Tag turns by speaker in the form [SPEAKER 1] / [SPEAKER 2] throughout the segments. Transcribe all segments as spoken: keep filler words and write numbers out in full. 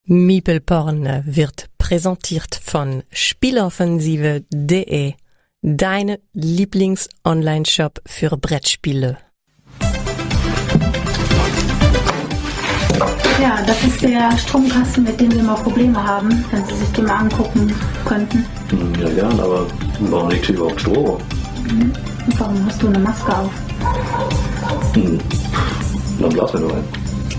[SPEAKER 1] Miepelporn wird präsentiert von Spieloffensive punkt de, dein Lieblings-Online-Shop für Brettspiele.
[SPEAKER 2] Ja, das ist der Stromkasten, mit dem wir immer Probleme haben, wenn Sie sich den mal angucken könnten.
[SPEAKER 3] Ja, gern, aber warum liegt hier überhaupt Strom?
[SPEAKER 2] Mhm. Und warum hast du eine Maske auf?
[SPEAKER 3] Hm. Dann blasen wir nur ein.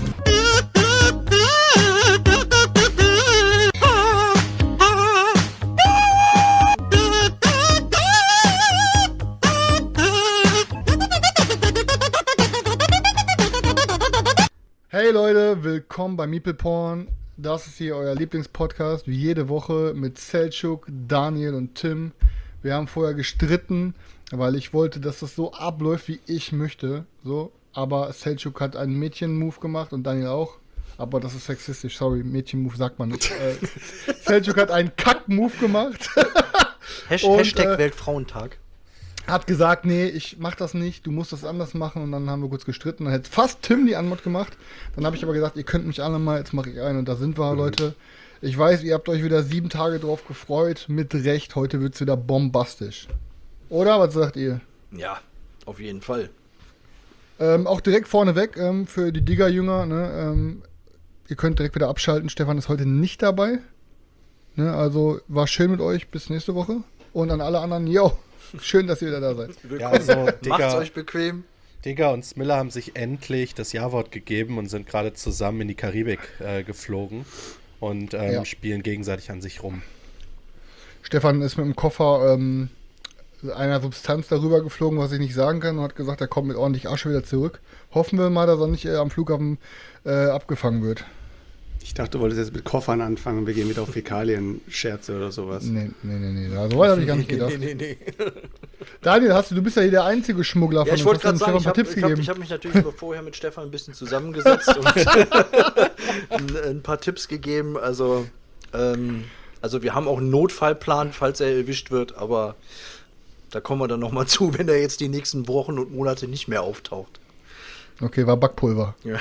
[SPEAKER 4] Hey Leute, willkommen bei Miepelporn. Das ist hier euer Lieblingspodcast, wie jede Woche mit Selçuk, Daniel und Tim. Wir haben vorher gestritten, weil ich wollte, dass das so abläuft, wie ich möchte. So, aber Selçuk hat einen Mädchen-Move gemacht und Daniel auch. Aber das ist sexistisch, sorry, Mädchen-Move sagt man nicht. äh, Selçuk hat einen Kack-Move gemacht.
[SPEAKER 5] Hashtag,
[SPEAKER 4] und,
[SPEAKER 5] Hashtag
[SPEAKER 4] äh,
[SPEAKER 5] Weltfrauentag.
[SPEAKER 4] Hat gesagt, nee, ich mach das nicht, du musst das anders machen. Und dann haben wir kurz gestritten. Dann hätte fast Tim die Anmod gemacht. Dann habe ich aber gesagt, ihr könnt mich alle mal, jetzt mache ich einen. Und da sind wir, mhm. Leute. Ich weiß, ihr habt euch wieder sieben Tage drauf gefreut. Mit Recht, heute wird's wieder bombastisch. Oder, was sagt ihr?
[SPEAKER 5] Ja, auf jeden Fall.
[SPEAKER 4] Ähm, auch direkt vorneweg, ähm, für die Digger-Jünger, ne, ähm, ihr könnt direkt wieder abschalten. Stefan ist heute nicht dabei. Ne, also, war schön mit euch. Bis nächste Woche. Und an alle anderen, yo. Schön, dass ihr wieder da seid.
[SPEAKER 6] Ja, also,
[SPEAKER 5] Macht's euch bequem.
[SPEAKER 6] Digger und Smiller haben sich endlich das Ja-Wort gegeben und sind gerade zusammen in die Karibik äh, geflogen und ähm, ja. spielen gegenseitig an sich rum.
[SPEAKER 4] Stefan ist mit dem Koffer ähm, einer Substanz darüber geflogen, was ich nicht sagen kann, und hat gesagt, er kommt mit ordentlich Asche wieder zurück. Hoffen wir mal, dass er nicht äh, am Flughafen äh, abgefangen wird.
[SPEAKER 7] Ich dachte, du wolltest jetzt mit Koffern anfangen und wir gehen wieder auf Fäkalien-Scherze oder sowas.
[SPEAKER 4] Nee, nee, nee, nee. So weit habe ich gar nicht gedacht.
[SPEAKER 5] nee, nee, nee.
[SPEAKER 4] Daniel, hast du, du bist ja hier der einzige Schmuggler
[SPEAKER 5] ja,
[SPEAKER 4] von
[SPEAKER 5] ich
[SPEAKER 4] uns.
[SPEAKER 5] wollte gerade sagen, ich habe hab, hab mich natürlich vorher mit Stefan ein bisschen zusammengesetzt und ein, ein paar Tipps gegeben. Also, ähm, also wir haben auch einen Notfallplan, falls er erwischt wird, aber da kommen wir dann nochmal zu, wenn er jetzt die nächsten Wochen und Monate nicht mehr auftaucht.
[SPEAKER 4] Okay, war Backpulver.
[SPEAKER 5] Ja,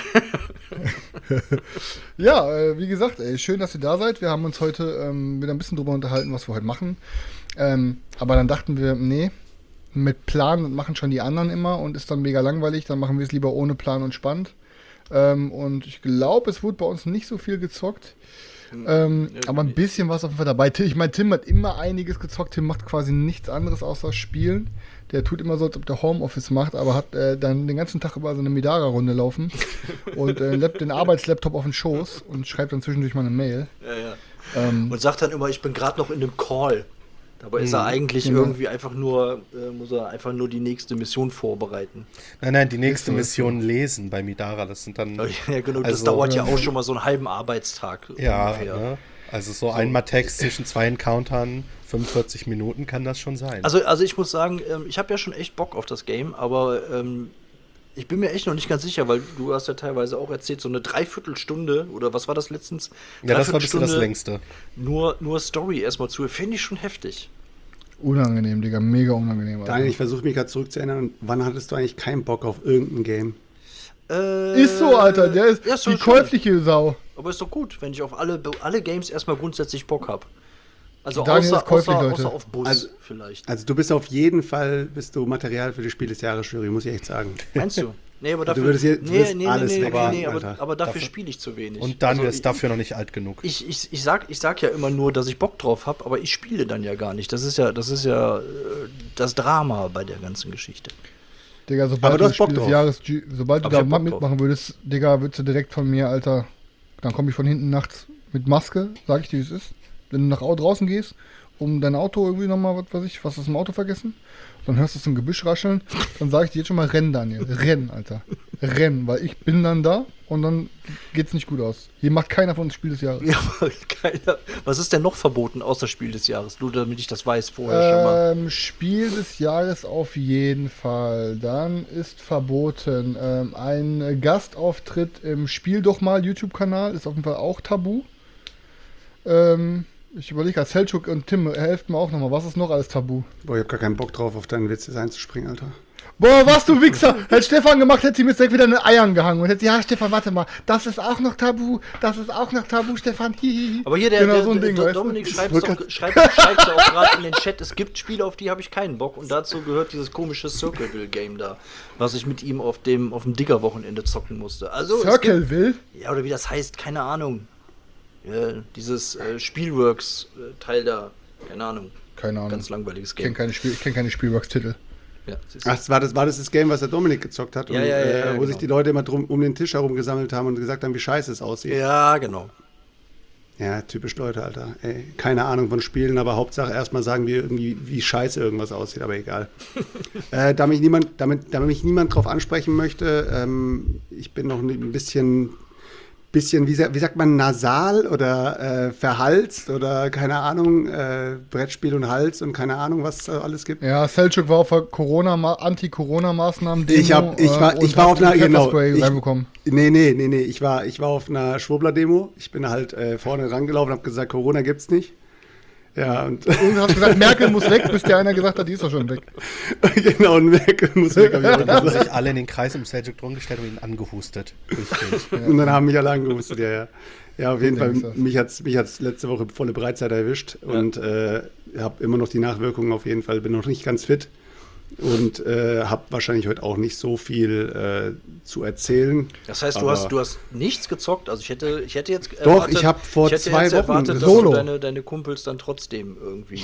[SPEAKER 4] ja äh, wie gesagt, ey, schön, dass ihr da seid. Wir haben uns heute ähm, wieder ein bisschen drüber unterhalten, was wir heute machen. Ähm, aber dann dachten wir, nee, mit Plan machen schon die anderen immer und ist dann mega langweilig. Dann machen wir es lieber ohne Plan und spannend. Ähm, und ich glaube, es wurde bei uns nicht so viel gezockt. Ähm, ja, aber ein bisschen was auf jeden Fall dabei. Ich meine, Tim hat immer einiges gezockt. Tim macht quasi nichts anderes außer spielen. Der tut immer so, als ob der Homeoffice macht, aber hat äh, dann den ganzen Tag über so eine Midara-Runde laufen und äh, den Arbeitslaptop auf den Schoß und schreibt dann zwischendurch mal eine Mail.
[SPEAKER 5] ja, ja.
[SPEAKER 4] Ähm,
[SPEAKER 5] und sagt dann immer, ich bin gerade noch in einem Call. Dabei ist er eigentlich
[SPEAKER 4] genau.
[SPEAKER 5] irgendwie einfach nur, äh, muss er einfach nur die nächste Mission vorbereiten.
[SPEAKER 6] Nein, nein, die nächste Mission lesen bei Midara. Das sind dann.
[SPEAKER 5] Ja, genau, das
[SPEAKER 6] also,
[SPEAKER 5] dauert ja auch schon mal so einen halben Arbeitstag.
[SPEAKER 6] Ja,
[SPEAKER 5] ungefähr.
[SPEAKER 6] Ne? Also so, so einmal Text zwischen zwei Encountern, fünfundvierzig Minuten kann das schon sein.
[SPEAKER 5] Also, also ich muss sagen, ähm, ich habe ja schon echt Bock auf das Game, aber ähm, ich bin mir echt noch nicht ganz sicher, weil du hast ja teilweise auch erzählt, so eine Dreiviertelstunde, oder was war das letztens?
[SPEAKER 6] Ja, das war ein bisschen das längste.
[SPEAKER 5] Nur, nur Story erstmal zu, finde ich schon heftig.
[SPEAKER 4] Unangenehm, Digga, mega unangenehm.
[SPEAKER 7] Daniel, also. Ich versuche mich gerade zurückzuerinnern, wann hattest du eigentlich keinen Bock auf irgendein Game?
[SPEAKER 5] Äh,
[SPEAKER 4] ist so, Alter, der ist,
[SPEAKER 5] ja, ist
[SPEAKER 4] die käufliche Sau.
[SPEAKER 5] Aber ist doch gut, wenn ich auf alle, alle Games erstmal grundsätzlich Bock habe. Also
[SPEAKER 4] Daniel
[SPEAKER 5] außer,
[SPEAKER 4] ist käuflich,
[SPEAKER 5] außer,
[SPEAKER 4] Leute.
[SPEAKER 5] außer auf Bus
[SPEAKER 7] also,
[SPEAKER 5] vielleicht.
[SPEAKER 7] Also du bist auf jeden Fall, bist du Material für die Spiel des Jahres Jury, muss ich echt sagen.
[SPEAKER 5] Meinst du? Nee, aber dafür,
[SPEAKER 7] du würdest hier, du
[SPEAKER 5] nee,
[SPEAKER 7] würdest
[SPEAKER 5] nee,
[SPEAKER 7] alles
[SPEAKER 5] nee, nee,
[SPEAKER 7] wegmachen,
[SPEAKER 5] nee, aber,
[SPEAKER 7] Alter.
[SPEAKER 5] aber dafür,
[SPEAKER 6] Dafür-
[SPEAKER 5] spiele ich zu wenig.
[SPEAKER 6] Und Daniel
[SPEAKER 5] Also
[SPEAKER 6] ist
[SPEAKER 5] ich-
[SPEAKER 6] dafür noch nicht alt genug.
[SPEAKER 5] Ich, ich, ich, sag, ich sag ja immer nur, dass ich Bock drauf habe, aber ich spiele dann ja gar nicht. Das ist ja, das ist ja äh, das Drama bei der ganzen Geschichte.
[SPEAKER 4] Digga, sobald
[SPEAKER 7] Aber du
[SPEAKER 4] du
[SPEAKER 7] hast
[SPEAKER 4] das Spiel
[SPEAKER 7] Bock
[SPEAKER 4] des
[SPEAKER 7] drauf.
[SPEAKER 4] Jahres, G- sobald du
[SPEAKER 5] Aber ich
[SPEAKER 4] da
[SPEAKER 5] hab Bock
[SPEAKER 4] mitmachen würdest, Digga, würdest du direkt von mir, Alter, dann komme ich von hinten nachts mit Maske, sag ich dir, wie es ist. Wenn du nach au- draußen gehst, um dein Auto irgendwie nochmal, was weiß ich, was hast du im Auto vergessen? Dann hörst du es im Gebüsch rascheln, dann sage ich dir jetzt schon mal, renn, Daniel, renn, Alter, renn, weil ich bin dann da und dann geht's nicht gut aus. Hier macht keiner von uns Spiel des Jahres.
[SPEAKER 5] Ja, aber keiner. Was ist denn noch verboten außer Spiel des Jahres? Nur damit ich das weiß vorher schon mal.
[SPEAKER 4] Ähm, Spiel des Jahres auf jeden Fall. Dann ist verboten ähm, ein Gastauftritt im Spiel doch mal YouTube-Kanal, ist auf jeden Fall auch tabu. Ähm, ich überlege, als Selçuk und Tim, helft mir auch nochmal, was ist noch alles tabu?
[SPEAKER 7] Boah, ich hab gar keinen Bock drauf, auf deinen Witz jetzt einzuspringen, Alter.
[SPEAKER 4] Boah, was du Wichser! Hätte Stefan gemacht, hätte sie mir direkt wieder in den Eiern gehangen und hätte sie, ja, Stefan, warte mal, das ist auch noch Tabu, das ist auch noch Tabu, Stefan, hihihi.
[SPEAKER 5] Aber hier, der,
[SPEAKER 4] genau
[SPEAKER 5] der,
[SPEAKER 4] so ein
[SPEAKER 5] der,
[SPEAKER 4] Ding,
[SPEAKER 5] der
[SPEAKER 4] weißt
[SPEAKER 5] Dominik
[SPEAKER 4] du?
[SPEAKER 5] schreibt doch, schreibt, schreibt ja auch gerade in den Chat, es gibt Spiele, auf die habe ich keinen Bock und dazu gehört dieses komische Circleville-Game da, was ich mit ihm auf dem, auf dem Digger-Wochenende zocken musste. Also,
[SPEAKER 4] Circleville?
[SPEAKER 5] Ja, oder wie das heißt, keine Ahnung. Ja, dieses äh, Spielworks-Teil da, keine Ahnung.
[SPEAKER 4] Keine Ahnung.
[SPEAKER 5] Ganz langweiliges
[SPEAKER 4] Ich
[SPEAKER 5] Game.
[SPEAKER 4] kenne keine, Spiel, ich kenn keine Spielworks-Titel.
[SPEAKER 5] Ja,
[SPEAKER 7] Ach, das war das, war das das Game, was der Dominik gezockt hat?
[SPEAKER 5] Ja,
[SPEAKER 7] und,
[SPEAKER 5] ja, ja,
[SPEAKER 7] äh,
[SPEAKER 5] ja,
[SPEAKER 7] wo
[SPEAKER 5] genau.
[SPEAKER 7] sich die Leute immer drum um den Tisch herum gesammelt haben und gesagt haben, wie scheiße es aussieht.
[SPEAKER 5] Ja, genau.
[SPEAKER 7] Ja, typisch Leute, Alter. Ey, keine Ahnung von Spielen, aber Hauptsache erstmal sagen wir irgendwie, wie scheiße irgendwas aussieht, aber egal. äh, da mich niemand, damit, damit mich niemand drauf ansprechen möchte, ähm, ich bin noch ein bisschen, bisschen wie, sa- wie sagt man, nasal oder äh, verhalst oder keine Ahnung, äh, Brettspiel und Hals und keine Ahnung, was es alles gibt.
[SPEAKER 4] Ja, Selçuk war auf der Corona, Anti-Corona-Maßnahmen-Demo.
[SPEAKER 7] Ich, hab, ich war,
[SPEAKER 4] äh,
[SPEAKER 7] ich war auf einer, genau, ich,
[SPEAKER 4] reinbekommen.
[SPEAKER 7] nee, nee, nee, nee, ich war, ich war auf einer Schwurbler-Demo. Ich bin halt äh, vorne rangelaufen und habe gesagt, Corona gibt's nicht. Ja, und
[SPEAKER 4] Und du hast gesagt, Merkel muss weg, bis der einer gesagt hat, die ist doch schon weg.
[SPEAKER 7] genau, und Merkel muss weg. Hab ich auch
[SPEAKER 6] Dann haben
[SPEAKER 7] gesagt.
[SPEAKER 6] sich alle in den Kreis um Selçuk drum gestellt und ihn angehustet. Durchgehend.
[SPEAKER 7] Und dann haben mich alle angehustet, ja, ja. Ja, auf jeden
[SPEAKER 4] Ja,
[SPEAKER 7] Fall,
[SPEAKER 4] ist das.
[SPEAKER 7] mich hat's, mich hat's letzte Woche volle Breitzeit erwischt und äh, habe immer noch die Nachwirkungen auf jeden Fall, bin noch nicht ganz fit und äh, habe wahrscheinlich heute auch nicht so viel äh, zu erzählen.
[SPEAKER 5] Das heißt, du
[SPEAKER 7] Aber-
[SPEAKER 5] hast, du hast nichts gezockt. Also ich hätte, ich hätte jetzt
[SPEAKER 7] Doch, ich hab vor
[SPEAKER 5] ich hätte
[SPEAKER 7] zwei
[SPEAKER 5] jetzt
[SPEAKER 7] Wochen
[SPEAKER 5] erwartet, dass
[SPEAKER 4] Solo.
[SPEAKER 5] du deine, deine Kumpels dann trotzdem irgendwie.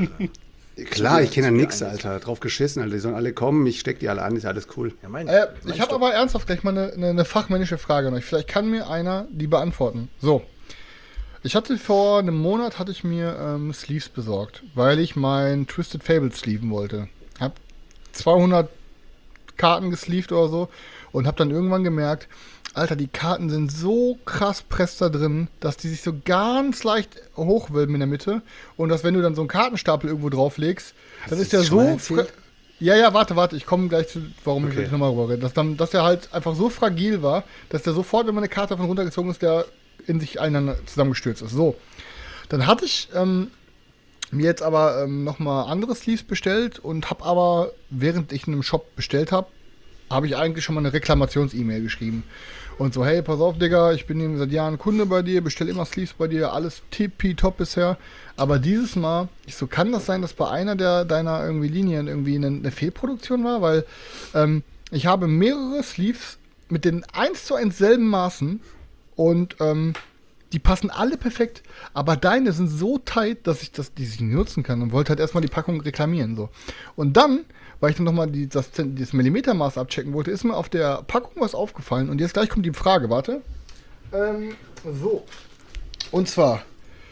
[SPEAKER 5] Äh,
[SPEAKER 7] Klar, ich kenne ja
[SPEAKER 5] zu dir
[SPEAKER 7] nix,
[SPEAKER 5] einlässt.
[SPEAKER 7] Alter. Drauf geschissen, Alter. Die sollen alle kommen, ich steck die alle an, ist alles cool.
[SPEAKER 5] Ja, mein,
[SPEAKER 4] Äh,
[SPEAKER 5] mein
[SPEAKER 4] ich habe
[SPEAKER 5] Stopp.
[SPEAKER 4] aber ernsthaft gleich mal eine, eine, eine fachmännische Frage an euch. Vielleicht kann mir einer die beantworten. So, ich hatte vor einem Monat hatte ich mir ähm, Sleeves besorgt, weil ich mein Twisted Fable sleeven wollte. Hab zweihundert Karten gesleeved oder so und hab dann irgendwann gemerkt, Alter, die Karten sind so krass presst da drin, dass die sich so ganz leicht hochwölben in der Mitte und dass wenn du dann so einen Kartenstapel irgendwo drauflegst, dann
[SPEAKER 7] du
[SPEAKER 4] ist der
[SPEAKER 7] das schon mal
[SPEAKER 4] so...
[SPEAKER 7] erzählt?
[SPEAKER 4] fre- Ja, ja, warte, warte, ich komme gleich zu, warum
[SPEAKER 7] Okay.
[SPEAKER 4] ich nochmal rüber rede. Dass, dann, dass der halt einfach so fragil war, dass der sofort, wenn man eine Karte davon runtergezogen ist, der in sich einander zusammengestürzt ist. So, dann hatte ich ähm, mir jetzt aber ähm, nochmal andere Sleeves bestellt und habe aber, während ich in einem Shop bestellt habe, habe ich eigentlich schon mal eine Reklamations-E-Mail geschrieben. Und so, hey, pass auf, Digga, ich bin eben seit Jahren Kunde bei dir, bestelle immer Sleeves bei dir, alles tippitopp bisher. Aber dieses Mal, ich so, kann das sein, dass bei einer der deiner irgendwie Linien irgendwie eine, eine Fehlproduktion war? Weil ähm, ich habe mehrere Sleeves mit den eins zu eins selben Maßen und ähm, die passen alle perfekt, aber deine sind so tight, dass ich das, die sich nicht nutzen kann und wollte halt erstmal die Packung reklamieren. So. Und dann, weil ich dann nochmal die, das, das Millimetermaß abchecken wollte, ist mir auf der Packung was aufgefallen und jetzt gleich kommt die Frage, warte. Ähm, so. Und zwar,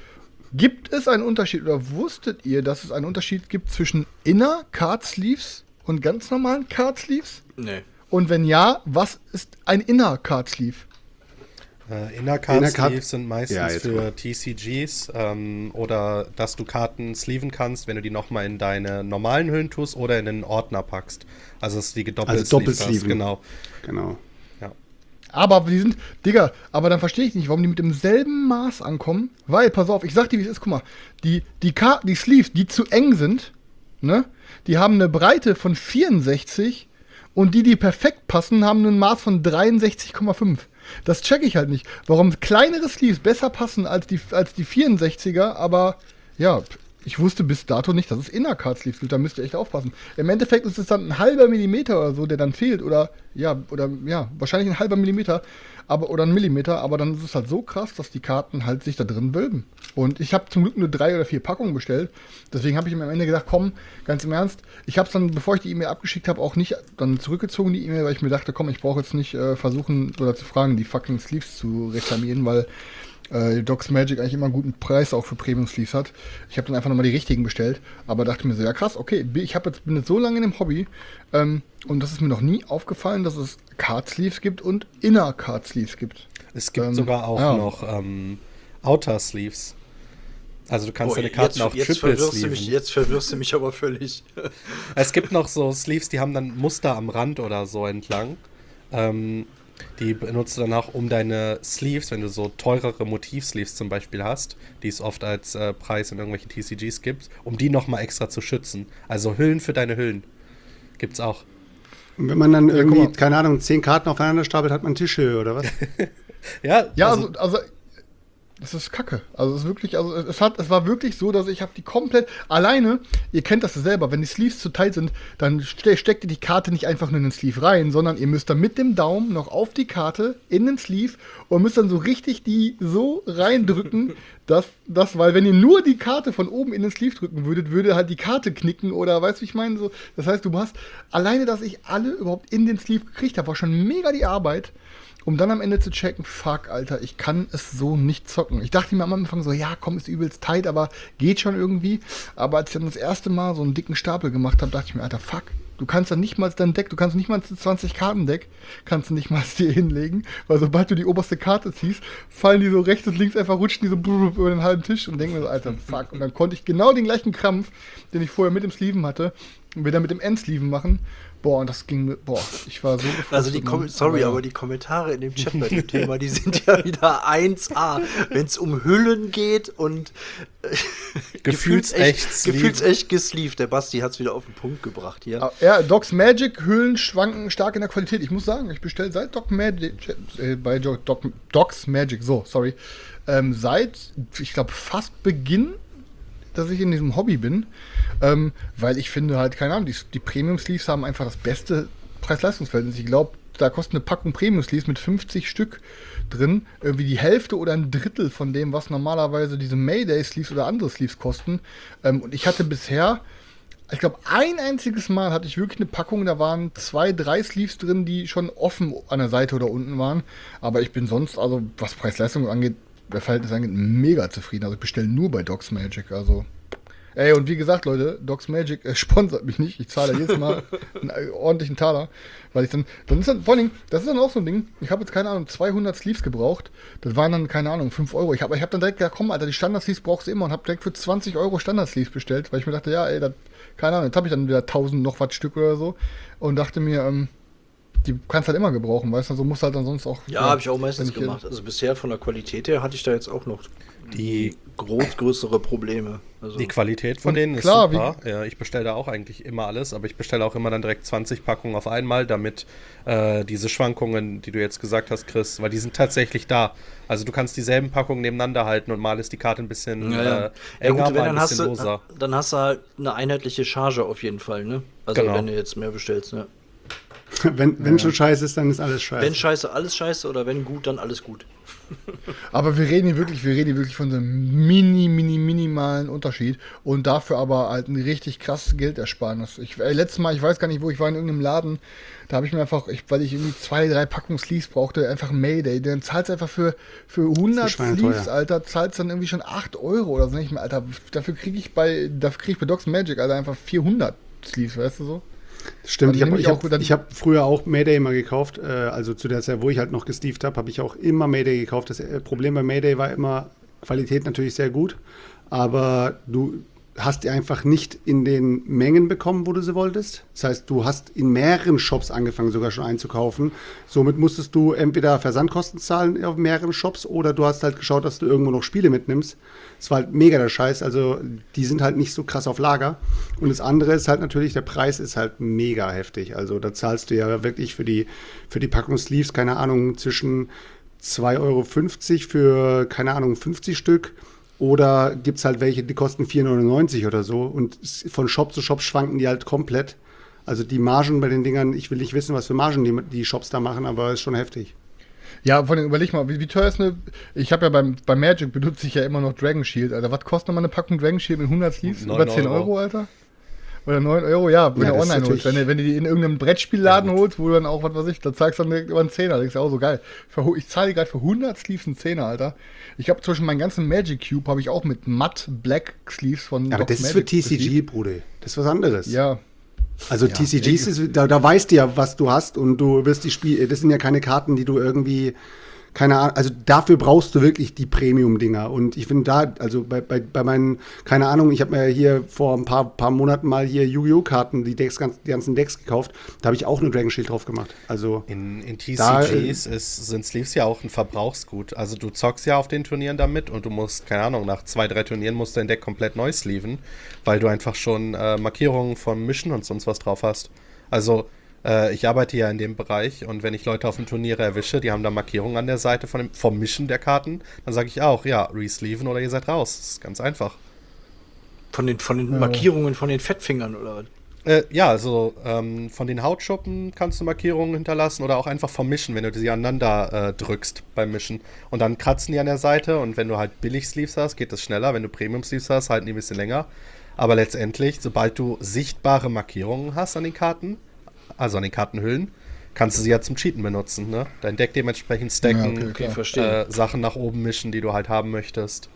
[SPEAKER 4] gibt es einen Unterschied oder wusstet ihr, dass es einen Unterschied gibt zwischen Inner Card Sleeves und ganz normalen Card Sleeves?
[SPEAKER 5] Nee.
[SPEAKER 4] Und wenn ja, was ist ein Inner Card Sleeve?
[SPEAKER 6] Äh, Inner Card
[SPEAKER 7] Inner Card-
[SPEAKER 6] Sleeves sind meistens
[SPEAKER 7] Ja, jetzt
[SPEAKER 6] für
[SPEAKER 7] mal.
[SPEAKER 6] T C Gs ähm, oder dass du Karten sleeven kannst, wenn du die nochmal in deine normalen Hüllen tust oder in den Ordner packst. Also dass du die gedoppelt
[SPEAKER 7] Also doppelt
[SPEAKER 6] sleeved hast,
[SPEAKER 7] sleeven.
[SPEAKER 6] Genau.
[SPEAKER 7] Genau.
[SPEAKER 6] Ja.
[SPEAKER 4] Aber die sind, Digga, aber dann verstehe ich nicht, warum die mit demselben Maß ankommen. Weil, pass auf, ich sag dir, wie es ist, guck mal, die, die Karten, die Sleeves, die zu eng sind, ne, die haben eine Breite von vierundsechzig und die, die perfekt passen, haben ein Maß von dreiundsechzig Komma fünf. Das check ich halt nicht. Warum kleinere Sleeves besser passen als die, als die vierundsechziger, aber ja, ich wusste bis dato nicht, dass es Inner-Card-Sleeves gibt, da müsst ihr echt aufpassen. Im Endeffekt ist es dann ein halber Millimeter oder so, der dann fehlt, oder ja, oder ja, wahrscheinlich ein halber Millimeter, aber oder ein Millimeter, aber dann ist es halt so krass, dass die Karten halt sich da drin wölben. Und ich habe zum Glück nur drei oder vier Packungen bestellt, deswegen habe ich mir am Ende gedacht, komm, ganz im Ernst, ich habe es dann, bevor ich die E-Mail abgeschickt habe, auch nicht dann zurückgezogen, die E-Mail, weil ich mir dachte, komm, ich brauche jetzt nicht äh, versuchen oder zu fragen, die fucking Sleeves zu reklamieren, weil äh, Docs Magic eigentlich immer einen guten Preis auch für Premium-Sleeves hat. Ich habe dann einfach nochmal die richtigen bestellt, aber dachte mir so, ja krass, okay, ich hab jetzt, bin jetzt so lange in dem Hobby ähm, und das ist mir noch nie aufgefallen, dass es Card-Sleeves gibt und Inner-Card-Sleeves gibt.
[SPEAKER 6] Es gibt
[SPEAKER 4] Ähm,
[SPEAKER 6] sogar auch
[SPEAKER 4] ja.
[SPEAKER 6] noch ähm, Outer Sleeves. Also du kannst
[SPEAKER 5] Oh,
[SPEAKER 6] deine Karten
[SPEAKER 5] jetzt,
[SPEAKER 6] auch
[SPEAKER 5] jetzt,
[SPEAKER 6] triple
[SPEAKER 5] verwirrst du
[SPEAKER 6] sleeven.
[SPEAKER 5] mich, jetzt verwirrst du mich aber völlig.
[SPEAKER 6] Es gibt noch so Sleeves, die haben dann Muster am Rand oder so entlang. Ähm, die benutzt du dann auch um deine Sleeves, wenn du so teurere Motiv-Sleeves zum Beispiel hast, die es oft als äh, Preis in irgendwelchen T C Gs gibt, um die nochmal extra zu schützen. Also Hüllen für deine Hüllen gibt's auch.
[SPEAKER 7] Und wenn man dann
[SPEAKER 4] Ja, guck
[SPEAKER 7] irgendwie,
[SPEAKER 4] mal.
[SPEAKER 7] keine Ahnung, zehn Karten aufeinander stapelt, hat man Tischhöhe oder was?
[SPEAKER 6] Ja,
[SPEAKER 4] Ja,
[SPEAKER 6] also,
[SPEAKER 4] also, also das ist Kacke. Also es ist wirklich, also es hat, es war wirklich so, dass ich habe die komplett alleine, ihr kennt das selber, wenn die Sleeves zu tight sind, dann ste steckt ihr die Karte nicht einfach nur in den Sleeve rein, sondern ihr müsst dann mit dem Daumen noch auf die Karte in den Sleeve und müsst dann so richtig die so reindrücken, dass das, weil wenn ihr nur die Karte von oben in den Sleeve drücken würdet, würde halt die Karte knicken oder weißt du, wie ich meine? So, das heißt, du hast alleine, dass ich alle überhaupt in den Sleeve gekriegt habe, war schon mega die Arbeit. Um dann am Ende zu checken, fuck, Alter, ich kann es so nicht zocken. Ich dachte mir am Anfang so, ja, komm, ist übelst tight, aber geht schon irgendwie. Aber als ich dann das erste Mal so einen dicken Stapel gemacht habe, dachte ich mir, Alter, fuck, du kannst dann nicht mal dein Deck, du kannst nicht mal ein zwanzig-Karten-Deck, kannst du nicht mal dir hinlegen, weil sobald du die oberste Karte ziehst, fallen die so rechts und links einfach, rutschen die so über den halben Tisch und denken mir so, Alter, fuck. Und dann konnte ich genau den gleichen Krampf, den ich vorher mit dem Sleeven hatte, wieder mit dem Endsleeven machen. Boah, und das ging mir, boah, ich war so gefrustet.
[SPEAKER 5] Also die Kom sorry, aber die Kommentare in dem Chat bei dem Thema, die sind ja wieder eins A. Wenn es um Hüllen geht und äh,
[SPEAKER 6] Gefühlsecht
[SPEAKER 5] gefühlsecht gesleeved. Der Basti hat es wieder auf den Punkt gebracht hier.
[SPEAKER 4] Ah, ja, Docs Magic Hüllen schwanken stark in der Qualität. Ich muss sagen, ich bestelle seit Doc Magic, äh, bei Doc, Docs Magic, so, sorry, ähm, seit, ich glaube, fast Beginn, dass ich in diesem Hobby bin, ähm, weil ich finde halt, keine Ahnung, die, die Premium-Sleeves haben einfach das beste Preis-Leistungs-Verhältnis. Ich glaube, da kostet eine Packung Premium-Sleeves mit fünfzig Stück drin irgendwie die Hälfte oder ein Drittel von dem, was normalerweise diese Mayday-Sleeves oder andere Sleeves kosten. Ähm, und ich hatte bisher, ich glaube, ein einziges Mal hatte ich wirklich eine Packung, da waren zwei, drei Sleeves drin, die schon offen an der Seite oder unten waren. Aber ich bin sonst, also was Preis-Leistung angeht, der Verhältnis angeht, mega zufrieden. Also ich bestelle nur bei Docs Magic, also ey, und wie gesagt, Leute, Docs Magic äh, sponsert mich nicht. Ich zahle jedes Mal einen äh, ordentlichen Taler, weil ich dann, dann ist dann, vor allem, das ist dann auch so ein Ding, ich habe jetzt, keine Ahnung, zweihundert Sleeves gebraucht, das waren dann, keine Ahnung, fünf Euro. Ich habe ich hab dann direkt gesagt, komm, Alter, die Standard-Sleeves brauchst du immer und habe direkt für zwanzig Euro Standard-Sleeves bestellt, weil ich mir dachte, ja, ey, das, keine Ahnung, jetzt habe ich dann wieder tausend noch was Stück oder so und dachte mir, ähm, die kannst halt immer gebrauchen, weißt du, so musst halt dann sonst auch...
[SPEAKER 5] Ja, ja habe ich auch meistens gemacht. Also bisher von der Qualität her hatte ich da jetzt auch noch die groß größere Probleme. Also
[SPEAKER 6] die Qualität von
[SPEAKER 4] und
[SPEAKER 6] denen
[SPEAKER 4] klar,
[SPEAKER 6] ist super. Ja, ich bestelle da auch eigentlich immer alles, aber ich bestelle auch immer dann direkt zwanzig Packungen auf einmal, damit äh, diese Schwankungen, die du jetzt gesagt hast, Chris, weil die sind tatsächlich da. Also du kannst dieselben Packungen nebeneinander halten und mal ist die Karte ein bisschen
[SPEAKER 5] ja, ja.
[SPEAKER 6] äh, enger,
[SPEAKER 5] ja, gut,
[SPEAKER 6] mal
[SPEAKER 5] dann
[SPEAKER 6] ein
[SPEAKER 5] hast
[SPEAKER 6] bisschen
[SPEAKER 5] du,
[SPEAKER 6] loser.
[SPEAKER 5] Dann hast du halt eine einheitliche Charge auf jeden Fall, ne? Also
[SPEAKER 6] Genau.
[SPEAKER 5] wenn du jetzt mehr bestellst, ne?
[SPEAKER 7] Wenn, wenn
[SPEAKER 4] Ja.
[SPEAKER 7] schon scheiße ist, dann ist alles scheiße.
[SPEAKER 5] Wenn scheiße, alles scheiße oder wenn gut, dann alles gut.
[SPEAKER 4] Aber wir reden hier wirklich, wir reden hier wirklich von so einem mini, mini, minimalen Unterschied und dafür aber halt ein richtig krasses Geldersparnis. Ich, ey, letztes Mal, ich weiß gar nicht wo, ich war in irgendeinem Laden, da habe ich mir einfach, ich, weil ich irgendwie zwei, drei Packungen Sleeves brauchte, einfach Mayday. Dann zahlst du einfach für, für hundert
[SPEAKER 7] schweineteuer.
[SPEAKER 4] Sleeves, Alter, zahlst dann irgendwie schon acht Euro oder so nicht mehr, Alter. Dafür kriege ich bei, dafür kriege ich bei Docs Magic, Alter, einfach vierhundert Sleeves, weißt du so?
[SPEAKER 7] Stimmt,
[SPEAKER 4] Also
[SPEAKER 7] ich habe
[SPEAKER 4] nehme ich
[SPEAKER 7] ich
[SPEAKER 4] auch
[SPEAKER 7] hab,
[SPEAKER 4] dann-
[SPEAKER 7] ich hab früher auch Mayday immer gekauft, äh, also zu der Zeit, wo ich halt noch gesteeft habe, habe ich auch immer Mayday gekauft. Das äh, Problem bei Mayday war immer, Qualität natürlich sehr gut, aber du hast die einfach nicht in den Mengen bekommen, wo du sie wolltest. Das heißt, du hast in mehreren Shops angefangen sogar schon einzukaufen. Somit musstest du entweder Versandkosten zahlen auf mehreren Shops oder du hast halt geschaut, dass du irgendwo noch Spiele mitnimmst. Das war halt mega der Scheiß. Also die sind halt nicht so krass auf Lager. Und das andere ist halt natürlich, der Preis ist halt mega heftig. Also da zahlst du ja wirklich für die, für die Packung Sleeves, keine Ahnung, zwischen zwei Euro fünfzig für, keine Ahnung, fünfzig Stück. Oder gibt es halt welche, die kosten vier neunundneunzig oder so. Und von Shop zu Shop schwanken die halt komplett. Also die Margen bei den Dingern, ich will nicht wissen, was für Margen die, die Shops da machen, aber ist schon heftig.
[SPEAKER 4] Ja, vor allem überleg mal, wie, wie teuer ist eine. Ich habe ja beim, bei Magic benutze ich ja immer noch Dragon Shield, Alter. Was kostet nochmal eine Packung Dragon Shield mit hundert Sleeves?
[SPEAKER 6] neun
[SPEAKER 4] Über zehn Euro.
[SPEAKER 6] Euro,
[SPEAKER 4] Alter? Oder neun Euro? Ja, wenn
[SPEAKER 7] Ja,
[SPEAKER 4] du
[SPEAKER 7] das ist
[SPEAKER 4] online holst. Wenn du, wenn du die in irgendeinem Brettspielladen holst, wo du dann auch, was weiß ich, da zahlst du dann direkt über einen Zehner. Das ist auch so geil. Für, hu- ich zahle gerade für hundert Sleeves einen Zehner, Alter. Ich habe zwischen meinen ganzen Magic Cube habe ich auch mit matt Black Sleeves von
[SPEAKER 7] Ja, aber
[SPEAKER 4] Docs
[SPEAKER 7] das ist für
[SPEAKER 4] Magic
[SPEAKER 7] T C G,
[SPEAKER 4] besleeved.
[SPEAKER 7] Bruder. Das ist was anderes.
[SPEAKER 4] Ja,
[SPEAKER 7] Also
[SPEAKER 4] Ja,
[SPEAKER 7] T C Gs, ist, da, da weißt du ja, was du hast und du wirst die Spiele, das sind ja keine Karten, die du irgendwie, keine Ahnung, also dafür brauchst du wirklich die Premium-Dinger und ich finde da, also bei, bei, bei meinen, keine Ahnung, ich habe mir hier vor ein paar, paar Monaten mal hier Yu-Gi-Oh! Karten, die, Decks, ganz, die ganzen Decks gekauft, da habe ich auch eine Dragon Shield drauf gemacht, also
[SPEAKER 6] In, in T
[SPEAKER 7] Da,
[SPEAKER 6] C Gs ist, sind Sleeves ja auch ein Verbrauchsgut. Also du zockst ja auf den Turnieren damit und du musst, keine Ahnung, nach zwei, drei Turnieren musst du dein Deck komplett neu sleeven, weil du einfach schon äh, Markierungen von Mischen und sonst was drauf hast. Also Äh, ich arbeite ja in dem Bereich und wenn ich Leute auf dem Turnier erwische, die haben da Markierungen an der Seite von dem, vom Mischen der Karten, dann sage ich auch, ja, resleeven oder ihr seid raus. Das ist ganz einfach.
[SPEAKER 5] Von den, von den
[SPEAKER 4] Ja.
[SPEAKER 5] Markierungen von den Fettfingern oder was?
[SPEAKER 6] Äh, ja, also ähm, von den Hautschuppen kannst du Markierungen hinterlassen oder auch einfach vom Mischen, wenn du sie aneinander äh, drückst beim Mischen. Und dann kratzen die an der Seite und wenn du halt Billig-Sleeves hast, geht das schneller. Wenn du Premium-Sleeves hast, halten die ein bisschen länger. Aber letztendlich, sobald du sichtbare Markierungen hast an den Karten, also an den Kartenhüllen, kannst du sie ja zum Cheaten benutzen, ne? Dein Deck dementsprechend stacken,
[SPEAKER 4] Ja, okay,
[SPEAKER 5] Okay,
[SPEAKER 4] klar.
[SPEAKER 5] verstehe.
[SPEAKER 6] äh, Sachen nach oben mischen, die du halt haben möchtest.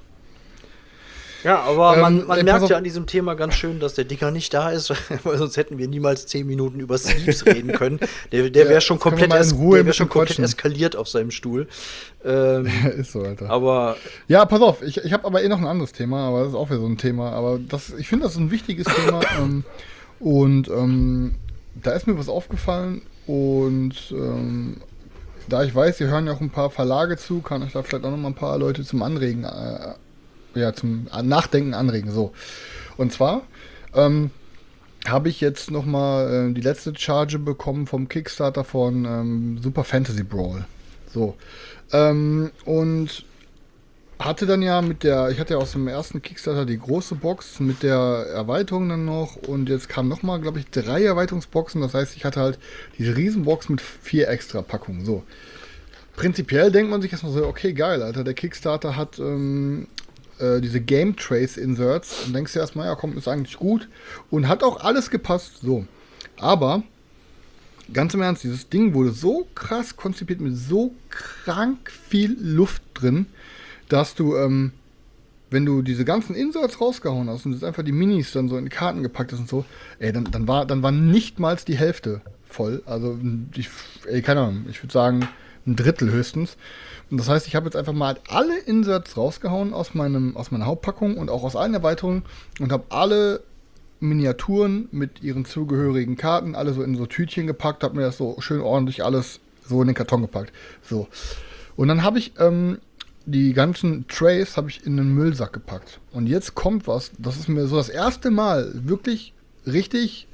[SPEAKER 5] Ja, aber
[SPEAKER 4] Ähm,
[SPEAKER 5] man, man
[SPEAKER 4] ey,
[SPEAKER 5] merkt
[SPEAKER 4] pass
[SPEAKER 5] ja
[SPEAKER 4] auf-
[SPEAKER 5] an diesem Thema ganz schön, dass der Dicker nicht da ist, weil sonst hätten wir niemals zehn Minuten über Sleeves reden können. Der, der
[SPEAKER 4] Ja,
[SPEAKER 5] wäre schon
[SPEAKER 4] jetzt können wir
[SPEAKER 5] komplett,
[SPEAKER 4] mal in
[SPEAKER 5] es,
[SPEAKER 4] Ruhe
[SPEAKER 5] der
[SPEAKER 4] ein
[SPEAKER 5] wär schon
[SPEAKER 4] bisschen
[SPEAKER 5] komplett
[SPEAKER 4] quatschen.
[SPEAKER 5] eskaliert auf seinem Stuhl. Ähm,
[SPEAKER 4] Ist so, Alter.
[SPEAKER 5] aber
[SPEAKER 4] Ja, pass auf, ich, ich habe aber eh noch ein anderes Thema, aber das ist auch wieder so ein Thema. Aber das, ich finde, das ist ein wichtiges Thema. ähm, und ähm, da ist mir was aufgefallen. Und ähm, da ich weiß, hier hören ja auch ein paar Verlage zu, kann ich da vielleicht auch noch mal ein paar Leute zum Anregen, äh, ja, zum Nachdenken anregen. So. Und zwar ähm, habe ich jetzt noch mal äh, die letzte Charge bekommen vom Kickstarter von ähm, Super Fantasy Brawl. So. Ähm, und hatte dann ja mit der, ich hatte ja aus dem ersten Kickstarter die große Box mit der Erweiterung dann noch und jetzt kamen nochmal, glaube ich, drei Erweiterungsboxen. Das heißt, ich hatte halt diese Riesenbox mit vier extra Packungen. So. Prinzipiell denkt man sich erstmal so, okay, geil, Alter, der Kickstarter hat ähm, äh, diese Game Trace Inserts und denkst dir erstmal, ja komm, ist eigentlich gut und hat auch alles gepasst. So. Aber ganz im Ernst, dieses Ding wurde so krass konzipiert mit so krank viel Luft drin, dass du, ähm, wenn du diese ganzen Inserts rausgehauen hast und jetzt einfach die Minis dann so in die Karten gepackt hast und so, ey, dann, dann war dann war nicht mal die Hälfte voll. Also, ich, ey, keine Ahnung, ich würde sagen, ein Drittel höchstens. Und das heißt, ich habe jetzt einfach mal alle Inserts rausgehauen aus, meinem, aus meiner Hauptpackung und auch aus allen Erweiterungen und habe alle Miniaturen mit ihren zugehörigen Karten alle so in so Tütchen gepackt, habe mir das so schön ordentlich alles so in den Karton gepackt. So. Und dann habe ich ähm, die ganzen Trays habe ich in einen Müllsack gepackt. Und jetzt kommt was, das ist mir so das erste Mal wirklich richtig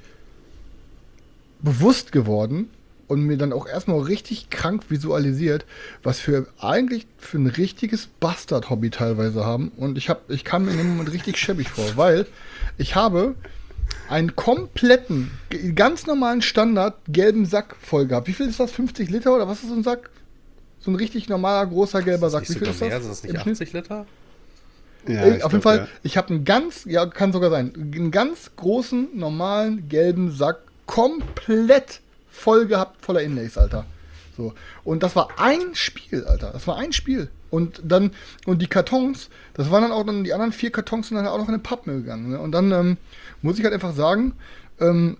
[SPEAKER 4] bewusst geworden und mir dann auch erstmal richtig krank visualisiert, was wir eigentlich für ein richtiges Bastard-Hobby teilweise haben. Und ich, hab, ich kam mir in dem Moment richtig schäbig vor, weil ich habe einen kompletten, g- ganz normalen Standard gelben Sack voll gehabt. Wie viel ist das? fünfzig Liter oder was ist so ein Sack? So ein richtig normaler, großer, gelber Sack.
[SPEAKER 6] Ist
[SPEAKER 4] Wie
[SPEAKER 6] das
[SPEAKER 4] viel
[SPEAKER 6] nicht
[SPEAKER 4] ist
[SPEAKER 6] sogar mehr?
[SPEAKER 4] das?
[SPEAKER 6] Sind das
[SPEAKER 4] im
[SPEAKER 6] nicht
[SPEAKER 4] Schnitt?
[SPEAKER 6] achtzig Liter?
[SPEAKER 7] Ja,
[SPEAKER 4] Ey,
[SPEAKER 7] ich
[SPEAKER 4] auf jeden
[SPEAKER 7] glaub,
[SPEAKER 4] Fall,
[SPEAKER 7] ja.
[SPEAKER 4] ich habe einen ganz, ja, kann sogar sein, einen ganz großen, normalen, gelben Sack komplett voll gehabt, voller Inlays, Alter. So. Und das war ein Spiel, Alter. Das war ein Spiel. Und dann, und die Kartons, das waren dann auch dann, die anderen vier Kartons sind dann auch noch in den Pappmüll gegangen. Ne? Und dann ähm, muss ich halt einfach sagen, ähm,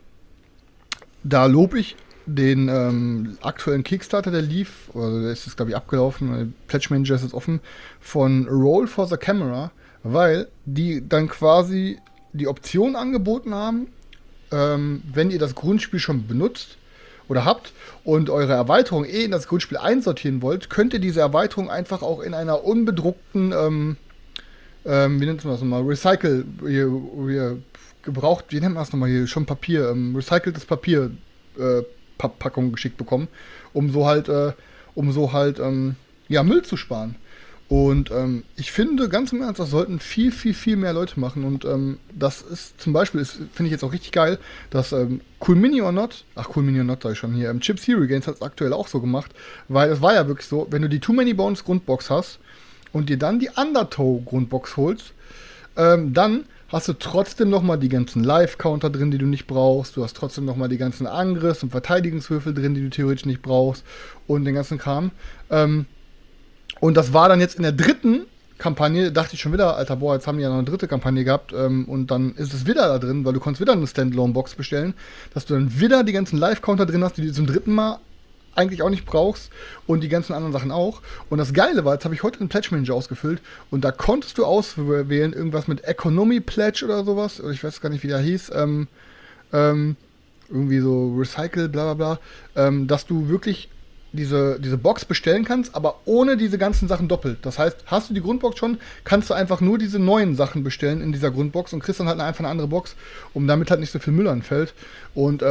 [SPEAKER 4] da lobe ich den ähm, aktuellen Kickstarter, der lief, oder der ist jetzt, glaube ich, abgelaufen, der Pledge Manager ist jetzt offen, von Roll for the Camera, weil die dann quasi die Option angeboten haben, ähm, wenn ihr das Grundspiel schon benutzt oder habt und eure Erweiterung eh in das Grundspiel einsortieren wollt, könnt ihr diese Erweiterung einfach auch in einer unbedruckten, ähm, ähm, wie nennt man das nochmal, Recycle, hier, hier, gebraucht, wie nennt man das nochmal hier, schon Papier, ähm, recyceltes Papier, äh, Packung geschickt bekommen, um so halt, äh, um so halt, ähm, ja, Müll zu sparen. Und ähm, ich finde, ganz im Ernst, das sollten viel, viel, viel mehr Leute machen. Und ähm, das ist zum Beispiel, finde ich jetzt auch richtig geil, dass ähm, Cool Mini or Not, ach Cool Mini or Not sag ich schon hier, ähm, Chip Theory Games hat es aktuell auch so gemacht, weil es war ja wirklich so, wenn du die Too Many Bones Grundbox hast und dir dann die Undertow Grundbox holst, ähm, dann hast du trotzdem nochmal die ganzen Live-Counter drin, die du nicht brauchst. Du hast trotzdem nochmal die ganzen Angriffs- und Verteidigungswürfel drin, die du theoretisch nicht brauchst. Und den ganzen Kram. Ähm, und das war dann jetzt in der dritten Kampagne, dachte ich schon wieder, Alter, boah, jetzt haben die ja noch eine dritte Kampagne gehabt. Ähm, und dann ist es wieder da drin, weil du konntest wieder eine Standalone-Box bestellen, dass du dann wieder die ganzen Live-Counter drin hast, die du zum dritten Mal eigentlich auch nicht brauchst und die ganzen anderen Sachen auch. Und das Geile war, jetzt habe ich heute einen Pledge Manager ausgefüllt und da konntest du auswählen, irgendwas mit Economy Pledge oder sowas, oder ich weiß gar nicht, wie der hieß, ähm, ähm, irgendwie so Recycle, bla bla bla, ähm, dass du wirklich diese, diese Box bestellen kannst, aber ohne diese ganzen Sachen doppelt. Das heißt, hast du die Grundbox schon, kannst du einfach nur diese neuen Sachen bestellen in dieser Grundbox und kriegst dann halt einfach eine andere Box, um damit halt nicht so viel Müll anfällt. Und ähm,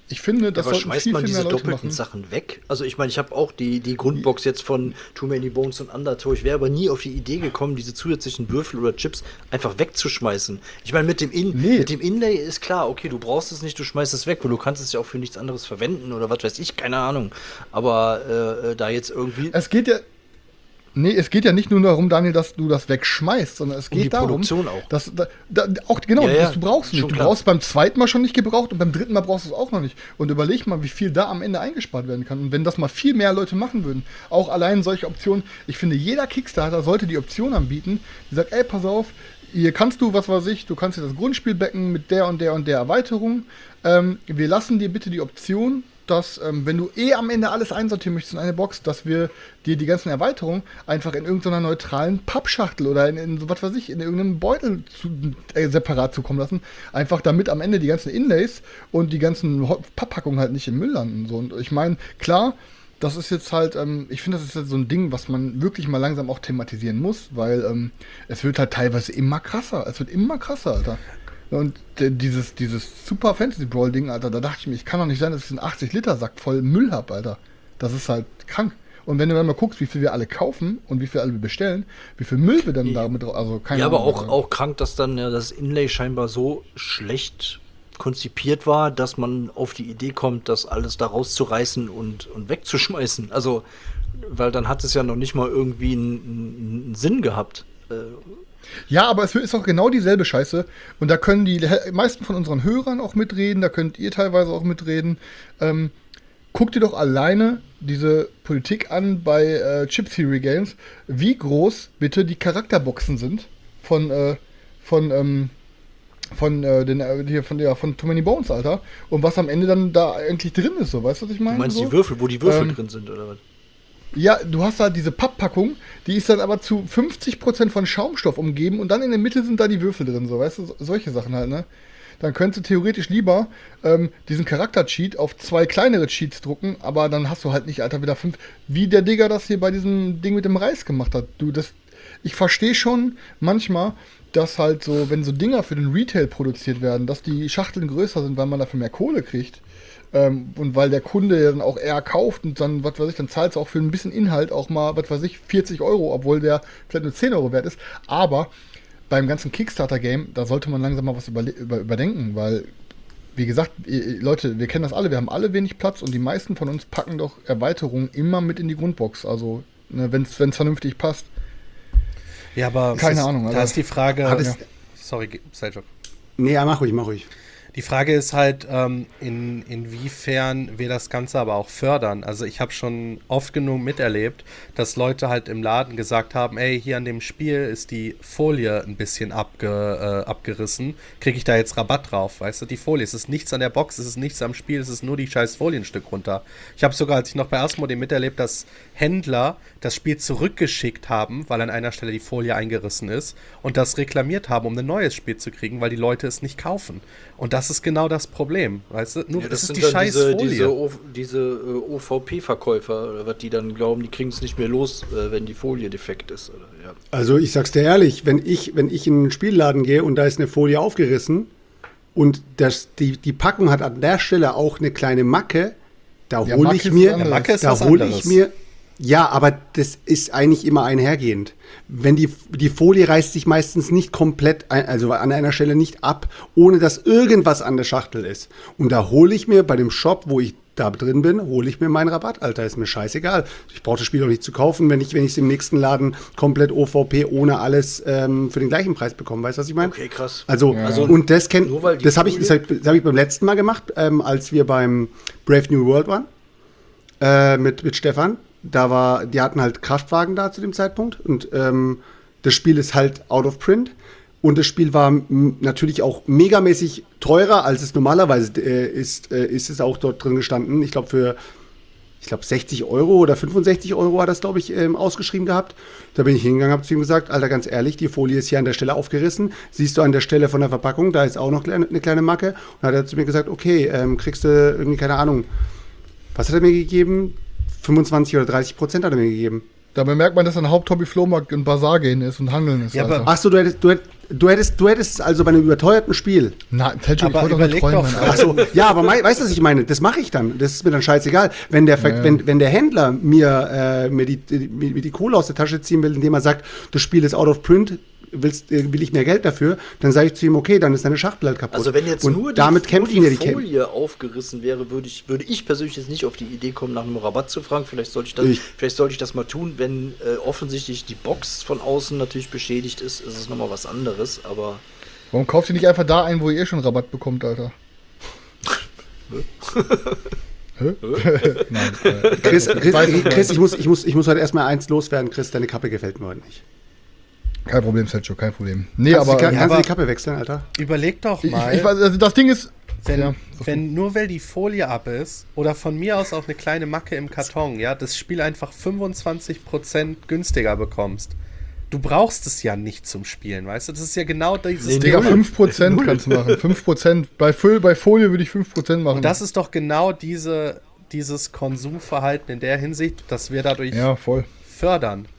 [SPEAKER 4] ich finde, das
[SPEAKER 5] aber
[SPEAKER 4] sollten
[SPEAKER 5] schmeißt
[SPEAKER 4] viel,
[SPEAKER 5] man
[SPEAKER 4] viel
[SPEAKER 5] diese
[SPEAKER 4] mehr Leute
[SPEAKER 5] doppelten
[SPEAKER 4] machen.
[SPEAKER 5] Sachen weg? Also ich meine, ich habe auch die, die Grundbox jetzt von Too Many Bones und Undertow. Ich wäre aber nie auf die Idee gekommen, diese zusätzlichen Würfel oder Chips einfach wegzuschmeißen. Ich meine, mit dem In
[SPEAKER 4] Nee.
[SPEAKER 5] mit dem Inlay ist klar, okay, du brauchst es nicht, du schmeißt es weg, weil du kannst es ja auch für nichts anderes verwenden oder was weiß ich, keine Ahnung. Aber äh, da jetzt irgendwie
[SPEAKER 4] Es geht ja. Nee, es geht ja nicht nur darum, Daniel, dass du das wegschmeißt, sondern es
[SPEAKER 5] Um
[SPEAKER 4] geht
[SPEAKER 5] die
[SPEAKER 4] darum,
[SPEAKER 5] Produktion auch.
[SPEAKER 4] dass da, da, auch genau,
[SPEAKER 5] Ja, ja,
[SPEAKER 4] das du brauchst
[SPEAKER 5] schon
[SPEAKER 4] nicht. Du
[SPEAKER 5] klar.
[SPEAKER 4] brauchst beim zweiten Mal schon nicht gebraucht und beim dritten Mal brauchst du es auch noch nicht. Und überleg mal, wie viel da am Ende eingespart werden kann. Und wenn das mal viel mehr Leute machen würden, auch allein solche Optionen, ich finde, jeder Kickstarter sollte die Option anbieten, die sagt, ey, pass auf, hier kannst du, was weiß ich, du kannst dir das Grundspiel backen mit der und der und der Erweiterung. Ähm, wir lassen dir bitte die Option, dass, ähm, wenn du eh am Ende alles einsortieren möchtest in eine Box, dass wir dir die ganzen Erweiterungen einfach in irgendeiner neutralen Pappschachtel oder in, in so was weiß ich, in irgendeinem Beutel zu, äh, separat zukommen lassen. Einfach damit am Ende die ganzen Inlays und die ganzen Ho- Papppackungen halt nicht im Müll landen. So. Und ich meine, klar, das ist jetzt halt, ähm, ich finde, das ist jetzt so ein Ding, was man wirklich mal langsam auch thematisieren muss, weil ähm, es wird halt teilweise immer krasser. Es wird immer krasser, Alter. Und äh, dieses, dieses Super Fantasy Brawl Ding, Alter, da dachte ich mir, ich kann doch nicht sein, dass ich einen achtzig Liter Sack voll Müll hab, Alter. Das ist halt krank. Und wenn du dann mal guckst, wie viel wir alle kaufen und wie viel alle wir bestellen, wie viel Müll wir dann damit drauf, also keine
[SPEAKER 5] Ja, aber
[SPEAKER 4] Ahnung,
[SPEAKER 5] auch,
[SPEAKER 4] Alter.
[SPEAKER 5] auch krank, dass dann ja, das Inlay scheinbar so schlecht konzipiert war, dass man auf die Idee kommt, das alles da rauszureißen und, und wegzuschmeißen. Also, weil dann hat es ja noch nicht mal irgendwie einen, einen Sinn gehabt. Äh,
[SPEAKER 4] Ja, aber es ist auch genau dieselbe Scheiße. Und da können die he- meisten von unseren Hörern auch mitreden, da könnt ihr teilweise auch mitreden. Ähm, guckt ihr doch alleine diese Politik an bei äh, Chip Theory Games, wie groß bitte die Charakterboxen sind von, äh, von, ähm, von, äh, den, äh, hier von, ja, von Too Many Bones, Alter. Und was am Ende dann da eigentlich drin ist, so, weißt du, was ich meine?
[SPEAKER 5] du meinst
[SPEAKER 4] so?
[SPEAKER 5] die Würfel, wo die Würfel
[SPEAKER 4] Ähm,
[SPEAKER 5] drin sind, oder was?
[SPEAKER 4] Ja, du hast da diese Papppackung, die ist dann aber zu fünfzig Prozent von Schaumstoff umgeben und dann in der Mitte sind da die Würfel drin, so, weißt du, so, solche Sachen halt, ne? Dann könntest du theoretisch lieber ähm, diesen Charakter-Cheat auf zwei kleinere Cheats drucken, aber dann hast du halt nicht, Alter, wieder fünf, wie der Digger das hier bei diesem Ding mit dem Reis gemacht hat. Du, das, ich verstehe schon manchmal, dass halt so, wenn so Dinger für den Retail produziert werden, dass die Schachteln größer sind, weil man dafür mehr Kohle kriegt. Ähm, und weil der Kunde ja dann auch eher kauft und dann, was weiß ich, dann zahlt es auch für ein bisschen Inhalt auch mal, was weiß ich, vierzig Euro, obwohl der vielleicht nur zehn Euro wert ist. Aber beim ganzen Kickstarter-Game, da sollte man langsam mal was überle- über, überdenken, weil, wie gesagt, ihr, Leute, wir kennen das alle, wir haben alle wenig Platz und die meisten von uns packen doch Erweiterungen immer mit in die Grundbox, also ne, wenn es vernünftig passt.
[SPEAKER 6] Ja, aber
[SPEAKER 4] Keine
[SPEAKER 6] es ist,
[SPEAKER 4] Ahnung,
[SPEAKER 6] da
[SPEAKER 4] Alter.
[SPEAKER 6] ist die Frage.
[SPEAKER 7] Hat es-
[SPEAKER 6] ja. Sorry, Selchuk.
[SPEAKER 7] Nee, ja, mach ruhig, mach ruhig.
[SPEAKER 6] Die Frage ist halt, ähm, in, inwiefern wir das Ganze aber auch fördern. Also ich habe schon oft genug miterlebt, dass Leute halt im Laden gesagt haben, ey, hier an dem Spiel ist die Folie ein bisschen abge, äh, abgerissen. Kriege ich da jetzt Rabatt drauf, weißt du? Die Folie, es ist nichts an der Box, es ist nichts am Spiel, es ist nur die scheiß Folienstück runter. Ich habe sogar, als ich noch bei Asmodee miterlebt, dass Händler das Spiel zurückgeschickt haben, weil an einer Stelle die Folie eingerissen ist und das reklamiert haben, um ein neues Spiel zu kriegen, weil die Leute es nicht kaufen. Und das ist genau das Problem, weißt du? Nur,
[SPEAKER 5] Ja,
[SPEAKER 6] das, ist
[SPEAKER 5] sind
[SPEAKER 6] die
[SPEAKER 5] dann
[SPEAKER 6] scheiß
[SPEAKER 5] diese,
[SPEAKER 6] Folie.
[SPEAKER 5] diese, o, diese äh, O V P-Verkäufer, oder was die dann glauben, die kriegen es nicht mehr los, äh, wenn die Folie defekt ist. Oder, ja.
[SPEAKER 7] Also ich sag's dir ehrlich, wenn ich, wenn ich in einen Spielladen gehe und da ist eine Folie aufgerissen und das, die, die Packung hat an der Stelle auch eine kleine Macke, da
[SPEAKER 4] Ja,
[SPEAKER 7] hole
[SPEAKER 4] Macke
[SPEAKER 7] ich
[SPEAKER 4] ist
[SPEAKER 7] mir,
[SPEAKER 4] was anderes.
[SPEAKER 6] Macke ist
[SPEAKER 7] da
[SPEAKER 6] was
[SPEAKER 7] hole
[SPEAKER 6] anderes.
[SPEAKER 7] ich mir, ja, aber das ist eigentlich immer einhergehend. Wenn die, die Folie reißt sich meistens nicht komplett, ein, also an einer Stelle nicht ab, ohne dass irgendwas an der Schachtel ist. Und da hole ich mir bei dem Shop, wo ich da drin bin, hole ich mir meinen Rabatt, Alter, ist mir scheißegal. Ich brauche das Spiel doch nicht zu kaufen, wenn ich wenn ich es im nächsten Laden komplett O V P ohne alles ähm, für den gleichen Preis bekomme. Weißt du, was ich meine?
[SPEAKER 5] Okay, krass.
[SPEAKER 7] Also,
[SPEAKER 5] Also,
[SPEAKER 7] und das kennt,
[SPEAKER 5] nur weil die
[SPEAKER 7] das habe ich,
[SPEAKER 5] Folie-
[SPEAKER 7] das hab ich, das hab ich beim letzten Mal gemacht, ähm, als wir beim Brave New World waren, äh, mit, mit Stefan. Da war, die hatten halt Kraftwagen da zu dem Zeitpunkt und ähm, das Spiel ist halt out of print. Und das Spiel war m, natürlich auch megamäßig teurer, als es normalerweise äh, ist, äh, ist es auch dort drin gestanden. Ich glaube für, ich glaube sechzig Euro oder fünfundsechzig Euro hat das, glaube ich, ähm, ausgeschrieben gehabt. Da bin ich hingegangen, habe zu ihm gesagt, Alter, ganz ehrlich, die Folie ist hier an der Stelle aufgerissen. Siehst du an der Stelle von der Verpackung, da ist auch noch kleine, eine kleine Macke. Und dann hat er zu mir gesagt, okay, ähm, kriegst du irgendwie, keine Ahnung, was hat er mir gegeben? fünfundzwanzig oder dreißig Prozent hat er mir gegeben.
[SPEAKER 4] Dabei merkt man, dass ein Haupthobby Flohmarkt und Bazar gehen ist und Handeln ist.
[SPEAKER 6] Ja, aber-
[SPEAKER 4] Alter.
[SPEAKER 7] Ach so, du hättest, du hättest, Du hättest, du hättest also bei einem überteuerten Spiel.
[SPEAKER 4] Na, Selchuk, ich
[SPEAKER 6] Aber
[SPEAKER 4] wollte doch nur
[SPEAKER 6] überleg
[SPEAKER 4] träumen.
[SPEAKER 6] doch-
[SPEAKER 4] Alter.
[SPEAKER 7] Achso, ja, aber mei, weißt du, was ich meine? Das mache ich dann. Das ist mir dann scheißegal. Wenn der, Ver-
[SPEAKER 4] Ja, ja.
[SPEAKER 7] wenn, wenn der Händler mir, äh, mir, die, die, mir die Kohle aus der Tasche ziehen will, indem er sagt, das Spiel ist out of print, willst, äh, will ich mehr Geld dafür, dann sage ich zu ihm, okay, dann ist deine Schachtel halt kaputt.
[SPEAKER 5] Also wenn jetzt
[SPEAKER 7] Und
[SPEAKER 5] nur die,
[SPEAKER 7] damit
[SPEAKER 5] nur
[SPEAKER 7] kämpfen
[SPEAKER 5] die
[SPEAKER 7] ja die Kämpfer.
[SPEAKER 5] Folie aufgerissen wäre, würde ich, würde ich persönlich jetzt nicht auf die Idee kommen, nach einem Rabatt zu fragen. Vielleicht sollte ich das,
[SPEAKER 7] Ich-
[SPEAKER 5] vielleicht sollte ich das mal tun. Wenn äh, offensichtlich die Box von außen natürlich beschädigt ist, ist es nochmal was anderes. Aber
[SPEAKER 4] Warum kauft ihr nicht einfach da ein, wo ihr eh schon Rabatt bekommt, Alter? Hä? Nein. Äh,
[SPEAKER 7] Chris, Chris,
[SPEAKER 4] weiß, was du
[SPEAKER 7] Chris ich, muss, ich, muss, ich muss heute erstmal eins loswerden. Chris, deine Kappe gefällt mir heute nicht.
[SPEAKER 4] Kein Problem, Selchuk, kein Problem. Nee,
[SPEAKER 7] Kannst,
[SPEAKER 4] aber,
[SPEAKER 7] du, die,
[SPEAKER 4] äh,
[SPEAKER 7] kannst du
[SPEAKER 6] aber-
[SPEAKER 7] die Kappe wechseln, Alter?
[SPEAKER 6] Überleg doch
[SPEAKER 4] ich,
[SPEAKER 6] mal,
[SPEAKER 4] ich, weiß, also das Ding ist,
[SPEAKER 6] wenn,
[SPEAKER 4] ja,
[SPEAKER 6] wenn nur weil die Folie ab ist oder von mir aus auch eine kleine Macke im Karton, ja, das Spiel einfach fünfundzwanzig Prozent günstiger bekommst. Du brauchst es ja nicht zum Spielen, weißt du? Das ist ja genau dieses
[SPEAKER 5] Nee,
[SPEAKER 4] Digga,
[SPEAKER 5] Null.
[SPEAKER 4] fünf Prozent kannst du machen. fünf Prozent. Bei, Füll, bei Folie würde ich fünf Prozent machen.
[SPEAKER 6] Und das ist doch genau diese, dieses Konsumverhalten in der Hinsicht, dass wir dadurch
[SPEAKER 4] ja, voll.
[SPEAKER 6] fördern.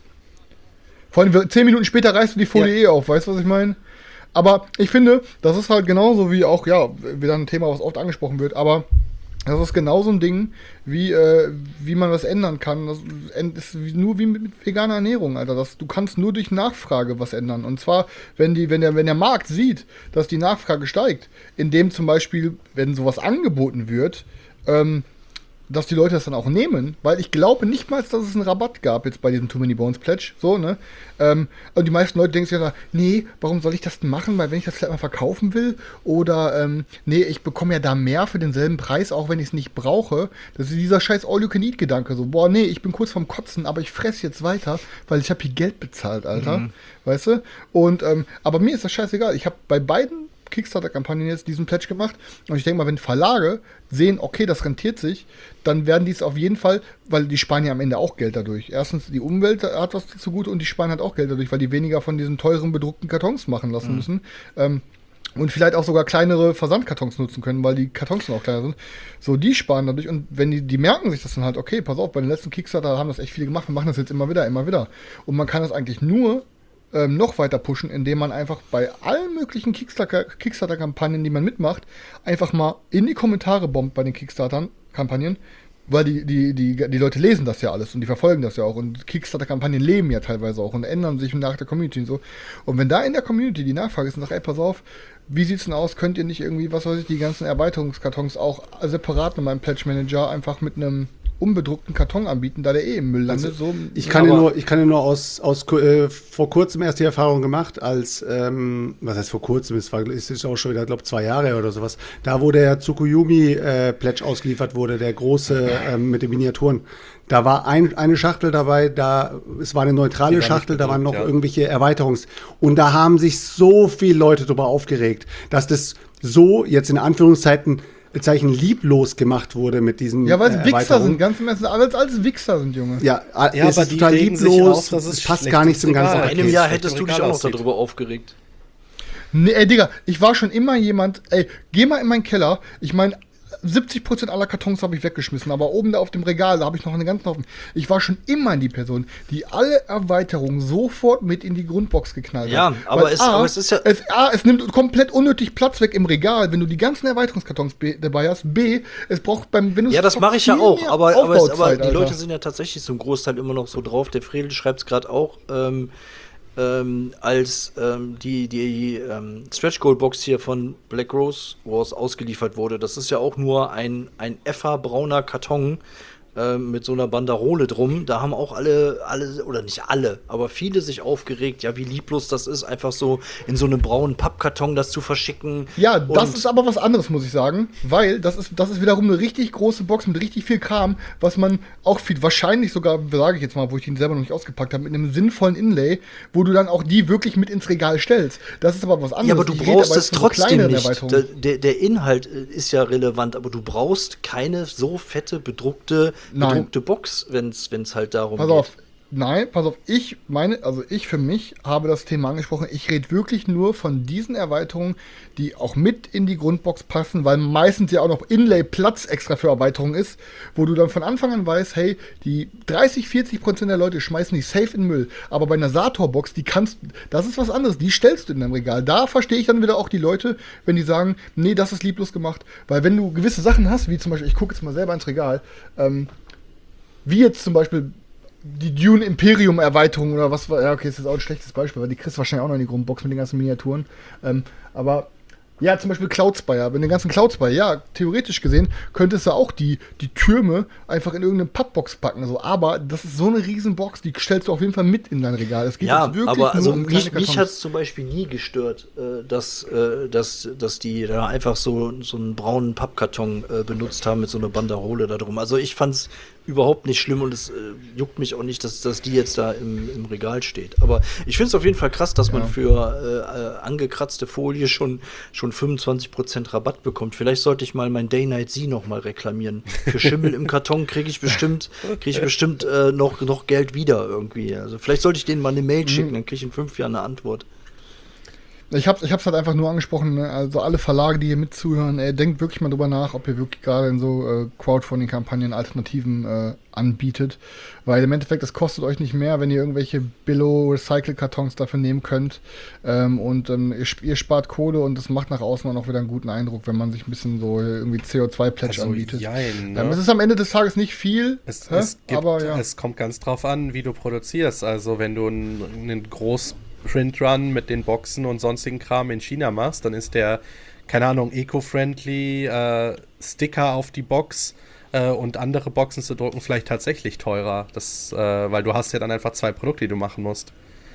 [SPEAKER 4] Vor allem, zehn Minuten später reißt du die Folie
[SPEAKER 6] Ja.
[SPEAKER 4] eh auf, weißt du, was ich meine? Aber ich finde, das ist halt genauso wie auch, ja, wieder ein Thema, was oft angesprochen wird, aber das ist genauso ein Ding, wie, äh, wie man was ändern kann. Das ist wie- nur wie mit veganer Ernährung, Alter. Das, du kannst nur durch Nachfrage was ändern. Und zwar, wenn, die, wenn, der, wenn der Markt sieht, dass die Nachfrage steigt, indem zum Beispiel, wenn sowas angeboten wird, ähm, dass die Leute das dann auch nehmen, weil ich glaube nicht mal, dass es einen Rabatt gab jetzt bei diesem Too Many Bones Pledge, so, ne? Ähm, und die meisten Leute denken sich ja, nee, warum soll ich das denn machen, weil wenn ich das vielleicht mal verkaufen will oder, ähm, nee, ich bekomme ja da mehr für denselben Preis, auch wenn ich es nicht brauche. Das ist dieser scheiß All-You-Can-Eat-Gedanke, so, boah, nee, ich bin kurz vorm Kotzen, aber ich fresse jetzt weiter, weil ich habe hier Geld bezahlt, Alter,
[SPEAKER 5] Mhm.
[SPEAKER 4] weißt du? Und, ähm, aber mir ist das scheißegal, ich habe bei beiden Kickstarter-Kampagnen jetzt diesen Pledge gemacht. Und ich denke mal, wenn Verlage sehen, okay, das rentiert sich, dann werden die es auf jeden Fall, weil die sparen ja am Ende auch Geld dadurch. Erstens, die Umwelt hat was zugute und die sparen halt auch Geld dadurch, weil die weniger von diesen teuren bedruckten Kartons machen lassen müssen. Ähm, und vielleicht auch sogar kleinere Versandkartons nutzen können, weil die Kartons dann auch kleiner sind. So, die sparen dadurch. Und wenn die, die merken sich das dann halt, okay, pass auf, bei den letzten Kickstarter haben das echt viele gemacht, wir machen das jetzt immer wieder, immer wieder. Und man kann das eigentlich nur Ähm, noch weiter pushen, indem man einfach bei allen möglichen Kickstarter- Kickstarter-Kampagnen, die man mitmacht, einfach mal in die Kommentare bombt bei den Kickstarter-Kampagnen, weil die, die, die, die Leute lesen das ja alles und die verfolgen das ja auch und Kickstarter-Kampagnen leben ja teilweise auch und ändern sich nach der Community und so. Und wenn da in der Community die Nachfrage ist und sagt, ey, pass auf, wie sieht's denn aus, könnt ihr nicht irgendwie, was weiß ich, die ganzen Erweiterungskartons auch separat mit meinem Pledge Manager einfach mit einem unbedruckten Karton anbieten, da der eh im Müll landet.
[SPEAKER 7] Also,
[SPEAKER 4] so,
[SPEAKER 7] Ich kann dir
[SPEAKER 5] Aber-
[SPEAKER 7] nur, ich kann dir nur aus, aus äh, vor kurzem erst die Erfahrung gemacht, als, ähm, was heißt vor kurzem, es war, ist jetzt auch schon wieder, glaube zwei Jahre oder sowas, da wo der Tsukuyomi-Pledge ausgeliefert wurde, der große ähm, mit den Miniaturen. Da war ein, eine Schachtel dabei, da es war eine neutrale
[SPEAKER 6] Die war nicht
[SPEAKER 7] Schachtel, da waren noch
[SPEAKER 6] bedruckt, ja.
[SPEAKER 7] irgendwelche Erweiterungs. Und da haben sich so viele Leute darüber aufgeregt, dass das so jetzt in Anführungszeiten Zeichen lieblos gemacht wurde mit diesen
[SPEAKER 4] ja, weil es
[SPEAKER 7] äh,
[SPEAKER 4] Wichser
[SPEAKER 7] Erweiterungen.
[SPEAKER 4] sind, ganz im Ernst, alles, alles Wichser sind, Junge.
[SPEAKER 7] Ja,
[SPEAKER 6] Ja,
[SPEAKER 7] es
[SPEAKER 6] aber
[SPEAKER 7] ist
[SPEAKER 6] die
[SPEAKER 7] total
[SPEAKER 6] regen sich
[SPEAKER 7] lieblos,
[SPEAKER 6] auf, dass es
[SPEAKER 7] es passt
[SPEAKER 6] schlecht
[SPEAKER 7] gar nicht
[SPEAKER 6] ins
[SPEAKER 7] zum ganzen
[SPEAKER 6] Regal.
[SPEAKER 5] vor
[SPEAKER 7] Paket.
[SPEAKER 5] einem Jahr
[SPEAKER 6] schlecht
[SPEAKER 5] hättest
[SPEAKER 6] im
[SPEAKER 5] du dich
[SPEAKER 6] Regal
[SPEAKER 5] auch noch
[SPEAKER 6] aussieht.
[SPEAKER 5] darüber aufgeregt.
[SPEAKER 4] Nee, ey, Digga, ich war schon immer jemand, ey, geh mal in meinen Keller, ich meine, siebzig Prozent aller Kartons habe ich weggeschmissen, aber oben da auf dem Regal, da habe ich noch einen ganzen Haufen. Ich war schon immer die Person, die alle Erweiterungen sofort mit in die Grundbox geknallt
[SPEAKER 5] Ja,
[SPEAKER 4] hat.
[SPEAKER 5] aber
[SPEAKER 4] Weil
[SPEAKER 5] es-
[SPEAKER 4] A,
[SPEAKER 5] aber es ist ja-
[SPEAKER 4] Es, A, es nimmt komplett unnötig Platz weg im Regal, wenn du die ganzen Erweiterungskartons B, dabei hast. B, es braucht beim, wenn du
[SPEAKER 5] Ja, das mache ich ja
[SPEAKER 4] viel
[SPEAKER 5] auch,
[SPEAKER 4] mehr
[SPEAKER 5] aber, aber, es, aber
[SPEAKER 4] Aufbauzeit,
[SPEAKER 5] die
[SPEAKER 4] Alter.
[SPEAKER 5] Leute sind ja tatsächlich zum Großteil immer noch so drauf. Der Fredel schreibt es gerade auch, ähm, ähm, als ähm, die, die ähm, Stretch Goal Box hier von Black Rose Wars ausgeliefert wurde. Das ist ja auch nur ein, ein efferbrauner Karton ähm, mit so einer Banderole drum. Da haben auch alle, alle, oder nicht alle, aber viele sich aufgeregt, ja, wie lieblos das ist, einfach so in so einem braunen Pappkarton das zu verschicken.
[SPEAKER 4] Ja, das
[SPEAKER 5] Und-
[SPEAKER 4] ist aber was anderes, muss ich sagen, weil das ist, das ist wiederum eine richtig große Box mit richtig viel Kram, was man auch viel, wahrscheinlich sogar, sage ich jetzt mal, wo ich den selber noch nicht ausgepackt habe, mit einem sinnvollen Inlay, wo du dann auch die wirklich mit ins Regal stellst. Das ist aber was anderes.
[SPEAKER 5] Ja, aber du
[SPEAKER 4] Ich rede
[SPEAKER 5] brauchst
[SPEAKER 4] aber
[SPEAKER 5] es
[SPEAKER 4] jetzt von so
[SPEAKER 5] trotzdem
[SPEAKER 4] kleineren
[SPEAKER 5] nicht.
[SPEAKER 4] Erweiterungen.
[SPEAKER 5] Der, der, der Inhalt äh, ist ja relevant, aber du brauchst keine so fette bedruckte,
[SPEAKER 4] Nein.
[SPEAKER 5] bedruckte Box, wenn es halt darum
[SPEAKER 4] Pass
[SPEAKER 5] geht.
[SPEAKER 4] auf, Nein, pass auf, ich meine, also ich für mich habe das Thema angesprochen. Ich rede wirklich nur von diesen Erweiterungen, die auch mit in die Grundbox passen, weil meistens ja auch noch Inlay-Platz extra für Erweiterungen ist, wo du dann von Anfang an weißt, hey, die dreißig, vierzig Prozent der Leute schmeißen die safe in den Müll. Aber bei einer Sator-Box, die kannst, das ist was anderes, die stellst du in deinem Regal. Da verstehe ich dann wieder auch die Leute, wenn die sagen, nee, das ist lieblos gemacht. Weil wenn du gewisse Sachen hast, wie zum Beispiel, ich gucke jetzt mal selber ins Regal, ähm, wie jetzt zum Beispiel die Dune Imperium Erweiterung oder was war, ja okay, das ist auch ein schlechtes Beispiel, weil die kriegst du wahrscheinlich auch noch in die Grundbox mit den ganzen Miniaturen. Ähm, aber ja, zum Beispiel Cloudspire, wenn den ganzen Cloudspire, ja, theoretisch gesehen, könntest du auch die, die Türme einfach in irgendeine Pappbox packen, so. Aber das ist so eine Riesenbox, die stellst du auf jeden Fall mit in dein Regal. Es geht
[SPEAKER 5] ja,
[SPEAKER 4] jetzt wirklich
[SPEAKER 5] aber
[SPEAKER 4] nur
[SPEAKER 5] also
[SPEAKER 4] um
[SPEAKER 5] mich,
[SPEAKER 4] kleine
[SPEAKER 5] mich hat es zum Beispiel nie gestört, äh, dass, äh, dass, dass die da einfach so, so einen braunen Pappkarton äh, benutzt haben mit so einer Banderole da drum. Also ich fand's überhaupt nicht schlimm und es äh, juckt mich auch nicht, dass, dass die jetzt da im, im Regal steht. Aber ich finde es auf jeden Fall krass, dass man
[SPEAKER 4] Ja.
[SPEAKER 5] für äh, angekratzte Folie schon, schon fünfundzwanzig Prozent Rabatt bekommt. Vielleicht sollte ich mal mein Day Night Sie noch mal reklamieren. Für Schimmel im Karton kriege ich bestimmt, krieg ich bestimmt äh, noch, noch Geld wieder irgendwie. Also vielleicht sollte ich denen mal eine Mail schicken, dann kriege ich in fünf Jahren eine Antwort.
[SPEAKER 4] Ich hab's, ich hab's halt einfach nur angesprochen, ne? Also alle Verlage, die hier mitzuhören, ey, denkt wirklich mal drüber nach, ob ihr wirklich gerade in so äh, Crowdfunding-Kampagnen Alternativen äh, anbietet. Weil im Endeffekt, das kostet euch nicht mehr, wenn ihr irgendwelche Billo-Recycle-Kartons dafür nehmen könnt. Ähm, und ähm, ihr, ihr spart Kohle und das macht nach außen auch noch wieder einen guten Eindruck, wenn man sich ein bisschen so irgendwie C O zwei Pledge
[SPEAKER 6] Also,
[SPEAKER 4] anbietet.
[SPEAKER 6] jein, ne?
[SPEAKER 4] Ähm, es ist am Ende des Tages nicht viel,
[SPEAKER 6] Es,
[SPEAKER 4] hä?
[SPEAKER 6] es, gibt,
[SPEAKER 4] aber ja.
[SPEAKER 6] es kommt ganz drauf an, wie du produzierst. Also wenn du einen, einen Groß-Print-Run mit den Boxen und sonstigen Kram in China machst, dann ist der, keine Ahnung, eco-friendly äh, Sticker auf die Box äh, und andere Boxen zu drucken vielleicht tatsächlich teurer. Das, äh, weil du hast ja dann einfach zwei Produkte, die du machen musst.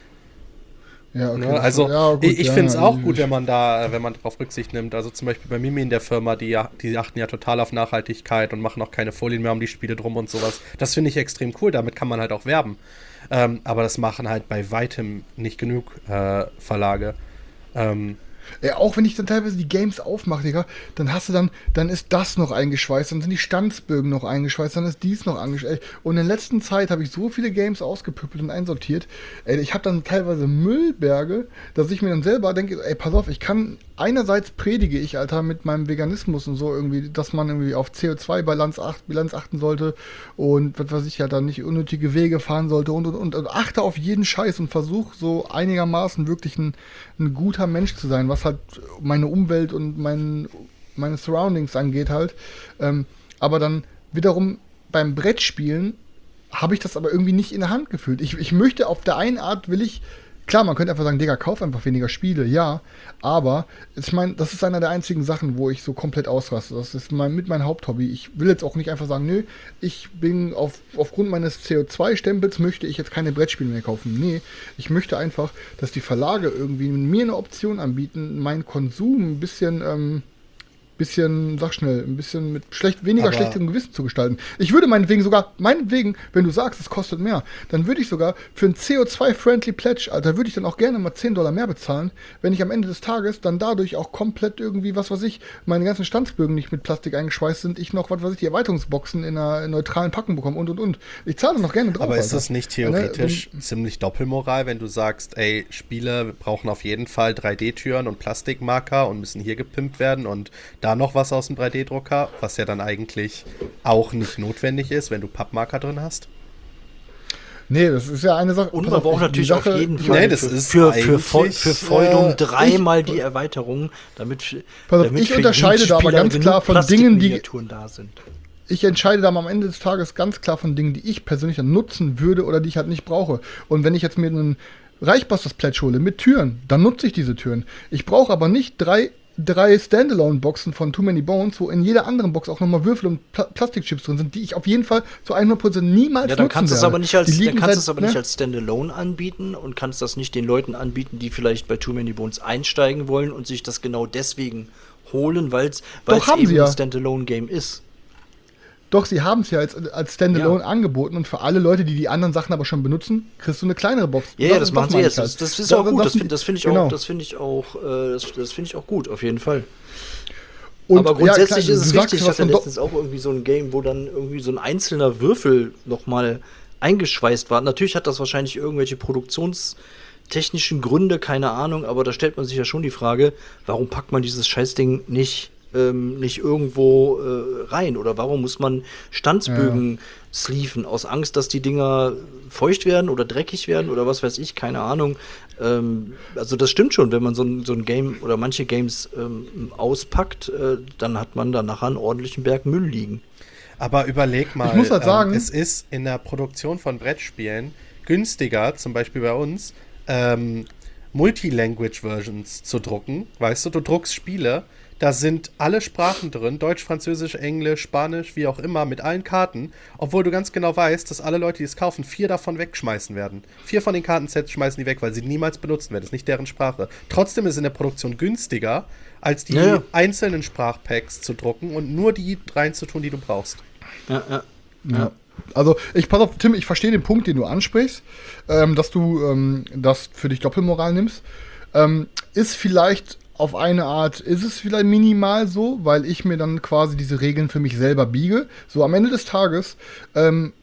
[SPEAKER 4] Ja, okay,
[SPEAKER 6] Ne?
[SPEAKER 4] das-
[SPEAKER 6] Also
[SPEAKER 4] ja, gut,
[SPEAKER 6] ich, ich
[SPEAKER 4] ja,
[SPEAKER 6] finde es
[SPEAKER 4] ja,
[SPEAKER 6] auch
[SPEAKER 4] ich-
[SPEAKER 6] gut, wenn man da, wenn man darauf Rücksicht nimmt. Also zum Beispiel bei Mimi in der Firma, die, ja- die achten ja total auf Nachhaltigkeit und machen auch keine Folien mehr um die Spiele drum und sowas. Das finde ich extrem cool, damit kann man halt auch werben. Ähm, aber das machen halt bei weitem nicht genug äh, Verlage. Ähm,
[SPEAKER 4] Ja, auch wenn ich dann teilweise die Games aufmache, Digga, dann hast du dann, dann ist das noch eingeschweißt, dann sind die Stanzbögen noch eingeschweißt, dann ist dies noch eingeschweißt. Und in der letzten Zeit habe ich so viele Games ausgepüppelt und einsortiert. Ey, ich habe dann teilweise Müllberge, dass ich mir dann selber denke, ey, pass auf, ich kann, einerseits predige ich, Alter, mit meinem Veganismus und so irgendwie, dass man irgendwie auf C O zwei Bilanz, acht, Bilanz achten sollte und was weiß ich, ja, dann nicht unnötige Wege fahren sollte und, und, und, und achte auf jeden Scheiß und versuche so einigermaßen wirklich ein, ein guter Mensch zu sein, was halt meine Umwelt und mein, meine Surroundings angeht halt. Ähm, aber dann wiederum beim Brettspielen habe ich das aber irgendwie nicht in der Hand gefühlt. Ich, ich möchte auf der einen Art, will ich, klar, man könnte einfach sagen, Digga, kauf einfach weniger Spiele, ja, aber ich meine, das ist einer der einzigen Sachen, wo ich so komplett ausraste. Das ist mein, mit meinem Haupthobby. Ich will jetzt auch nicht einfach sagen, nö, ich bin auf, aufgrund meines C O zwei Stempels möchte ich jetzt keine Brettspiele mehr kaufen. Nee, ich möchte einfach, dass die Verlage irgendwie mir eine Option anbieten, meinen Konsum ein bisschen, ähm, bisschen, sag schnell, ein bisschen mit schlecht, weniger
[SPEAKER 6] Aber-
[SPEAKER 4] schlechtem Gewissen zu gestalten. Ich würde meinetwegen sogar, meinetwegen, wenn du sagst, es kostet mehr, dann würde ich sogar für ein C O zwei Friendly Pledge, Alter, würde ich dann auch gerne mal zehn Dollar mehr bezahlen, wenn ich am Ende des Tages dann dadurch auch komplett irgendwie, was weiß ich, meine ganzen Stanzbögen nicht mit Plastik eingeschweißt sind, ich noch, was weiß ich, die Erweiterungsboxen in einer neutralen Packung bekomme und und und. Ich zahle noch gerne drauf.
[SPEAKER 6] aber ist
[SPEAKER 4] Alter.
[SPEAKER 6] das nicht
[SPEAKER 4] Ja, ne,
[SPEAKER 6] theoretisch ziemlich Doppelmoral, wenn du sagst, ey, Spiele brauchen auf jeden Fall drei D-Türen und Plastikmarker und müssen hier gepimpt werden und da noch was aus dem drei D-Drucker, was ja dann eigentlich auch nicht notwendig ist, wenn du Pappmarker drin hast?
[SPEAKER 4] Nee, das ist ja eine Sache.
[SPEAKER 5] Und
[SPEAKER 4] pass
[SPEAKER 5] man
[SPEAKER 4] auf,
[SPEAKER 5] braucht
[SPEAKER 4] die
[SPEAKER 5] natürlich
[SPEAKER 4] Sache-
[SPEAKER 5] auf jeden
[SPEAKER 4] die-
[SPEAKER 5] Fall
[SPEAKER 6] Nee, das
[SPEAKER 5] für,
[SPEAKER 6] ist
[SPEAKER 5] für, für, Feu-
[SPEAKER 6] eigentlich,
[SPEAKER 5] für Feudum
[SPEAKER 4] äh,
[SPEAKER 5] dreimal
[SPEAKER 4] ich-
[SPEAKER 5] die Erweiterung, damit,
[SPEAKER 4] Pass auf,
[SPEAKER 5] damit
[SPEAKER 4] ich
[SPEAKER 5] für
[SPEAKER 4] unterscheide
[SPEAKER 5] jeden
[SPEAKER 4] da aber
[SPEAKER 5] Spieler
[SPEAKER 4] ganz
[SPEAKER 5] genug
[SPEAKER 4] klar von Dingen, die-
[SPEAKER 5] Plastikminiaturen da sind.
[SPEAKER 4] Ich entscheide da am Ende des Tages ganz klar von Dingen, die ich persönlich dann nutzen würde oder die ich halt nicht brauche. Und wenn ich jetzt mir einen Reichbusters Pledge hole mit Türen, dann nutze ich diese Türen. Ich brauche aber nicht drei, drei Standalone-Boxen von Too Many Bones, wo in jeder anderen Box auch nochmal Würfel und Pla Plastikchips drin sind, die ich auf jeden Fall zu hundert Prozent niemals
[SPEAKER 5] Ja, dann
[SPEAKER 4] nutzen
[SPEAKER 5] kannst du es
[SPEAKER 4] werde.
[SPEAKER 5] aber nicht als,
[SPEAKER 4] Die
[SPEAKER 5] dann
[SPEAKER 4] liegen
[SPEAKER 5] kannst du
[SPEAKER 4] seit-
[SPEAKER 5] es aber
[SPEAKER 4] ne?
[SPEAKER 5] nicht als Standalone anbieten und kannst das nicht den Leuten anbieten, die vielleicht bei Too Many Bones einsteigen wollen und sich das genau deswegen holen, weil es
[SPEAKER 4] Doch, haben
[SPEAKER 5] eben
[SPEAKER 4] sie ja.
[SPEAKER 5] ein Standalone-Game ist.
[SPEAKER 4] Doch, sie haben es ja als, als Standalone angeboten und für alle Leute, die die anderen Sachen aber schon benutzen, kriegst du eine kleinere Box.
[SPEAKER 5] Ja, ja, das machen sie
[SPEAKER 4] meine
[SPEAKER 5] jetzt.
[SPEAKER 4] ich
[SPEAKER 5] Das,
[SPEAKER 4] halt.
[SPEAKER 5] das ist auch gut. Das
[SPEAKER 4] sind-
[SPEAKER 5] finde das find ich
[SPEAKER 4] genau.
[SPEAKER 5] auch, das finde ich auch, äh, das, das finde ich auch gut, auf jeden Fall.
[SPEAKER 4] Und,
[SPEAKER 5] Aber
[SPEAKER 4] ja,
[SPEAKER 5] grundsätzlich
[SPEAKER 4] klar,
[SPEAKER 5] ist es
[SPEAKER 4] du sagst
[SPEAKER 5] wichtig, ich
[SPEAKER 4] was
[SPEAKER 5] hatte
[SPEAKER 4] von Do-
[SPEAKER 5] letztens auch irgendwie so ein Game, wo dann irgendwie so ein einzelner Würfel nochmal eingeschweißt war. Natürlich hat das wahrscheinlich irgendwelche produktionstechnischen Gründe, keine Ahnung, aber da stellt man sich ja schon die Frage, warum packt man dieses Scheißding nicht, ähm, nicht irgendwo äh, rein? Oder warum muss man Stanzbögen ja. sleeven, aus Angst, dass die Dinger feucht werden oder dreckig werden oder was weiß ich, keine Ahnung. Ähm, also das stimmt schon, wenn man so ein, so ein Game oder manche Games ähm, auspackt, äh, dann hat man da nachher einen ordentlichen Berg Müll liegen.
[SPEAKER 6] Aber überleg mal,
[SPEAKER 4] ich muss halt sagen,
[SPEAKER 6] ähm, es ist in der Produktion von Brettspielen günstiger, zum Beispiel bei uns, ähm, Multilanguage-Versions zu drucken. Weißt du, du druckst Spiele, da sind alle Sprachen drin, Deutsch, Französisch, Englisch, Spanisch, wie auch immer, mit allen Karten, obwohl du ganz genau weißt, dass alle Leute, die es kaufen, vier davon wegschmeißen werden. Vier von den Kartensets schmeißen die weg, weil sie niemals benutzen werden. Das ist nicht deren Sprache. Trotzdem ist es in der Produktion günstiger, als die ja, ja. einzelnen Sprachpacks zu drucken und nur die reinzutun, die du brauchst.
[SPEAKER 5] Ja, ja.
[SPEAKER 4] ja. ja. Also, ich pass auf, Tim, ich verstehe den Punkt, den du ansprichst, ähm, dass du ähm, das für dich Doppelmoral nimmst. Ähm, ist vielleicht auf eine Art, ist es vielleicht minimal so, weil ich mir dann quasi diese Regeln für mich selber biege. So am Ende des Tages ähm,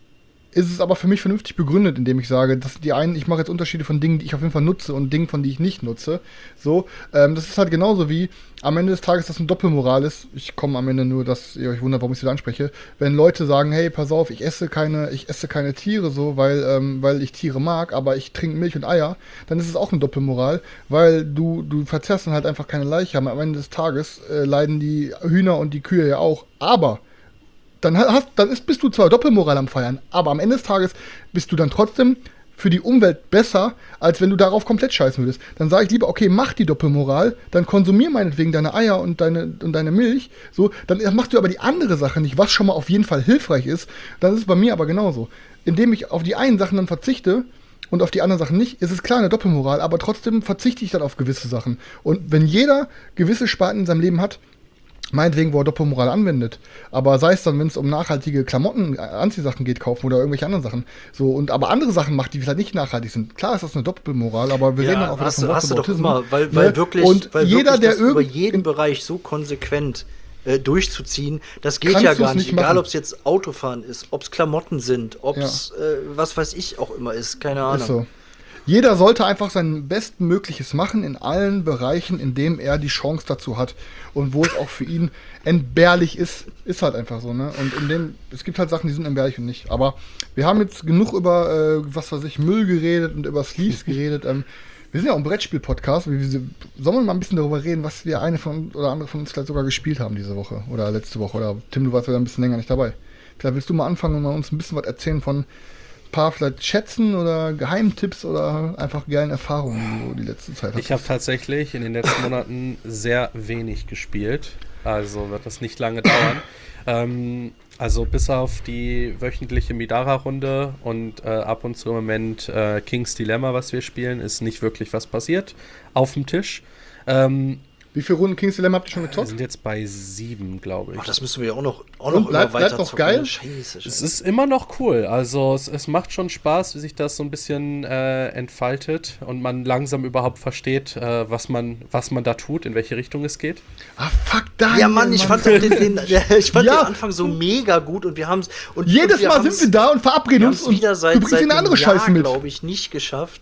[SPEAKER 4] ist es aber für mich vernünftig begründet, indem ich sage, dass die einen, ich mache jetzt Unterschiede von Dingen, die ich auf jeden Fall nutze und Dingen, von die ich nicht nutze. So, ähm, das ist halt genauso wie am Ende des Tages, dass eine Doppelmoral ist. Ich komme am Ende nur, dass ihr euch wundert, warum ich es wieder anspreche. Wenn Leute sagen, hey, pass auf, ich esse keine, ich esse keine Tiere so, weil, ähm, weil ich Tiere mag, aber ich trinke Milch und Eier, dann ist es auch eine Doppelmoral, weil du, du verzehrst dann halt einfach keine Leiche. Am Ende des Tages äh, leiden die Hühner und die Kühe ja auch. Aber Dann, hast, dann ist, bist du zwar Doppelmoral am Feiern, aber am Ende des Tages bist du dann trotzdem für die Umwelt besser, als wenn du darauf komplett scheißen würdest. Dann sage ich lieber, okay, mach die Doppelmoral, dann konsumier meinetwegen deine Eier und deine, und deine Milch, so, dann machst du aber die andere Sache nicht, was schon mal auf jeden Fall hilfreich ist. Dann ist es bei mir aber genauso. Indem ich auf die einen Sachen dann verzichte und auf die anderen Sachen nicht, ist es klar eine Doppelmoral, aber trotzdem verzichte ich dann auf gewisse Sachen. Und wenn jeder gewisse Sparten in seinem Leben hat, meinetwegen, wo er Doppelmoral anwendet. Aber sei es dann, wenn es um nachhaltige Klamotten, Anziehsachen geht, kaufen oder irgendwelche anderen Sachen. So, und aber andere Sachen macht, die vielleicht nicht nachhaltig sind. Klar ist das eine Doppelmoral, aber wir
[SPEAKER 5] ja,
[SPEAKER 4] reden dann auch wieder
[SPEAKER 5] hast,
[SPEAKER 4] von
[SPEAKER 5] hast du doch immer, weil,
[SPEAKER 4] ne?
[SPEAKER 5] weil wirklich,
[SPEAKER 4] und
[SPEAKER 5] weil
[SPEAKER 4] jeder,
[SPEAKER 5] wirklich
[SPEAKER 4] der
[SPEAKER 5] das über jeden Bereich so konsequent äh, durchzuziehen, das geht ja gar nicht. nicht Egal, ob es jetzt Autofahren ist, ob es Klamotten sind, ob es, ja. äh, was weiß ich auch immer ist, keine Ahnung.
[SPEAKER 4] Ist so. Jeder sollte einfach sein Bestmögliches machen in allen Bereichen, in denen er die Chance dazu hat. Und wo es auch für ihn entbehrlich ist, ist halt einfach so, ne? Und in dem, es gibt halt Sachen, die sind entbehrlich und nicht. Aber wir haben jetzt genug über, äh, was weiß ich, Müll geredet und über Sleeves geredet. Ähm, wir sind ja auch ein Brettspiel-Podcast. Sollen wir mal ein bisschen darüber reden, was wir eine von oder andere von uns vielleicht sogar gespielt haben diese Woche oder letzte Woche? Oder Tim, du warst ja ein bisschen länger nicht dabei. Vielleicht willst du mal anfangen und mal uns ein bisschen was erzählen von paar vielleicht Schätzen oder Geheimtipps oder einfach geilen Erfahrungen, die du die letzte Zeit hast.
[SPEAKER 6] Ich habe tatsächlich in den letzten Monaten sehr wenig gespielt, also wird das nicht lange dauern. ähm, also bis auf die wöchentliche Midara-Runde und äh, ab und zu im Moment äh, King's Dilemma, was wir spielen, ist nicht wirklich was passiert auf dem Tisch. Ähm,
[SPEAKER 4] Wie viele Runden King's Dilemma habt ihr schon gezockt?
[SPEAKER 6] Wir sind jetzt bei sieben, glaube ich.
[SPEAKER 5] Ach, das müssen wir ja auch noch, auch
[SPEAKER 4] und
[SPEAKER 5] noch
[SPEAKER 4] bleibt,
[SPEAKER 5] weiter
[SPEAKER 4] bleibt noch
[SPEAKER 5] zocken.
[SPEAKER 4] geil?
[SPEAKER 5] Scheiße, Scheiße.
[SPEAKER 6] Es ist immer noch cool. Also es, es macht schon Spaß, wie sich das so ein bisschen äh, entfaltet und man langsam überhaupt versteht, äh, was man, was man da tut, in welche Richtung es geht.
[SPEAKER 4] Ah, fuck, da.
[SPEAKER 5] Ja, Mann, ich fand, den, den, ich fand
[SPEAKER 4] ja.
[SPEAKER 5] den Anfang so mega gut und wir haben es.
[SPEAKER 4] Jedes
[SPEAKER 5] und wir
[SPEAKER 4] Mal sind wir da und verabreden uns und
[SPEAKER 5] wieder seit,
[SPEAKER 4] du bringst eine andere Scheiße mit.
[SPEAKER 5] Glaube ich, nicht geschafft.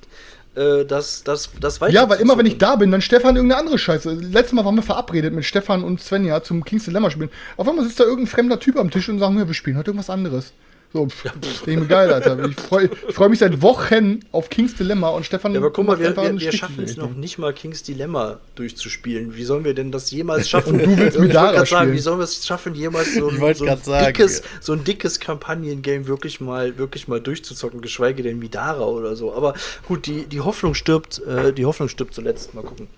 [SPEAKER 5] Das, das, das
[SPEAKER 4] ja, weil immer, wenn ich da bin, dann Stefan irgendeine andere Scheiße. Letztes Mal waren wir verabredet mit Stefan und Svenja zum King's Dilemma spielen. Auf einmal sitzt da irgendein fremder Typ am Tisch und sagen, wir spielen heute irgendwas anderes. So, pff, ja, geil, Alter. Ich freue freu mich seit Wochen auf King's Dilemma und Stefan.
[SPEAKER 5] Ja, aber guck mal, wir, wir, wir schaffen es noch nicht mal King's Dilemma durchzuspielen. Wie sollen wir denn das jemals schaffen?
[SPEAKER 4] Und du willst mit Dara
[SPEAKER 5] sagen, wie sollen wir es schaffen, jemals so ein, so ein dickes, so ein dickes Kampagnen-Game wirklich mal, wirklich mal durchzuzocken, geschweige denn Midara oder so. Aber gut, die, die Hoffnung stirbt, äh, die Hoffnung stirbt zuletzt. Mal gucken.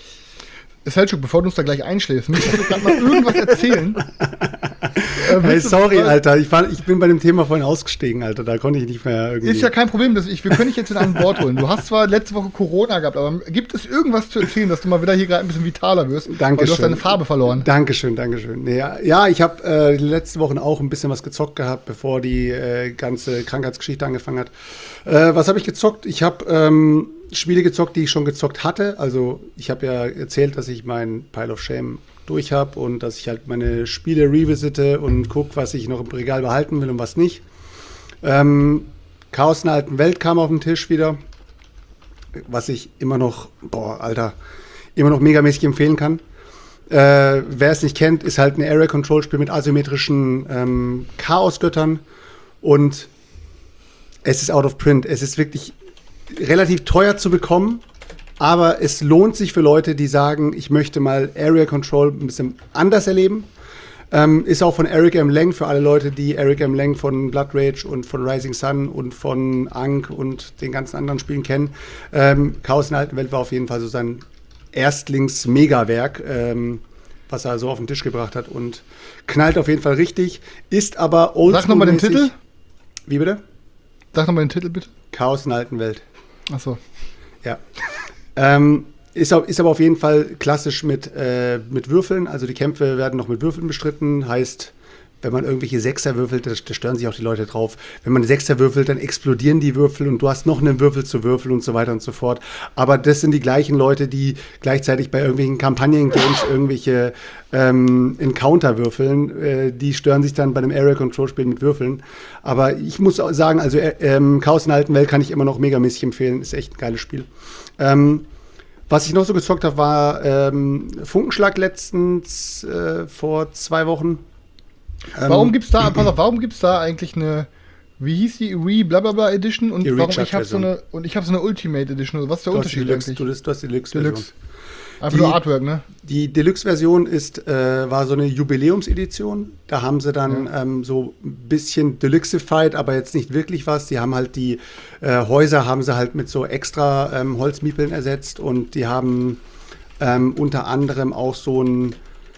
[SPEAKER 4] Selchuk, bevor du uns da gleich einschläfst, müsstest du gerade mal irgendwas erzählen.
[SPEAKER 7] äh, hey, sorry, du, Alter, ich, war, ich bin bei dem Thema vorhin ausgestiegen, Alter, da konnte ich nicht mehr irgendwie...
[SPEAKER 4] Ist ja kein Problem, dass ich, wir können dich jetzt in ein Wort holen. Du hast zwar letzte Woche Corona gehabt, aber gibt es irgendwas zu erzählen, dass du mal wieder hier gerade ein bisschen vitaler wirst?
[SPEAKER 7] Dankeschön.
[SPEAKER 4] Weil du hast deine Farbe verloren.
[SPEAKER 7] Dankeschön, Dankeschön. Nee, ja, ja, ich habe äh, die letzten Wochen auch ein bisschen was gezockt gehabt, bevor die äh, ganze Krankheitsgeschichte angefangen hat. Äh, was habe ich gezockt? Ich habe... Ähm, Spiele gezockt, die ich schon gezockt hatte. Also ich habe ja erzählt, dass ich meinen Pile of Shame durch habe und dass ich halt meine Spiele revisite und gucke, was ich noch im Regal behalten will und was nicht. Ähm, Chaos in der alten Welt kam auf den Tisch wieder, was ich immer noch, boah, Alter, immer noch megamäßig empfehlen kann. Äh, wer es nicht kennt, ist halt ein Area-Control-Spiel mit asymmetrischen ähm, Chaos-Göttern und es ist out of print. Es ist wirklich relativ teuer zu bekommen, aber es lohnt sich für Leute, die sagen, ich möchte mal Area-Control ein bisschen anders erleben. Ähm, ist auch von Eric M. Lang, für alle Leute, die Eric M. Lang von Blood Rage und von Rising Sun und von Ankh und den ganzen anderen Spielen kennen. Ähm, Chaos in der alten Welt war auf jeden Fall so sein Erstlings-Megawerk, ähm, was er so auf den Tisch gebracht hat und knallt auf jeden Fall richtig, ist aber oldschool.
[SPEAKER 4] Sag nochmal den Titel.
[SPEAKER 7] Wie bitte?
[SPEAKER 4] Sag nochmal den Titel, bitte.
[SPEAKER 7] Chaos in der alten Welt.
[SPEAKER 4] Ach so.
[SPEAKER 7] Ja. ähm, ist, ist aber auf jeden Fall klassisch mit, äh, mit Würfeln, also die Kämpfe werden noch mit Würfeln bestritten, heißt, wenn man irgendwelche Sechser würfelt, da, da stören sich auch die Leute drauf. Wenn man Sechser würfelt, dann explodieren die Würfel und du hast noch einen Würfel zu würfeln und so weiter und so fort. Aber das sind die gleichen Leute, die gleichzeitig bei irgendwelchen Kampagnen-Games irgendwelche ähm, Encounter würfeln. Äh, die stören sich dann bei einem Area-Control-Spiel mit Würfeln. Aber ich muss auch sagen, also äh, ähm, Chaos in der alten Welt kann ich immer noch megamäßig empfehlen. Ist echt ein geiles Spiel. Ähm, was ich noch so gezockt habe, war ähm, Funkenschlag letztens äh, vor zwei Wochen.
[SPEAKER 4] Warum
[SPEAKER 7] Ähm,
[SPEAKER 4] gibt's da, pass auf, warum gibt's da eigentlich eine, wie hieß die, Re blablabla Edition und
[SPEAKER 7] Die
[SPEAKER 4] warum ich habe so
[SPEAKER 7] Recharge-Version.
[SPEAKER 4] eine und ich habe so eine Ultimate Edition, was ist der
[SPEAKER 7] Du hast die
[SPEAKER 4] Unterschied
[SPEAKER 7] Deluxe,
[SPEAKER 4] eigentlich?
[SPEAKER 7] du, hast- du hast die Deluxe-Version.
[SPEAKER 4] Deluxe. Einfach
[SPEAKER 7] Die-
[SPEAKER 4] nur Artwork, ne?
[SPEAKER 7] Die Deluxe-Version ist, äh, war so eine Jubiläumsedition. Da haben sie dann
[SPEAKER 4] Ja.
[SPEAKER 7] ähm, so ein bisschen Deluxified, aber jetzt nicht wirklich was. Die haben halt die äh, Häuser haben sie halt mit so extra ähm, Holzmiepeln ersetzt und die haben ähm, unter anderem auch so ein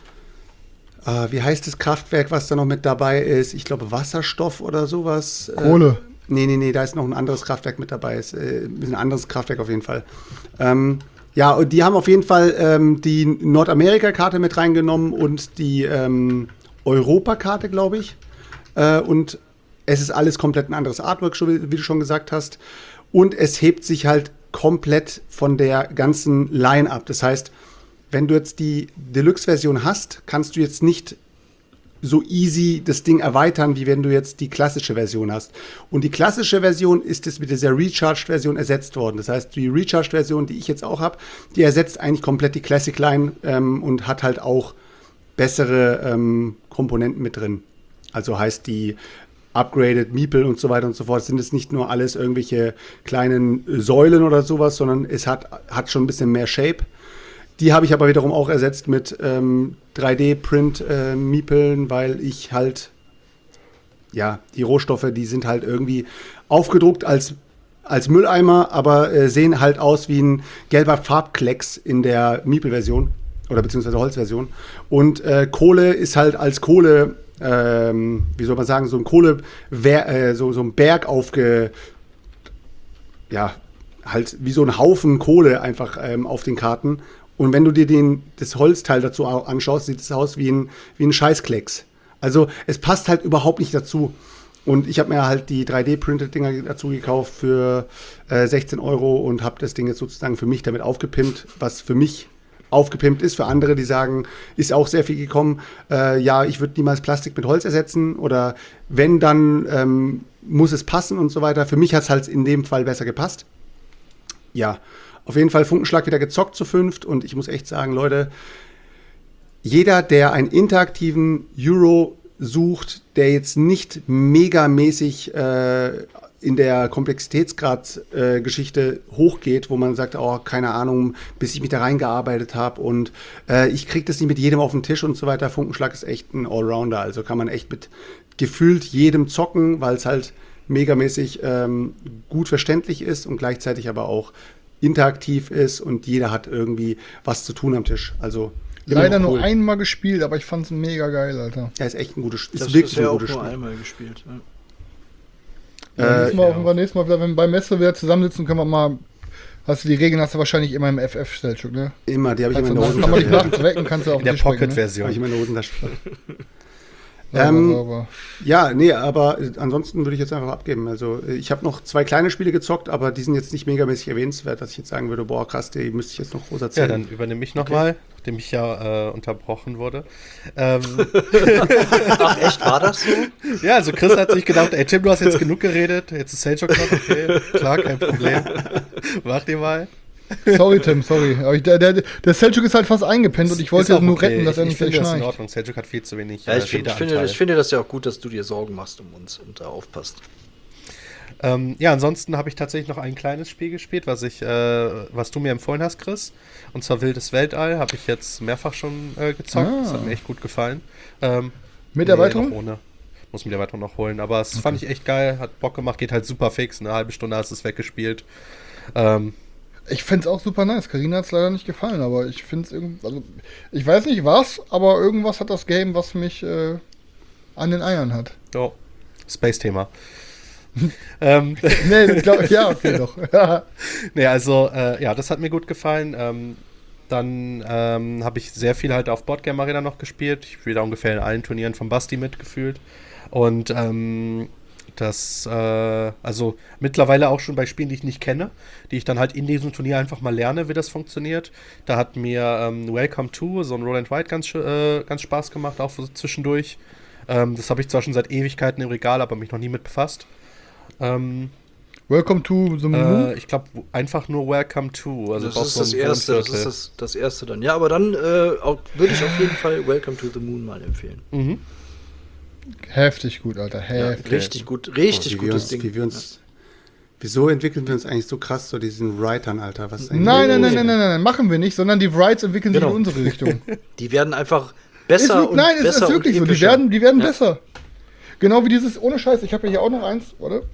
[SPEAKER 7] äh, wie heißt das Kraftwerk, was da noch mit dabei ist? Ich glaube Wasserstoff oder sowas.
[SPEAKER 4] Kohle.
[SPEAKER 7] Äh, nee, nee, nee, da ist noch ein anderes Kraftwerk mit dabei. Ist, äh, ist ein anderes Kraftwerk auf jeden Fall. Ähm, ja, und die haben auf jeden Fall ähm, die Nordamerika-Karte mit reingenommen und die ähm, Europa-Karte, glaube ich. Äh, und es ist alles komplett ein anderes Artwork, schon, wie, wie du schon gesagt hast. Und es hebt sich halt komplett von der ganzen Line ab. Das heißt, wenn du jetzt die Deluxe-Version hast, kannst du jetzt nicht so easy das Ding erweitern, wie wenn du jetzt die klassische Version hast. Und die klassische Version ist jetzt mit dieser Recharged-Version ersetzt worden. Das heißt, die Recharged-Version, die ich jetzt auch habe, die ersetzt eigentlich komplett die Classic-Line ähm, und hat halt auch bessere ähm, Komponenten mit drin. Also heißt die Upgraded Meeple und so weiter und so fort, sind es nicht nur alles irgendwelche kleinen Säulen oder sowas, sondern es hat, hat schon ein bisschen mehr Shape. Die habe ich aber wiederum auch ersetzt mit ähm, drei D-Print-Miepeln, äh, weil ich halt, ja, die Rohstoffe, die sind halt irgendwie aufgedruckt als, als Mülleimer, aber äh, sehen halt aus wie ein gelber Farbklecks in der Miepel-Version oder beziehungsweise Holzversion. Und äh, Kohle ist halt als Kohle, ähm, wie soll man sagen, so ein Kohle, äh, so, so ein Berg aufge, ja, halt wie so ein Haufen Kohle einfach ähm, auf den Karten. Und wenn du dir den, das Holzteil dazu anschaust, sieht es aus wie ein, wie ein Scheißklecks. Also es passt halt überhaupt nicht dazu. Und ich habe mir halt die drei D-Printed-Dinger dazu gekauft für äh, sechzehn Euro und habe das Ding jetzt sozusagen für mich damit aufgepimpt, was für mich aufgepimpt ist. Für andere, die sagen, ist auch sehr viel gekommen. Äh, ja, ich würde niemals Plastik mit Holz ersetzen oder wenn, dann ähm, muss es passen und so weiter. Für mich hat es halt in dem Fall besser gepasst. Ja, auf jeden Fall Funkenschlag wieder gezockt zu fünft und ich muss echt sagen, Leute, jeder, der einen interaktiven Euro sucht, der jetzt nicht megamäßig äh, in der Komplexitätsgrad-Geschichte äh, hochgeht, wo man sagt, oh, keine Ahnung, bis ich mich da reingearbeitet habe und äh, ich kriege das nicht mit jedem auf den Tisch und so weiter. Funkenschlag ist echt ein Allrounder, also kann man echt mit gefühlt jedem zocken, weil es halt megamäßig ähm, gut verständlich ist und gleichzeitig aber auch interaktiv ist und jeder hat irgendwie was zu tun am Tisch. Also
[SPEAKER 4] Leider
[SPEAKER 7] cool.
[SPEAKER 4] nur einmal gespielt, aber ich fand's mega geil, Alter.
[SPEAKER 7] Ja, ist echt ein gutes Spiel.
[SPEAKER 5] Das
[SPEAKER 7] Ist wirklich
[SPEAKER 5] ist ja
[SPEAKER 7] ein
[SPEAKER 5] auch
[SPEAKER 7] gutes
[SPEAKER 5] nur
[SPEAKER 7] Spiel.
[SPEAKER 5] einmal gespielt. Ja.
[SPEAKER 4] Ja,
[SPEAKER 7] Äh,
[SPEAKER 4] nächstes Mal,
[SPEAKER 6] ja.
[SPEAKER 4] auf dem nächsten Mal wieder, wenn wir bei Messe wieder zusammensitzen, können wir mal. Hast du die Regeln hast du wahrscheinlich immer im F F, Selchuk, ne?
[SPEAKER 7] Immer, die habe ich
[SPEAKER 4] Kannst
[SPEAKER 7] immer
[SPEAKER 4] du
[SPEAKER 7] in der
[SPEAKER 4] nach, kann man dich
[SPEAKER 7] Hosentasche.
[SPEAKER 4] nachts wecken, kannst du auf
[SPEAKER 6] In
[SPEAKER 4] den
[SPEAKER 6] der
[SPEAKER 4] Tisch bringen, ne?
[SPEAKER 6] Pocket-Version.
[SPEAKER 7] Habe ich immer in der Hosentasche. Ähm,
[SPEAKER 4] aber, aber.
[SPEAKER 7] Ja, nee, aber äh, ansonsten würde ich jetzt einfach abgeben. Also äh, ich habe noch zwei kleine Spiele gezockt, aber die sind jetzt nicht megamäßig erwähnenswert, dass ich jetzt sagen würde, boah, krass, die müsste ich jetzt noch groß
[SPEAKER 6] Ja,
[SPEAKER 7] erzählen.
[SPEAKER 6] dann übernehme ich nochmal, okay. Nachdem ich ja äh, unterbrochen wurde. Ähm,
[SPEAKER 5] Ach echt, war das so?
[SPEAKER 6] Ja, also Chris hat sich gedacht, ey Tim, du hast jetzt genug geredet, jetzt ist Selchuk noch, okay, klar, kein Problem. Mach dir mal.
[SPEAKER 4] Sorry, Tim, sorry. Aber ich, der, der, der Selchuk ist halt fast eingepennt und ich wollte nur
[SPEAKER 6] okay.
[SPEAKER 4] retten, dass er
[SPEAKER 6] ich,
[SPEAKER 4] nicht
[SPEAKER 6] ich
[SPEAKER 4] gleich
[SPEAKER 6] finde das in
[SPEAKER 4] schnarcht.
[SPEAKER 6] Ordnung. Selchuk hat viel zu wenig
[SPEAKER 5] ja,
[SPEAKER 6] äh,
[SPEAKER 5] ich, find, ich, finde, ich finde das ja auch gut, dass du dir Sorgen machst um uns und da aufpasst.
[SPEAKER 6] Ähm, ja, ansonsten habe ich tatsächlich noch ein kleines Spiel gespielt, was ich, äh, was du mir empfohlen hast, Chris. Und zwar Wildes Weltall, habe ich jetzt mehrfach schon äh, gezockt.
[SPEAKER 4] Ah.
[SPEAKER 6] Das hat mir echt gut gefallen. Ähm,
[SPEAKER 4] Mit
[SPEAKER 6] nee,
[SPEAKER 4] Erweiterung?
[SPEAKER 6] noch ohne. Muss mir die Erweiterung noch holen. Aber es okay. fand ich echt geil, hat Bock gemacht, geht halt super fix. Eine halbe Stunde hast du es weggespielt. Ähm,
[SPEAKER 4] Ich find's auch super nice. Carina hat's leider nicht gefallen, aber ich find's irgendwie, also ich weiß nicht was, aber irgendwas hat das Game, was mich äh, an den Eiern hat.
[SPEAKER 6] Oh, Space-Thema. ähm,
[SPEAKER 4] nee, ich glaube, ja, okay, doch.
[SPEAKER 6] nee, also, äh, ja, das hat mir gut gefallen. Ähm, dann ähm, habe ich sehr viel halt auf Boardgame Arena noch gespielt. Ich spiele da ungefähr in allen Turnieren von Basti mitgefühlt. Und, ähm, das, äh, also mittlerweile auch schon bei Spielen, die ich nicht kenne, die ich dann halt in diesem Turnier einfach mal lerne, wie das funktioniert. Da hat mir ähm, Welcome to, so ein Roll and Ride, ganz, äh, ganz Spaß gemacht, auch so zwischendurch. Ähm, das habe ich zwar schon seit Ewigkeiten im Regal, aber mich noch nie mit befasst. Ähm,
[SPEAKER 4] Welcome to the Moon?
[SPEAKER 6] Äh, ich glaube einfach nur Welcome to. Also
[SPEAKER 5] das ist das,
[SPEAKER 6] so
[SPEAKER 5] erste, das ist das, das erste dann. Ja, aber dann äh, würde ich auf jeden Fall Welcome to the Moon mal empfehlen.
[SPEAKER 6] Mhm.
[SPEAKER 4] Heftig gut, Alter. Heftig.
[SPEAKER 5] Ja, richtig gut, richtig
[SPEAKER 7] oh, wie
[SPEAKER 5] gutes
[SPEAKER 7] uns,
[SPEAKER 5] Ding.
[SPEAKER 7] Wie wir uns, ja. Wieso entwickeln wir uns eigentlich so krass zu diesen Writern, Alter? Was
[SPEAKER 4] nein, nein, nein, nein, nein, nein, nein, machen wir nicht, sondern die Writes entwickeln
[SPEAKER 5] genau.
[SPEAKER 7] Genau.
[SPEAKER 4] sich in unsere Richtung.
[SPEAKER 5] Die werden einfach besser
[SPEAKER 4] ist,
[SPEAKER 5] und
[SPEAKER 4] nein,
[SPEAKER 5] besser
[SPEAKER 4] ist, ist wirklich so. Die
[SPEAKER 5] epischer.
[SPEAKER 4] werden, die werden
[SPEAKER 5] ja.
[SPEAKER 4] besser. Genau wie dieses, ohne Scheiß, ich habe ja hier auch noch eins, warte.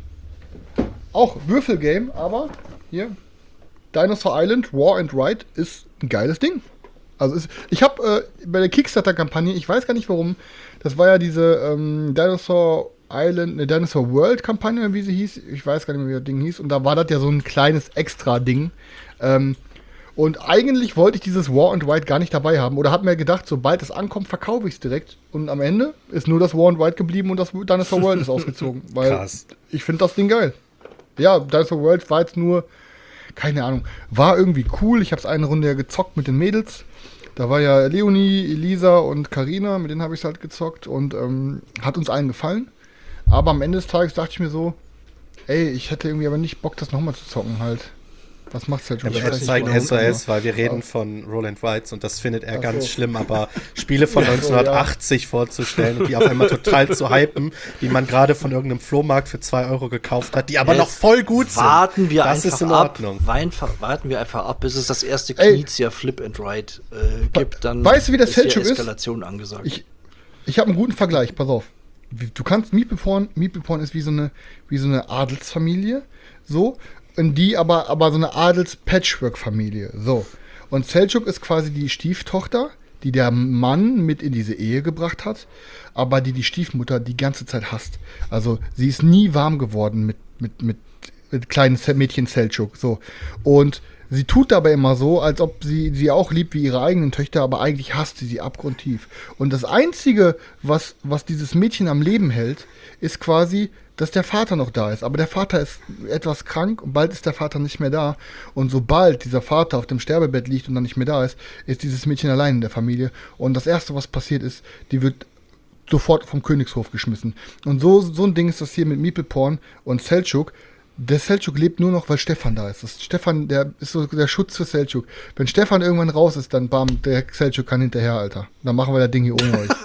[SPEAKER 4] Auch Würfelgame, aber hier, Dinosaur Island, War and Ride ist ein geiles Ding. Also ist, ich habe äh, bei der Kickstarter-Kampagne, ich weiß gar nicht warum, das war ja diese ähm, Dinosaur Island, eine Dinosaur World-Kampagne, wie sie hieß, ich weiß gar nicht mehr, wie das Ding hieß, und da war das ja so ein kleines Extra-Ding. Ähm, und eigentlich wollte ich dieses War and Ride gar nicht dabei haben, oder habe mir gedacht, sobald es ankommt, verkaufe ich es direkt. Und am Ende ist nur das War and Ride geblieben und das Dinosaur World ist ausgezogen. Weil
[SPEAKER 6] Krass.
[SPEAKER 4] Ich finde das Ding geil. Ja, Dinosaur World war jetzt nur, keine Ahnung, war irgendwie cool. Ich habe es eine Runde ja gezockt mit den Mädels. Da war ja Leonie, Elisa und Carina, mit denen habe ich es halt gezockt und ähm, hat uns allen gefallen. Aber am Ende des Tages dachte ich mir so, ey, ich hätte irgendwie aber nicht Bock, das nochmal zu zocken halt. Was macht's halt schon?
[SPEAKER 6] Ja, wir zeigen S O S, weil wir reden von Roll and Rides und das findet er
[SPEAKER 4] Ach
[SPEAKER 6] ganz
[SPEAKER 4] so.
[SPEAKER 6] schlimm, aber Spiele von
[SPEAKER 4] Ja,
[SPEAKER 6] neunzehnhundertachtzig ja. vorzustellen und die auf einmal total zu hypen, die man gerade von irgendeinem Flohmarkt für zwei Euro gekauft hat, die aber
[SPEAKER 5] Jetzt
[SPEAKER 6] noch voll gut sind.
[SPEAKER 5] Warten wir
[SPEAKER 6] das
[SPEAKER 5] einfach
[SPEAKER 6] ist in
[SPEAKER 5] ab.
[SPEAKER 6] Ordnung.
[SPEAKER 5] Weinfach, warten wir einfach ab, bis es das erste
[SPEAKER 4] Ey.
[SPEAKER 5] Knizia Flip and Ride äh, gibt. Dann
[SPEAKER 4] Weißt du, wie das
[SPEAKER 5] ist ja
[SPEAKER 4] Selchuk ist?
[SPEAKER 5] Eskalation angesagt.
[SPEAKER 4] Ich, ich habe einen guten Vergleich, pass auf. Du kannst Meeple Porn, Meeple Porn ist wie so eine, wie so eine Adelsfamilie, so, in die aber, aber so eine Adels-Patchwork-Familie, so. Und Selchuk ist quasi die Stieftochter, die der Mann mit in diese Ehe gebracht hat, aber die die Stiefmutter die ganze Zeit hasst. Also sie ist nie warm geworden mit, mit, mit, mit kleinen Mädchen Selchuk, so. Und sie tut dabei immer so, als ob sie sie auch liebt wie ihre eigenen Töchter, aber eigentlich hasst sie sie abgrundtief. Und das Einzige, was, was dieses Mädchen am Leben hält, ist quasi, dass der Vater noch da ist. Aber der Vater ist etwas krank und bald ist der Vater nicht mehr da. Und sobald dieser Vater auf dem Sterbebett liegt und dann nicht mehr da ist, ist dieses Mädchen allein in der Familie. Und das Erste, was passiert ist, die wird sofort vom Königshof geschmissen. Und so, so ein Ding ist das hier mit Meeple Porn und Selchuk. Der Selchuk lebt nur noch, weil Stefan da ist. Das Stefan, der ist so der Schutz für Selchuk. Wenn Stefan irgendwann raus ist, dann bam, der Selchuk kann hinterher, Alter. Dann machen wir das Ding hier ohne euch.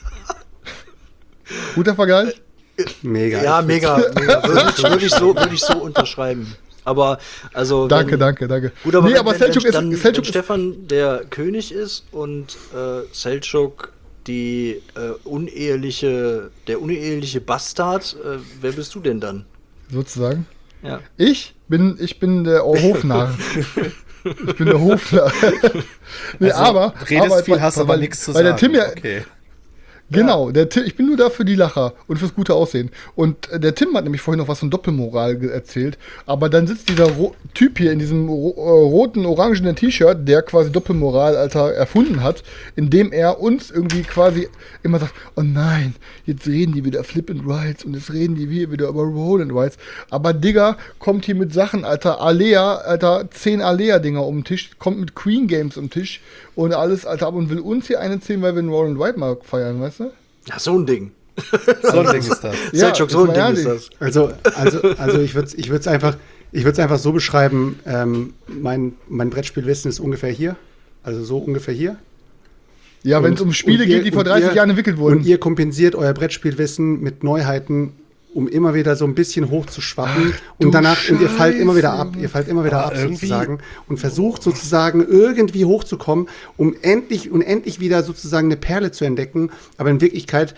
[SPEAKER 4] Guter Vergleich?
[SPEAKER 7] Mega.
[SPEAKER 5] Ja, mega. mega. Würde ich, würd ich, so, würd ich so unterschreiben. Aber, also.
[SPEAKER 4] Danke,
[SPEAKER 5] wenn,
[SPEAKER 4] danke, danke.
[SPEAKER 5] Gut, aber
[SPEAKER 4] nee,
[SPEAKER 5] wenn,
[SPEAKER 4] aber
[SPEAKER 5] wenn,
[SPEAKER 4] Selchuk
[SPEAKER 5] wenn, dann,
[SPEAKER 4] ist, Selchuk
[SPEAKER 5] wenn Stefan der König ist und äh, Selchuk die äh, uneheliche, der uneheliche Bastard, äh, wer bist du denn dann?
[SPEAKER 4] sozusagen.
[SPEAKER 5] Ja.
[SPEAKER 4] Ich bin, ich bin der Hofnarr. Ich bin der Hofnarr. Nee,
[SPEAKER 6] Also,
[SPEAKER 4] aber.
[SPEAKER 6] redest
[SPEAKER 4] aber,
[SPEAKER 6] viel, hast aber
[SPEAKER 4] weil,
[SPEAKER 6] nichts zu
[SPEAKER 4] weil
[SPEAKER 6] sagen.
[SPEAKER 4] Der Tim ja,
[SPEAKER 6] okay.
[SPEAKER 4] Genau, der Tim, ich bin nur da für die Lacher und fürs gute Aussehen. Und äh, der Tim hat nämlich vorhin noch was von Doppelmoral ge- erzählt, aber dann sitzt dieser Ro- Typ hier in diesem ro- äh, roten, orangenen T-Shirt, der quasi Doppelmoral, Alter, erfunden hat, indem er uns irgendwie quasi immer sagt, oh nein, jetzt reden die wieder Flip and Rides und jetzt reden die wieder über Roll and Rides. Aber Digga kommt hier mit Sachen, Alter, Alea, Alter, zehn Alea-Dinger um den Tisch, kommt mit Queen Games um den Tisch und alles, Alter, und will uns hier einen erzählen, weil wir einen Roll and Ride mal feiern, weißt du?
[SPEAKER 5] Ja, so ein Ding.
[SPEAKER 6] So ein Ding ist das.
[SPEAKER 4] Ja,
[SPEAKER 5] Selchuk, so ein
[SPEAKER 4] ist mal
[SPEAKER 5] Ding ist
[SPEAKER 4] ehrlich.
[SPEAKER 5] das.
[SPEAKER 7] Also, also, also ich würde es ich würd's einfach, ich würd's einfach so beschreiben, ähm, mein, mein Brettspielwissen ist ungefähr hier. Also so ungefähr hier.
[SPEAKER 4] Ja, wenn es
[SPEAKER 7] Und-
[SPEAKER 4] um Spiele
[SPEAKER 7] und ihr-
[SPEAKER 4] geht, die vor
[SPEAKER 7] und
[SPEAKER 4] dreißig
[SPEAKER 7] ihr-
[SPEAKER 4] Jahren entwickelt wurden.
[SPEAKER 7] Und ihr kompensiert euer Brettspielwissen mit Neuheiten, um immer wieder so ein bisschen hochzuschwappen.
[SPEAKER 4] du
[SPEAKER 7] Und danach, und ihr fallt immer wieder
[SPEAKER 4] Scheiße.
[SPEAKER 7] ab, ihr fallt immer wieder
[SPEAKER 6] Aber
[SPEAKER 7] ab
[SPEAKER 6] irgendwie-
[SPEAKER 7] sozusagen. Und versucht sozusagen irgendwie hochzukommen, um endlich und endlich wieder sozusagen eine Perle zu entdecken. Aber in Wirklichkeit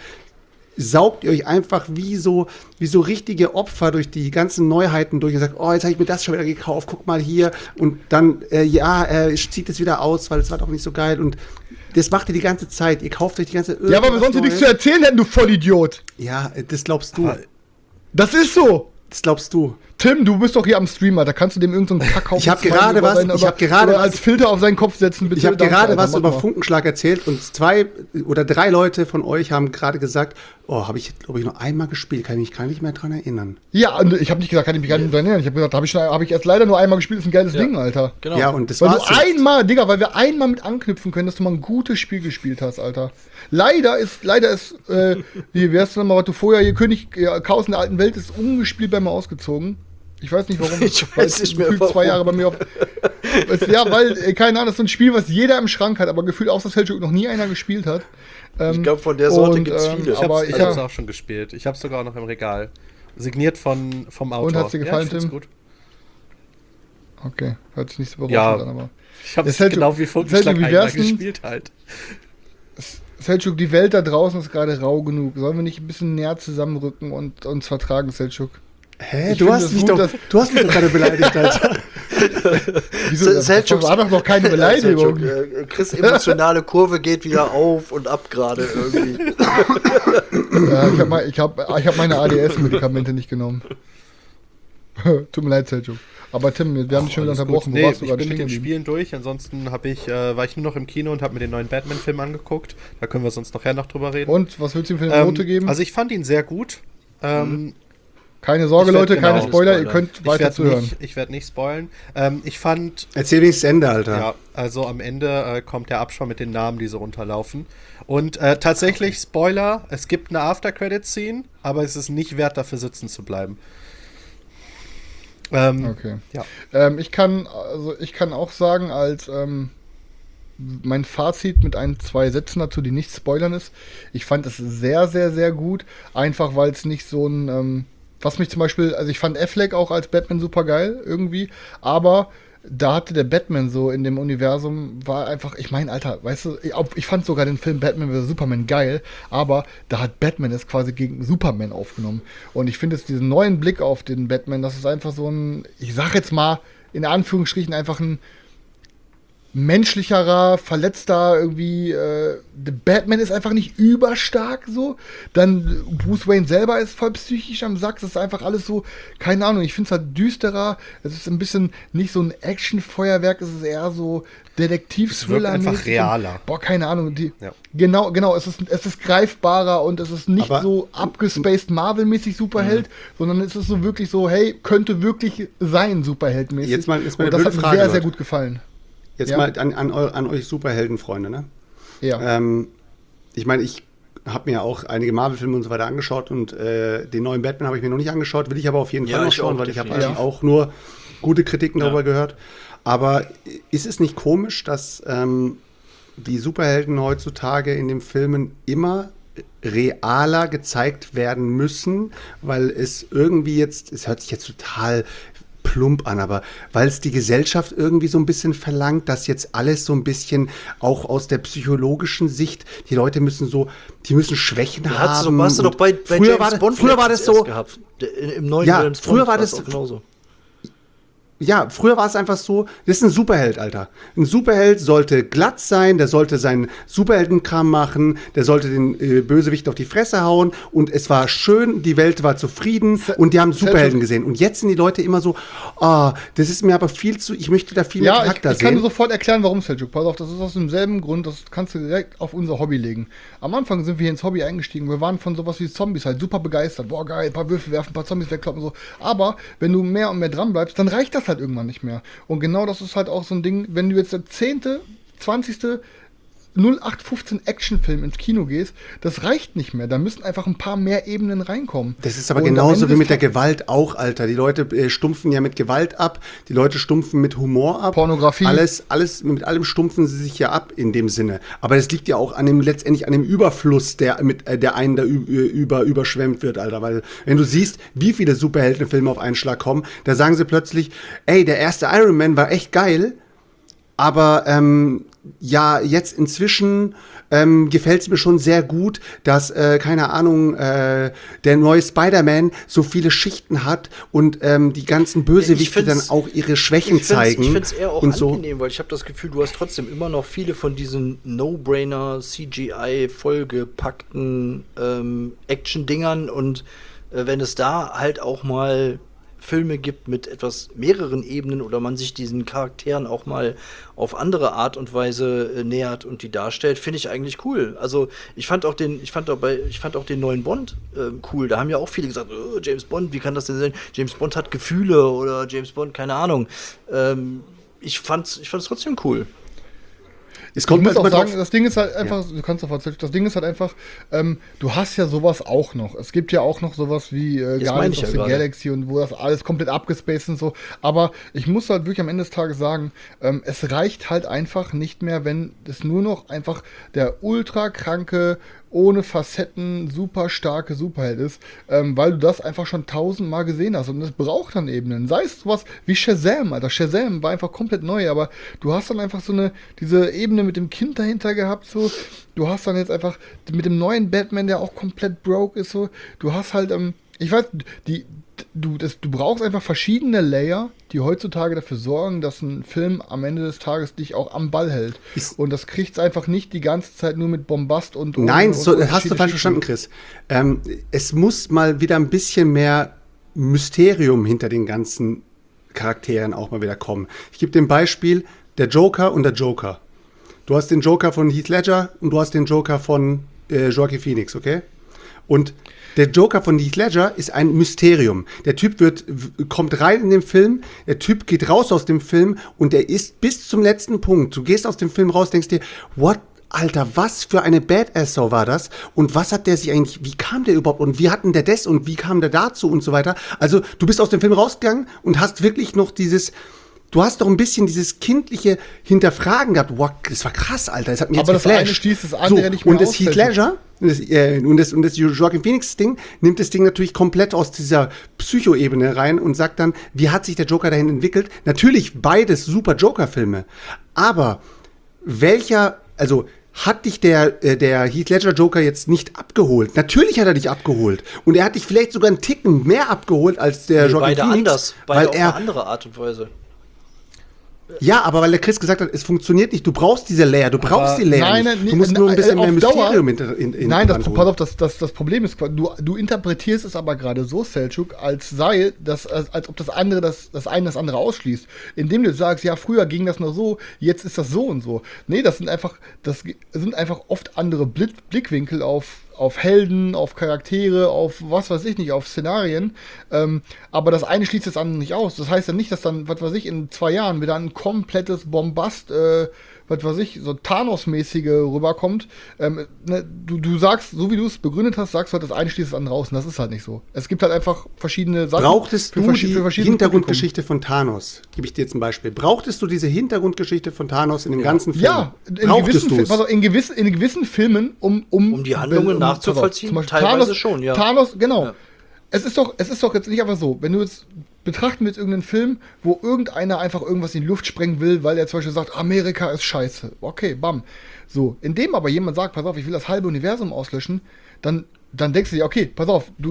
[SPEAKER 7] saugt ihr euch einfach wie so, wie so richtige Opfer durch die ganzen Neuheiten durch und sagt, oh, jetzt habe ich mir das schon wieder gekauft, guck mal hier. Und dann, äh, ja, äh, zieht es wieder aus, weil es war doch nicht so geil. Und das macht ihr die ganze Zeit. Ihr kauft euch die ganze Zeit
[SPEAKER 4] Ja, aber wir sonst nichts zu erzählen hätten, du Vollidiot.
[SPEAKER 7] Ja, das glaubst du.
[SPEAKER 6] Aber-
[SPEAKER 4] Das ist so.
[SPEAKER 7] Das glaubst du.
[SPEAKER 4] Tim, du bist doch hier am Streamer, da kannst du dem irgendeinen so Kackhaufen
[SPEAKER 7] Ich hab
[SPEAKER 4] Smiley
[SPEAKER 7] gerade
[SPEAKER 4] über
[SPEAKER 7] was-
[SPEAKER 4] seinen-
[SPEAKER 7] ich
[SPEAKER 4] über-
[SPEAKER 7] hab gerade
[SPEAKER 4] oder
[SPEAKER 7] was-
[SPEAKER 4] als Filter auf seinen Kopf setzen, bitte.
[SPEAKER 7] Ich habe
[SPEAKER 4] Danke,
[SPEAKER 7] gerade
[SPEAKER 4] Alter,
[SPEAKER 7] was
[SPEAKER 4] mach
[SPEAKER 7] über
[SPEAKER 4] mal.
[SPEAKER 7] Funkenschlag erzählt und zwei oder drei Leute von euch haben gerade gesagt, oh, habe ich, glaube ich, noch einmal gespielt, kann ich mich gar nicht mehr dran erinnern.
[SPEAKER 4] Ja, und ich habe nicht gesagt, kann ich mich gar nicht dran erinnern. Ich habe gesagt, habe ich, schon- hab ich erst leider nur einmal gespielt, ist ein geiles
[SPEAKER 5] Ja.
[SPEAKER 4] Ding, Alter.
[SPEAKER 5] Genau.
[SPEAKER 7] Ja, und das
[SPEAKER 4] Weil du
[SPEAKER 7] war's jetzt.
[SPEAKER 4] einmal, Digga, weil wir einmal mit anknüpfen können, dass du mal ein gutes Spiel gespielt hast, Alter. Leider ist, leider ist, äh, wie wär's denn mal, was du vorher hier, König ja, Chaos in der alten Welt ist ungespielt bei mir ausgezogen. Ich weiß nicht warum.
[SPEAKER 5] Ich
[SPEAKER 4] weil
[SPEAKER 5] weiß
[SPEAKER 4] es
[SPEAKER 5] nicht mehr,
[SPEAKER 4] gefühlt
[SPEAKER 5] warum.
[SPEAKER 4] zwei Jahre bei mir auf. Es, ja, weil, äh, keine Ahnung, das ist so ein Spiel, was jeder im Schrank hat, aber gefühlt außer Selchuk noch nie einer gespielt hat. Ähm,
[SPEAKER 5] Ich glaube, von der Sorte
[SPEAKER 4] und,
[SPEAKER 5] gibt's
[SPEAKER 4] ähm,
[SPEAKER 5] viele.
[SPEAKER 6] Ich
[SPEAKER 4] aber
[SPEAKER 6] hab's,
[SPEAKER 4] ich
[SPEAKER 6] ich hab's
[SPEAKER 4] hab-
[SPEAKER 6] auch schon gespielt. Ich hab's sogar noch im Regal. Signiert von, vom Autor.
[SPEAKER 4] Und hat's dir gefallen,
[SPEAKER 6] ja, ich find's
[SPEAKER 4] Tim?
[SPEAKER 6] gut.
[SPEAKER 4] Okay, hört sich nicht so berauschend
[SPEAKER 6] Ja.
[SPEAKER 4] an, aber.
[SPEAKER 6] Ich hab's
[SPEAKER 4] Das hält-
[SPEAKER 6] genau wie
[SPEAKER 4] das
[SPEAKER 6] Funkenschlag
[SPEAKER 4] hält- wie
[SPEAKER 6] einmal
[SPEAKER 4] wär's denn-
[SPEAKER 6] gespielt halt.
[SPEAKER 4] Selchuk, die Welt da draußen ist gerade rau genug. Sollen wir nicht ein bisschen näher zusammenrücken und uns vertragen, Selchuk?
[SPEAKER 7] Hä,
[SPEAKER 4] Ich
[SPEAKER 7] du
[SPEAKER 4] finde
[SPEAKER 7] hast,
[SPEAKER 4] es
[SPEAKER 7] mich
[SPEAKER 4] gut,
[SPEAKER 7] doch,
[SPEAKER 4] dass-
[SPEAKER 7] du hast mich doch gerade beleidigt, Alter.
[SPEAKER 4] Wieso? Das, das
[SPEAKER 5] Selchuks-
[SPEAKER 4] war doch noch keine Beleidigung.
[SPEAKER 5] Selchuk, äh, Chris' emotionale Kurve geht wieder auf und ab gerade irgendwie.
[SPEAKER 4] Ja, ich habe mein, ich hab, ich hab meine A D S-Medikamente nicht genommen. Tut mir leid, Selchuk. Aber Tim, wir haben dich schon wieder
[SPEAKER 6] Alles
[SPEAKER 4] unterbrochen.
[SPEAKER 6] gut.
[SPEAKER 4] Wo
[SPEAKER 6] Nee,
[SPEAKER 4] warst du
[SPEAKER 6] ich
[SPEAKER 4] gerade
[SPEAKER 6] bin
[SPEAKER 4] stehen
[SPEAKER 6] mit den
[SPEAKER 4] geblieben?
[SPEAKER 6] Spielen durch. Ansonsten hab ich, äh, war ich nur noch im Kino und habe mir den neuen Batman-Film angeguckt. Da können wir sonst nachher noch drüber reden.
[SPEAKER 4] Und, was willst du ihm für eine
[SPEAKER 6] ähm,
[SPEAKER 4] Note geben?
[SPEAKER 6] Also ich fand ihn sehr gut. Ähm,
[SPEAKER 4] keine Sorge,
[SPEAKER 6] ich werd-
[SPEAKER 4] Leute,
[SPEAKER 6] genau,
[SPEAKER 4] keine Spoiler, ihr
[SPEAKER 5] Spoiler.
[SPEAKER 4] könnt
[SPEAKER 6] ich
[SPEAKER 4] weiter
[SPEAKER 6] werde
[SPEAKER 4] zuhören.
[SPEAKER 6] nicht, ich werd nicht spoilen. Ähm, ich fand,
[SPEAKER 7] Erzähl wenigstens das Ende, Alter.
[SPEAKER 6] ja, also am Ende äh, kommt der Abspann mit den Namen, die so runterlaufen. Und äh, tatsächlich, Spoiler, es gibt eine After-Credit-Scene, aber es ist nicht wert, dafür sitzen zu bleiben. Ähm,
[SPEAKER 4] Okay.
[SPEAKER 6] Ja.
[SPEAKER 4] Ähm, ich kann, also ich kann auch sagen, als ähm, mein Fazit mit ein, zwei Sätzen dazu, die nicht spoilern ist, ich fand es sehr, sehr, sehr gut. Einfach weil es nicht so ein, ähm, was mich zum Beispiel, also ich fand Affleck auch als Batman super geil irgendwie, aber da hatte der Batman so in dem Universum, war einfach, ich meine, Alter, weißt du, ich, ich fand sogar den Film Batman versus. Superman geil, aber da hat Batman es quasi gegen Superman aufgenommen. Und ich finde es diesen neuen Blick auf den Batman, das ist einfach so ein, ich sag jetzt mal, in Anführungsstrichen einfach ein menschlicherer, verletzter irgendwie, äh, der Batman ist einfach nicht überstark so, dann Bruce Wayne selber ist voll psychisch am Sack, das ist einfach alles so, keine Ahnung, ich finde es halt düsterer, es ist ein bisschen nicht so ein Actionfeuerwerk, es ist eher so Detektiv-Thriller.
[SPEAKER 6] Es wirkt einfach realer.
[SPEAKER 4] Boah, keine Ahnung, die,
[SPEAKER 6] Ja.
[SPEAKER 4] genau, genau, es ist, es ist greifbarer und es ist nicht
[SPEAKER 7] Aber-
[SPEAKER 4] so abgespaced Marvel-mäßig Superheld, sondern es ist so wirklich so, hey, könnte wirklich sein Superheld-mäßig.
[SPEAKER 7] Jetzt mal- jetzt mal
[SPEAKER 4] und
[SPEAKER 7] eine
[SPEAKER 4] das hat
[SPEAKER 7] blöde
[SPEAKER 4] mir
[SPEAKER 7] Frage,
[SPEAKER 4] sehr, sehr
[SPEAKER 7] Leute.
[SPEAKER 4] gut gefallen.
[SPEAKER 7] Jetzt
[SPEAKER 4] Ja.
[SPEAKER 7] mal an, an, eu, an euch Superheldenfreunde, ne?
[SPEAKER 4] Ja.
[SPEAKER 7] Ähm, ich meine, ich habe mir auch einige Marvel-Filme und so weiter angeschaut und äh, den neuen Batman habe ich mir noch nicht angeschaut, will ich aber auf jeden
[SPEAKER 5] Ja,
[SPEAKER 7] Fall noch
[SPEAKER 5] ich
[SPEAKER 7] schauen,
[SPEAKER 5] auch,
[SPEAKER 7] weil ich habe
[SPEAKER 5] definitiv.
[SPEAKER 7] eigentlich auch nur gute Kritiken
[SPEAKER 5] Ja.
[SPEAKER 7] darüber gehört. Aber ist es nicht komisch, dass ähm, die Superhelden heutzutage in den Filmen immer realer gezeigt werden müssen, weil es irgendwie jetzt, es hört sich jetzt total plump an, aber weil es die Gesellschaft irgendwie so ein bisschen verlangt, dass jetzt alles so ein bisschen auch aus der psychologischen Sicht, die Leute müssen so, die müssen Schwächen
[SPEAKER 5] Da hast du,
[SPEAKER 7] haben.
[SPEAKER 5] warst du doch
[SPEAKER 7] und
[SPEAKER 5] bei, bei
[SPEAKER 7] früher,
[SPEAKER 5] James
[SPEAKER 7] war, das-
[SPEAKER 5] Bond
[SPEAKER 7] früher war das
[SPEAKER 5] letztens erst
[SPEAKER 7] so,
[SPEAKER 5] gehabt. Der- Im neuen
[SPEAKER 7] Ja,
[SPEAKER 5] James
[SPEAKER 7] früher
[SPEAKER 5] Bond
[SPEAKER 7] war
[SPEAKER 5] war's
[SPEAKER 7] das-
[SPEAKER 5] auch genauso.
[SPEAKER 7] ja, früher war es einfach so, das ist ein Superheld, Alter. Ein Superheld sollte glatt sein, der sollte seinen Superheldenkram machen, der sollte den äh, Bösewicht auf die Fresse hauen und es war schön, die Welt war zufrieden und die haben Superhelden gesehen. Und jetzt sind die Leute immer so, ah, oh, das ist mir aber viel zu, ich möchte da viel mehr
[SPEAKER 4] ja,
[SPEAKER 7] Charakter
[SPEAKER 4] ich, ich kann
[SPEAKER 7] sehen.
[SPEAKER 4] dir sofort erklären, warum, Seljuk. Pass auf, das ist aus demselben Grund, das kannst du direkt auf unser Hobby legen. Am Anfang sind wir hier ins Hobby eingestiegen, wir waren von sowas wie Zombies halt super begeistert. Boah, geil, ein paar Würfel werfen, ein paar Zombies wegkloppen und so. Aber wenn du mehr und mehr dran bleibst, dann reicht das halt irgendwann nicht mehr. Und genau das ist halt auch so ein Ding, wenn du jetzt der zehnte, zwanzigste null acht fünfzehn Actionfilm ins Kino gehst, das reicht nicht mehr. Da müssen einfach ein paar mehr Ebenen reinkommen.
[SPEAKER 7] Das ist aber
[SPEAKER 4] und
[SPEAKER 7] genauso wie mit der Gewalt auch, Alter. Die Leute äh, stumpfen ja mit Gewalt ab, die Leute stumpfen mit Humor ab.
[SPEAKER 4] Pornografie.
[SPEAKER 7] Alles, alles, mit allem stumpfen sie sich ja ab in dem Sinne. Aber das liegt ja auch an dem, letztendlich an dem Überfluss, der mit äh, der einen da über, überschwemmt wird, Alter. Weil, wenn du siehst, wie viele Superheldenfilme auf einen Schlag kommen, da sagen sie plötzlich, ey, der erste Iron Man war echt geil, aber, ähm, ja, jetzt inzwischen ähm, gefällt es mir schon sehr gut, dass, äh, keine Ahnung, äh, der neue Spider-Man so viele Schichten hat und ähm, die ganzen Bösewichte dann auch ihre Schwächen
[SPEAKER 5] ich
[SPEAKER 7] zeigen.
[SPEAKER 5] Ich finde es eher auch
[SPEAKER 7] und
[SPEAKER 5] angenehm,
[SPEAKER 7] so.
[SPEAKER 5] weil ich habe das Gefühl, du hast trotzdem immer noch viele von diesen No-Brainer, C G I, vollgepackten ähm, Action-Dingern und äh, wenn es da halt auch mal Filme gibt mit etwas mehreren Ebenen oder man sich diesen Charakteren auch mal auf andere Art und Weise äh, nähert und die darstellt, finde ich eigentlich cool. Also ich fand auch den, ich fand auch bei, ich fand auch den neuen Bond äh, cool. Da haben ja auch viele gesagt, oh, James Bond, wie kann das denn sein? James Bond hat Gefühle oder James Bond, keine Ahnung. Ähm, ich fand's, ich fand's trotzdem cool.
[SPEAKER 7] Es kommt
[SPEAKER 4] ich muss auch sagen,
[SPEAKER 7] drauf.
[SPEAKER 4] das Ding ist halt einfach, ja. du kannst doch erzählen, das Ding ist halt einfach, ähm, du hast ja sowas auch noch. Es gibt ja auch noch sowas wie äh, Guardians of the Galaxy und wo das alles komplett abgespaced und so. Aber ich muss halt wirklich am Ende des Tages sagen, ähm, es reicht halt einfach nicht mehr, wenn es nur noch einfach der ultra kranke, ohne Facetten, super starke Superheld ist, ähm, weil du das einfach schon tausendmal gesehen hast und es braucht dann Ebenen. Sei es sowas wie Shazam, Alter. Shazam war einfach komplett neu, aber du hast dann einfach so eine, diese Ebene mit dem Kind dahinter gehabt, so. Du hast dann jetzt einfach mit dem neuen Batman, der auch komplett broke ist, so. Du hast halt, ähm, ich weiß, die, du, das, du brauchst einfach verschiedene Layer, die heutzutage dafür sorgen, dass ein Film am Ende des Tages dich auch am Ball hält. Ist und das kriegt's einfach nicht die ganze Zeit nur mit Bombast und...
[SPEAKER 7] Nein,
[SPEAKER 4] und,
[SPEAKER 7] so,
[SPEAKER 4] und
[SPEAKER 7] hast du falsch verstanden, Chris. Ähm, es muss mal wieder ein bisschen mehr Mysterium hinter den ganzen Charakteren auch mal wieder kommen. Ich gebe dir ein Beispiel, der Joker und der Joker. Du hast den Joker von Heath Ledger und du hast den Joker von äh, Joaquin Phoenix, okay? Und der Joker von Heath Ledger ist ein Mysterium. Der Typ wird, kommt rein in den Film, der Typ geht raus aus dem Film und er ist bis zum letzten Punkt. Du gehst aus dem Film raus, denkst dir, what, Alter, was für eine Badass-Sau war das? Und was hat der sich eigentlich, wie kam der überhaupt und wie hatten der das und wie kam der dazu und so weiter? Also du bist aus dem Film rausgegangen und hast wirklich noch dieses... Du hast doch ein bisschen dieses kindliche Hinterfragen gehabt. Wow, das war krass, Alter. Das hat mir
[SPEAKER 4] aber
[SPEAKER 7] jetzt
[SPEAKER 4] geflasht.
[SPEAKER 7] Aber das eine
[SPEAKER 4] schließt das andere
[SPEAKER 7] so,
[SPEAKER 4] nicht mehr
[SPEAKER 7] und das
[SPEAKER 4] aus,
[SPEAKER 7] Heath Ledger und das, äh, und das, und das Joaquin Phoenix-Ding nimmt das Ding natürlich komplett aus dieser Psycho-Ebene rein und sagt dann, wie hat sich der Joker dahin entwickelt? Natürlich beides super Joker-Filme. Aber welcher, also hat dich der, äh, der Heath Ledger Joker jetzt nicht abgeholt? Natürlich hat er dich abgeholt. Und er hat dich vielleicht sogar einen Ticken mehr abgeholt als der
[SPEAKER 5] nee,
[SPEAKER 7] Joaquin
[SPEAKER 5] beide
[SPEAKER 7] Phoenix.
[SPEAKER 5] Anders, beide
[SPEAKER 7] weil
[SPEAKER 5] auf
[SPEAKER 7] er,
[SPEAKER 5] eine andere Art und Weise.
[SPEAKER 7] Ja, aber weil der Chris gesagt hat, es funktioniert nicht, du brauchst diese Layer, du brauchst
[SPEAKER 4] aber
[SPEAKER 7] die Layer
[SPEAKER 4] nein,
[SPEAKER 7] nicht.
[SPEAKER 4] Nein,
[SPEAKER 7] Du musst nur ein bisschen mehr Mysterium in, in, in
[SPEAKER 4] Nein, das, pass auf, das, das, das Problem ist, du, du interpretierst es aber gerade so, Selçuk, als sei, das, als, als ob das andere das, das eine das andere ausschließt. Indem du sagst, ja, früher ging das nur so, jetzt ist das so und so. Nee, das sind einfach, das sind einfach oft andere Blick, Blickwinkel auf auf Helden, auf Charaktere, auf was weiß ich nicht, auf Szenarien. Ähm, aber das eine schließt das andere nicht aus. Das heißt ja nicht, dass dann, was weiß ich, in zwei Jahren wieder ein komplettes Bombast, äh, was weiß ich, so Thanos-mäßige rüberkommt. Ähm, ne, du, du sagst, so wie du es begründet hast, sagst du halt, das eine schließt das andere aus. Und das ist halt nicht so. Es gibt halt einfach verschiedene Sachen.
[SPEAKER 7] Brauchtest du
[SPEAKER 4] verschi-
[SPEAKER 7] die Hintergrundgeschichte von Thanos? Gebe ich dir jetzt ein Beispiel. Brauchtest du diese Hintergrundgeschichte von Thanos in dem ganzen Film?
[SPEAKER 4] Ja, in gewissen, Fi- also in, gewissen, in gewissen Filmen, um, um,
[SPEAKER 5] um die Handlungen
[SPEAKER 4] um,
[SPEAKER 5] nachzuvollziehen,
[SPEAKER 4] zum Beispiel
[SPEAKER 5] teilweise
[SPEAKER 4] Thanos,
[SPEAKER 5] schon, ja.
[SPEAKER 4] Thanos, genau.
[SPEAKER 5] Ja.
[SPEAKER 4] Es ist doch, es ist doch jetzt nicht einfach so, wenn du jetzt betrachten willst irgendeinen Film, wo irgendeiner einfach irgendwas in die Luft sprengen will, weil er zum Beispiel sagt, Amerika ist scheiße. Okay, bam. So, indem aber jemand sagt, pass auf, ich will das halbe Universum auslöschen, dann, dann denkst du dir, okay, pass auf, du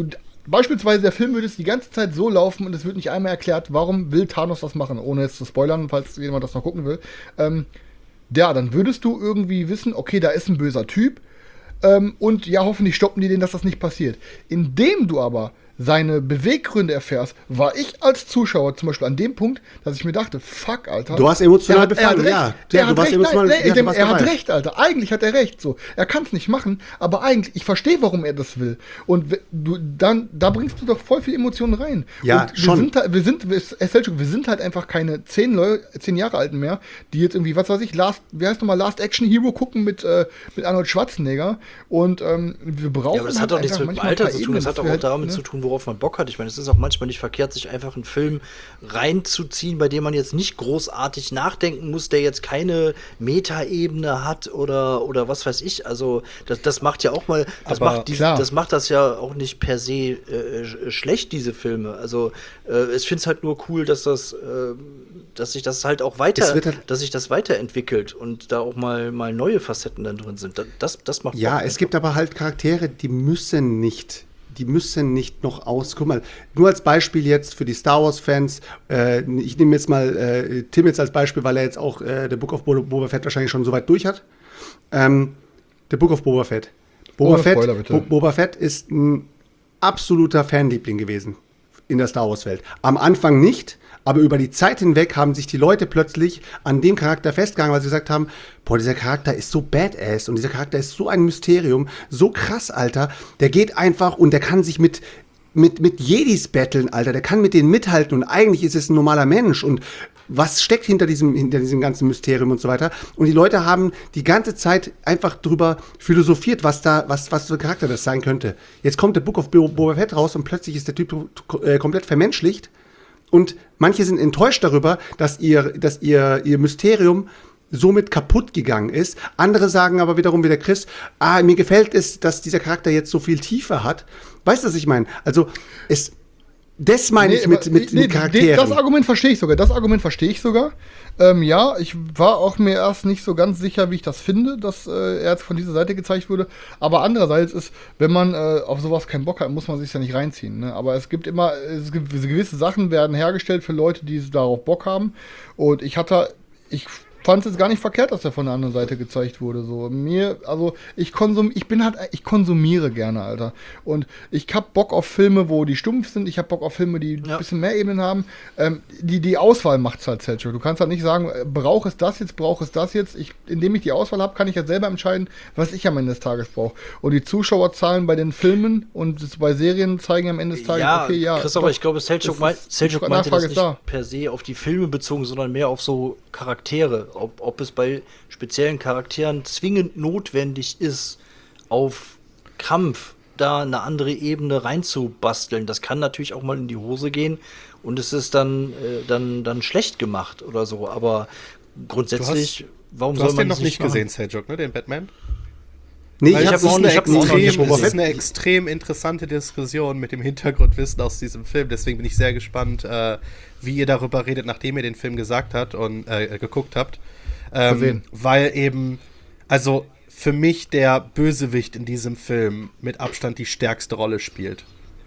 [SPEAKER 4] beispielsweise der Film würde es die ganze Zeit so laufen und es wird nicht einmal erklärt, warum will Thanos das machen, ohne jetzt zu spoilern, falls jemand das noch gucken will. Ähm, ja, dann würdest du irgendwie wissen, okay, da ist ein böser Typ ähm, und ja, hoffentlich stoppen die den, dass das nicht passiert. Indem du aber seine Beweggründe erfährst, war ich als Zuschauer zum Beispiel an dem Punkt, dass ich mir dachte, fuck, Alter.
[SPEAKER 7] Du hast emotional befangen,
[SPEAKER 4] ja.
[SPEAKER 7] ja.
[SPEAKER 4] Der
[SPEAKER 7] ja,
[SPEAKER 4] hat
[SPEAKER 7] du warst
[SPEAKER 4] recht,
[SPEAKER 7] emotional,
[SPEAKER 4] nein, nein,
[SPEAKER 7] ja,
[SPEAKER 4] dem,
[SPEAKER 7] du warst
[SPEAKER 4] er hat
[SPEAKER 7] dabei.
[SPEAKER 4] recht, Alter. Eigentlich hat er recht. So, er kann es nicht machen, aber eigentlich, ich verstehe, warum er das will. Und w- du, dann, da bringst du doch voll viel Emotionen rein.
[SPEAKER 7] Ja,
[SPEAKER 4] und wir
[SPEAKER 7] schon.
[SPEAKER 4] Sind, halt- wir sind, wir, Selchuk, wir sind halt einfach keine zehn, Leu- zehn Jahre alten mehr, die jetzt irgendwie, was weiß ich, Last, wie heißt nochmal, Last Action Hero gucken mit, äh, mit Arnold Schwarzenegger. Und ähm, wir brauchen
[SPEAKER 5] Ja, aber das
[SPEAKER 4] halt
[SPEAKER 5] hat doch nichts
[SPEAKER 4] einfach
[SPEAKER 5] mit dem
[SPEAKER 4] manchmal
[SPEAKER 5] Alter
[SPEAKER 4] ein paar
[SPEAKER 5] zu tun,
[SPEAKER 4] Ebenen,
[SPEAKER 5] das hat
[SPEAKER 4] dass
[SPEAKER 5] doch
[SPEAKER 4] wir
[SPEAKER 5] auch
[SPEAKER 4] halt,
[SPEAKER 5] damit
[SPEAKER 4] ne?
[SPEAKER 5] zu tun, worauf man Bock hat. Ich meine, es ist auch manchmal nicht verkehrt, sich einfach einen Film reinzuziehen, bei dem man jetzt nicht großartig nachdenken muss, der jetzt keine Metaebene hat oder, oder was weiß ich. Also das, das macht ja auch mal, das
[SPEAKER 6] Aber
[SPEAKER 5] macht, die,
[SPEAKER 4] klar.
[SPEAKER 5] das macht das ja auch nicht per se äh, sch- schlecht, diese Filme. Also äh, ich finde es halt nur cool, dass das, äh, dass sich das halt auch weiter,
[SPEAKER 7] Es wird halt-
[SPEAKER 5] dass sich das weiterentwickelt und da auch mal, mal neue Facetten dann drin sind. Das, das macht
[SPEAKER 7] Ja,
[SPEAKER 5] Bock
[SPEAKER 7] es gibt aber halt Charaktere, die müssen nicht, die müssen nicht noch aus. Guck mal, nur als Beispiel jetzt für die Star Wars-Fans, äh, ich nehme jetzt mal äh, Tim jetzt als Beispiel, weil er jetzt auch äh, The Book of Bo- Boba Fett wahrscheinlich schon so weit durch hat. Ähm, The Book of Boba Fett. Boba,
[SPEAKER 4] Ohne
[SPEAKER 7] Fett
[SPEAKER 4] Spoiler, bitte.
[SPEAKER 7] Bo- Boba Fett ist ein absoluter Fanliebling gewesen in der Star Wars-Welt. Am Anfang nicht, aber über die Zeit hinweg haben sich die Leute plötzlich an dem Charakter festgehangen, weil sie gesagt haben, boah, dieser Charakter ist so badass und dieser Charakter ist so ein Mysterium, so krass, Alter. Der geht einfach und der kann sich mit, mit, mit Jedis battlen, Alter. Der kann mit denen mithalten und eigentlich ist es ein normaler Mensch und was steckt hinter diesem, hinter diesem ganzen Mysterium und so weiter. Und die Leute haben die ganze Zeit einfach drüber philosophiert, was da, was, was für ein Charakter das sein könnte. Jetzt kommt der Book of Bo- Boba Fett raus und plötzlich ist der Typ äh, komplett vermenschlicht. Und manche sind enttäuscht darüber, dass ihr, dass ihr, ihr Mysterium somit kaputt gegangen ist. Andere sagen aber wiederum wie der Chris, ah, mir gefällt es, dass dieser Charakter jetzt so viel Tiefe hat. Weißt du, was ich meine? Also, es, das meine ich mit,
[SPEAKER 4] aber-
[SPEAKER 7] mit,
[SPEAKER 4] nee,
[SPEAKER 7] mit Charakteren.
[SPEAKER 4] Das Argument verstehe ich sogar. Das Argument verstehe ich sogar. Ähm, ja, ich war auch mir erst nicht so ganz sicher, wie ich das finde, dass äh, er jetzt von dieser Seite gezeigt wurde. Aber andererseits ist, wenn man äh, auf sowas keinen Bock hat, muss man sich ja nicht reinziehen. Ne? Aber es gibt immer, es gibt gewisse Sachen werden hergestellt für Leute, die darauf Bock haben. Und ich hatte, ich fand es jetzt gar nicht verkehrt, dass er von der anderen Seite gezeigt wurde. So mir, also ich konsum, ich bin halt, ich konsumiere gerne, Alter. Und ich hab Bock auf Filme, wo die stumpf sind. Ich hab Bock auf Filme, die
[SPEAKER 5] Ja.
[SPEAKER 4] ein bisschen mehr Ebenen haben. Ähm, die, die Auswahl macht's halt, Selchuk. Du kannst halt nicht sagen, äh, brauche es das jetzt, brauche es das jetzt. Ich, indem ich die Auswahl habe, kann ich ja selber entscheiden, was ich am Ende des Tages brauche. Und die Zuschauerzahlen bei den Filmen und das bei Serien zeigen am Ende des Tages,
[SPEAKER 5] Ja,
[SPEAKER 4] okay, ja.
[SPEAKER 5] Christopher,
[SPEAKER 4] doch,
[SPEAKER 5] ich glaube, Selchuk
[SPEAKER 4] das
[SPEAKER 5] meint,
[SPEAKER 4] ist-
[SPEAKER 5] Selchuk
[SPEAKER 4] die
[SPEAKER 5] meinte das
[SPEAKER 4] Nachfrage
[SPEAKER 5] nicht
[SPEAKER 4] ist da.
[SPEAKER 5] per se auf die Filme bezogen, sondern mehr auf so Charaktere. Ob, ob es bei speziellen Charakteren zwingend notwendig ist, auf Krampf da eine andere Ebene reinzubasteln. Das kann natürlich auch mal in die Hose gehen und es ist dann, äh, dann, dann schlecht gemacht oder so. Aber grundsätzlich, warum
[SPEAKER 6] Du
[SPEAKER 5] soll
[SPEAKER 6] hast
[SPEAKER 5] man
[SPEAKER 6] den
[SPEAKER 5] das
[SPEAKER 6] noch nicht
[SPEAKER 5] machen?
[SPEAKER 6] gesehen, Selchuk, ne, den Batman?
[SPEAKER 7] Nee,
[SPEAKER 5] Weil
[SPEAKER 7] ich
[SPEAKER 5] ich
[SPEAKER 7] habe
[SPEAKER 5] hab's auch
[SPEAKER 7] es
[SPEAKER 5] nicht-
[SPEAKER 7] nicht,
[SPEAKER 5] ich hab's
[SPEAKER 7] ich
[SPEAKER 5] auch
[SPEAKER 7] hab's
[SPEAKER 5] nicht
[SPEAKER 7] nicht
[SPEAKER 5] Boba
[SPEAKER 6] Das
[SPEAKER 5] Fett.
[SPEAKER 6] ist eine extrem interessante Diskussion mit dem Hintergrundwissen aus diesem Film. Deswegen bin ich sehr gespannt, äh, wie ihr darüber redet, nachdem ihr den Film gesagt habt und äh, geguckt habt. Ähm,
[SPEAKER 4] Gesehen.
[SPEAKER 6] weil eben, also für mich der Bösewicht in diesem Film mit Abstand die stärkste Rolle spielt.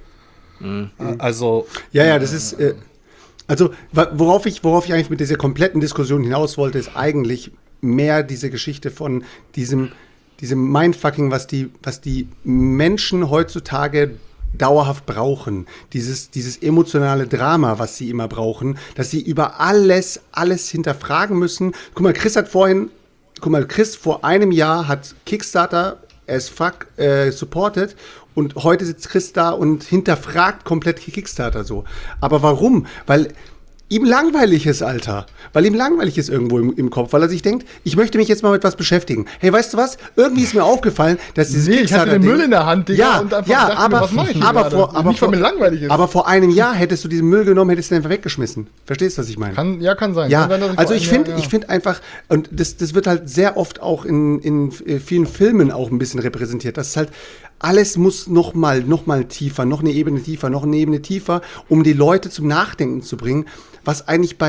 [SPEAKER 6] Äh, Also,
[SPEAKER 7] Ja, ja, das ist. Äh, also, wa- worauf ich, worauf ich eigentlich mit dieser kompletten Diskussion hinaus wollte, ist eigentlich mehr diese Geschichte von diesem, diesem Mindfucking, was die, was die Menschen heutzutage dauerhaft brauchen. Dieses, dieses emotionale Drama, was sie immer brauchen, dass sie über alles, alles hinterfragen müssen. Guck mal, Chris hat vorhin, guck mal, Chris vor einem Jahr hat Kickstarter as fuck äh, supported und heute sitzt Chris da und hinterfragt komplett Kickstarter so. Aber warum? Weil ihm langweilig ist, Alter. Weil ihm langweilig ist irgendwo im, im Kopf, weil er sich denkt, ich möchte mich jetzt mal mit was beschäftigen. Hey, weißt du was? Irgendwie ist mir aufgefallen, dass dieses
[SPEAKER 4] Nee, ich hatte den
[SPEAKER 7] Kickstarter-Ding-
[SPEAKER 4] Müll in der Hand, Digga,
[SPEAKER 7] ja,
[SPEAKER 4] und einfach
[SPEAKER 7] ja,
[SPEAKER 4] dachte mir,
[SPEAKER 7] aber,
[SPEAKER 4] was mach ich hier
[SPEAKER 7] aber,
[SPEAKER 4] gerade?
[SPEAKER 7] vor, aber,
[SPEAKER 4] Nicht, weil
[SPEAKER 7] vor,
[SPEAKER 4] mir langweilig ist.
[SPEAKER 7] aber vor einem Jahr hättest du diesen Müll genommen, hättest du den einfach weggeschmissen. Verstehst du, was ich meine?
[SPEAKER 4] Kann, ja, kann sein.
[SPEAKER 7] Ja,
[SPEAKER 4] kann sein, dass
[SPEAKER 7] also
[SPEAKER 4] vor
[SPEAKER 7] ich
[SPEAKER 4] einem
[SPEAKER 7] finde
[SPEAKER 4] Jahr-
[SPEAKER 7] ich finde einfach, und das, das wird halt sehr oft auch in, in vielen Filmen auch ein bisschen repräsentiert, dass halt alles muss noch mal, noch mal tiefer, noch eine Ebene tiefer, noch eine Ebene tiefer, um die Leute zum Nachdenken zu bringen, was eigentlich bei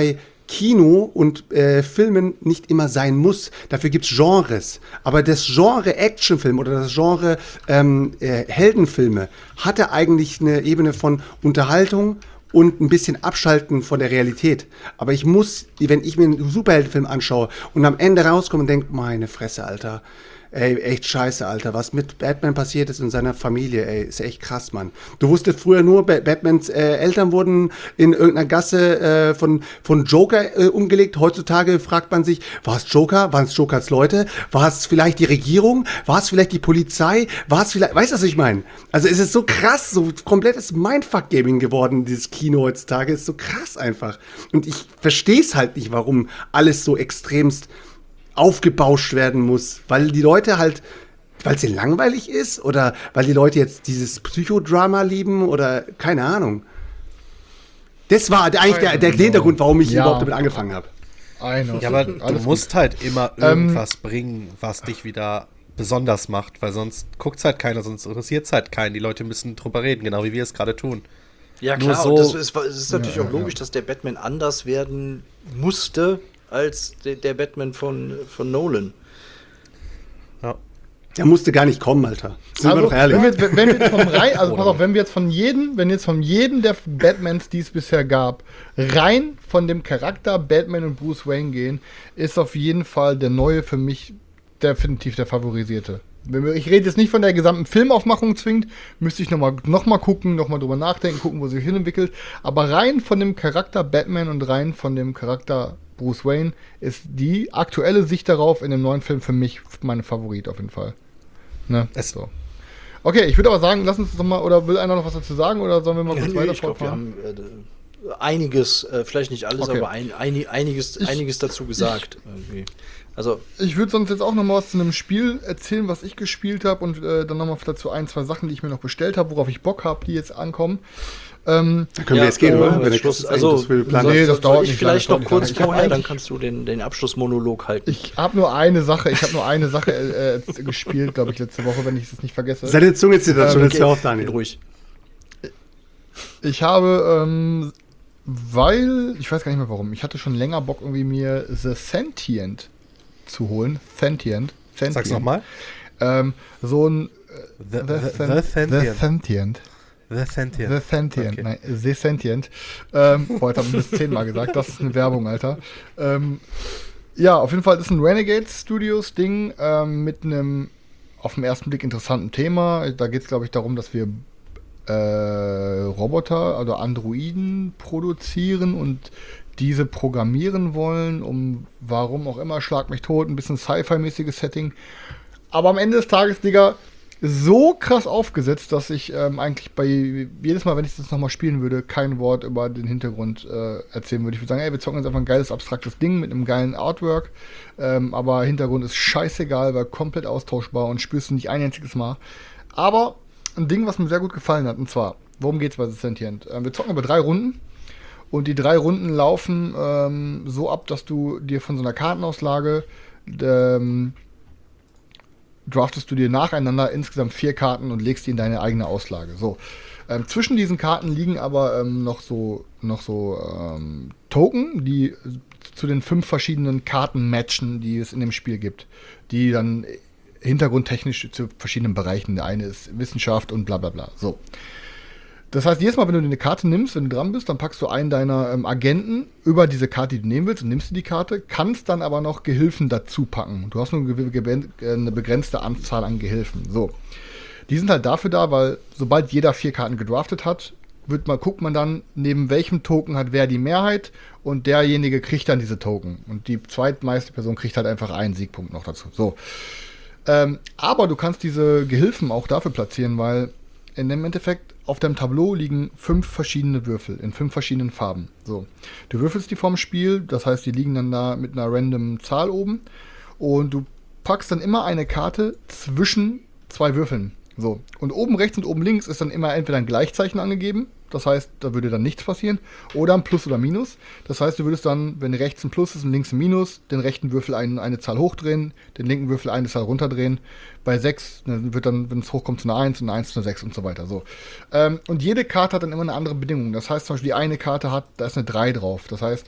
[SPEAKER 7] Kino und äh, Filmen nicht immer sein muss. Dafür gibt es Genres. Aber das Genre Actionfilm oder das Genre ähm, äh, Heldenfilme hatte eigentlich eine Ebene von Unterhaltung und ein bisschen abschalten von der Realität. Aber ich muss, wenn ich mir einen Superheldenfilm anschaue und am Ende rauskomme und denke, meine Fresse, Alter, ey, echt scheiße, Alter, was mit Batman passiert ist in seiner Familie, ey, ist echt krass, Mann. Du wusstest früher nur, ba- Batmans äh, Eltern wurden in irgendeiner Gasse äh, von, von Joker äh, umgelegt. Heutzutage fragt man sich, war es Joker? Waren es Jokers Leute? War es vielleicht die Regierung? War es vielleicht die Polizei? War es vielleicht, weißt du, was ich meine? Also es ist so krass, so komplettes Mindfuck-Gaming geworden, dieses Kino heutzutage. Ist so krass einfach. Und ich verstehe es halt nicht, warum alles so extremst aufgebauscht werden muss, weil die Leute halt, weil es ihnen langweilig ist oder weil die Leute jetzt dieses Psychodrama lieben oder keine Ahnung. Das war eigentlich der, der Hintergrund, warum ich
[SPEAKER 4] Ja.
[SPEAKER 7] überhaupt damit angefangen habe.
[SPEAKER 6] Ja, aber du
[SPEAKER 4] Alles
[SPEAKER 6] musst halt immer
[SPEAKER 4] Ähm,
[SPEAKER 6] irgendwas bringen, was dich wieder besonders macht, weil sonst guckt's halt keiner, sonst interessiert's halt keinen. Die Leute müssen drüber reden, genau wie wir es gerade tun.
[SPEAKER 5] Ja,
[SPEAKER 6] Nur
[SPEAKER 5] klar,
[SPEAKER 6] so-
[SPEAKER 5] und das ist, es ist natürlich
[SPEAKER 4] Ja,
[SPEAKER 5] auch logisch,
[SPEAKER 4] ja.
[SPEAKER 5] dass der Batman anders werden musste als der, der Batman von, von Nolan.
[SPEAKER 6] Ja.
[SPEAKER 7] Der musste gar nicht kommen, Alter. Sind wir
[SPEAKER 4] Also,
[SPEAKER 7] doch ehrlich.
[SPEAKER 4] wenn wir, jetzt- wenn wir jetzt vom rein, also pass auf, wenn wir jetzt von jedem, wenn jetzt von jedem der Batmans, die es bisher gab, rein von dem Charakter Batman und Bruce Wayne gehen, ist auf jeden Fall der neue für mich definitiv der favorisierte. Wenn wir, ich rede jetzt nicht von der gesamten Filmaufmachung zwingend, müsste ich nochmal noch mal gucken, nochmal drüber nachdenken, gucken, wo sich hinentwickelt. Aber rein von dem Charakter Batman und rein von dem Charakter Bruce Wayne ist die aktuelle Sicht darauf in dem neuen Film für mich meine Favorit auf jeden Fall. Ne?
[SPEAKER 6] Es-
[SPEAKER 4] So. Okay, ich würde aber sagen, lass uns doch mal, oder will einer noch was dazu sagen, oder sollen wir mal
[SPEAKER 5] Ja,
[SPEAKER 4] kurz
[SPEAKER 5] nee,
[SPEAKER 4] weiter
[SPEAKER 5] ich glaube, wir
[SPEAKER 4] fortfahren?
[SPEAKER 5] haben äh, einiges, äh, vielleicht nicht alles,
[SPEAKER 4] Okay.
[SPEAKER 5] aber ein, ein, einiges,
[SPEAKER 4] Ich-
[SPEAKER 5] einiges dazu gesagt. irgendwie. Also,
[SPEAKER 4] Ich würde sonst jetzt auch noch mal was zu einem Spiel erzählen, was ich gespielt habe und äh, dann noch mal vielleicht zu ein, zwei Sachen, die ich mir noch bestellt habe, worauf ich Bock habe, die jetzt ankommen. Ähm,
[SPEAKER 7] Da können
[SPEAKER 5] ja,
[SPEAKER 7] wir jetzt gehen,
[SPEAKER 5] äh,
[SPEAKER 7] oder? Wenn der
[SPEAKER 5] Schluss,
[SPEAKER 7] Chris
[SPEAKER 5] also,
[SPEAKER 7] das will, planen.
[SPEAKER 4] Nee,
[SPEAKER 5] soll-
[SPEAKER 4] das
[SPEAKER 5] soll
[SPEAKER 4] dauert
[SPEAKER 5] ich
[SPEAKER 4] nicht
[SPEAKER 5] vielleicht
[SPEAKER 4] lange,
[SPEAKER 5] noch
[SPEAKER 4] das
[SPEAKER 5] kurz
[SPEAKER 4] dauert nicht lange.
[SPEAKER 5] vorher,
[SPEAKER 4] Ich hab
[SPEAKER 5] dann
[SPEAKER 4] eigentlich-
[SPEAKER 5] kannst du den, den Abschlussmonolog halten.
[SPEAKER 4] ich habe nur eine Sache, ich habe nur eine Sache äh, gespielt, glaube ich, letzte Woche, wenn ich es nicht vergesse.
[SPEAKER 7] Seine Zunge zittert
[SPEAKER 4] Ähm,
[SPEAKER 7] schon, jetzt
[SPEAKER 5] Okay,
[SPEAKER 7] hör auf,
[SPEAKER 5] geht
[SPEAKER 7] Daniel.
[SPEAKER 5] ruhig.
[SPEAKER 4] Ich habe, ähm, weil, ich weiß gar nicht mehr warum, ich hatte schon länger Bock, irgendwie mir The Sentient zu holen. Sentient. Sentient.
[SPEAKER 6] Sag's nochmal.
[SPEAKER 4] Ähm, so ein
[SPEAKER 6] The,
[SPEAKER 4] The,
[SPEAKER 6] the,
[SPEAKER 4] Sen-
[SPEAKER 6] the
[SPEAKER 4] The
[SPEAKER 6] Sentient.
[SPEAKER 4] Sentient.
[SPEAKER 6] The Sentient.
[SPEAKER 4] The Sentient,
[SPEAKER 6] Okay.
[SPEAKER 4] nein, The Sentient. Ähm, boah, jetzt habe ich das zehnmal gesagt, das ist eine Werbung, Alter. Ähm, ja, auf jeden Fall ist ein Renegade Studios Ding ähm, mit einem auf den ersten Blick interessanten Thema. Da geht es, glaube ich, darum, dass wir äh, Roboter oder Androiden produzieren und diese programmieren wollen, um warum auch immer, schlag mich tot, ein bisschen Sci-Fi-mäßiges Setting. Aber am Ende des Tages, Digga, so krass aufgesetzt, dass ich ähm, eigentlich bei jedes Mal, wenn ich das nochmal spielen würde, kein Wort über den Hintergrund äh, erzählen würde. Ich würde sagen, ey, wir zocken jetzt einfach ein geiles, abstraktes Ding mit einem geilen Artwork, ähm, aber Hintergrund ist scheißegal, weil komplett austauschbar und spürst du nicht ein einziges Mal. Aber ein Ding, was mir sehr gut gefallen hat, und zwar, worum geht's bei The Sentient? Ähm, wir zocken über drei Runden. Und die drei Runden laufen ähm, so ab, dass du dir von so einer Kartenauslage ähm, draftest du dir nacheinander insgesamt vier Karten und legst die in deine eigene Auslage. So. Ähm, zwischen diesen Karten liegen aber ähm, noch so, noch so ähm, Token, die zu den fünf verschiedenen Karten matchen, die es in dem Spiel gibt. Die dann hintergrundtechnisch zu verschiedenen Bereichen. Der eine ist Wissenschaft und bla bla bla. So. Das heißt, jedes Mal, wenn du eine Karte nimmst, wenn du dran bist, dann packst du einen deiner ähm, Agenten über diese Karte, die du nehmen willst, und nimmst du die Karte, kannst dann aber noch Gehilfen dazu packen. Du hast nur eine, ge- eine begrenzte Anzahl an Gehilfen. So. Die sind halt dafür da, weil sobald jeder vier Karten gedraftet hat, wird man, guckt man dann, neben welchem Token hat wer die Mehrheit und derjenige kriegt dann diese Token. Und die zweitmeiste Person kriegt halt einfach einen Siegpunkt noch dazu. So. Ähm, aber du kannst diese Gehilfen auch dafür platzieren, weil in dem Endeffekt auf deinem Tableau liegen fünf verschiedene Würfel in fünf verschiedenen Farben. So. Du würfelst die vorm Spiel, das heißt, die liegen dann da mit einer random Zahl oben und du packst dann immer eine Karte zwischen zwei Würfeln. So. Und oben rechts und oben links ist dann immer entweder ein Gleichzeichen angegeben, das heißt, da würde dann nichts passieren, oder ein Plus oder Minus. Das heißt, du würdest dann, wenn rechts ein Plus ist und links ein Minus, den rechten Würfel ein, eine Zahl hochdrehen, den linken Würfel eine Zahl runterdrehen. Bei sechs wird dann, wenn es hochkommt, zu einer eins und eine eins zu einer sechs und so weiter. So. Ähm, und jede Karte hat dann immer eine andere Bedingung. Das heißt zum Beispiel, die eine Karte hat, da ist eine drei drauf. Das heißt,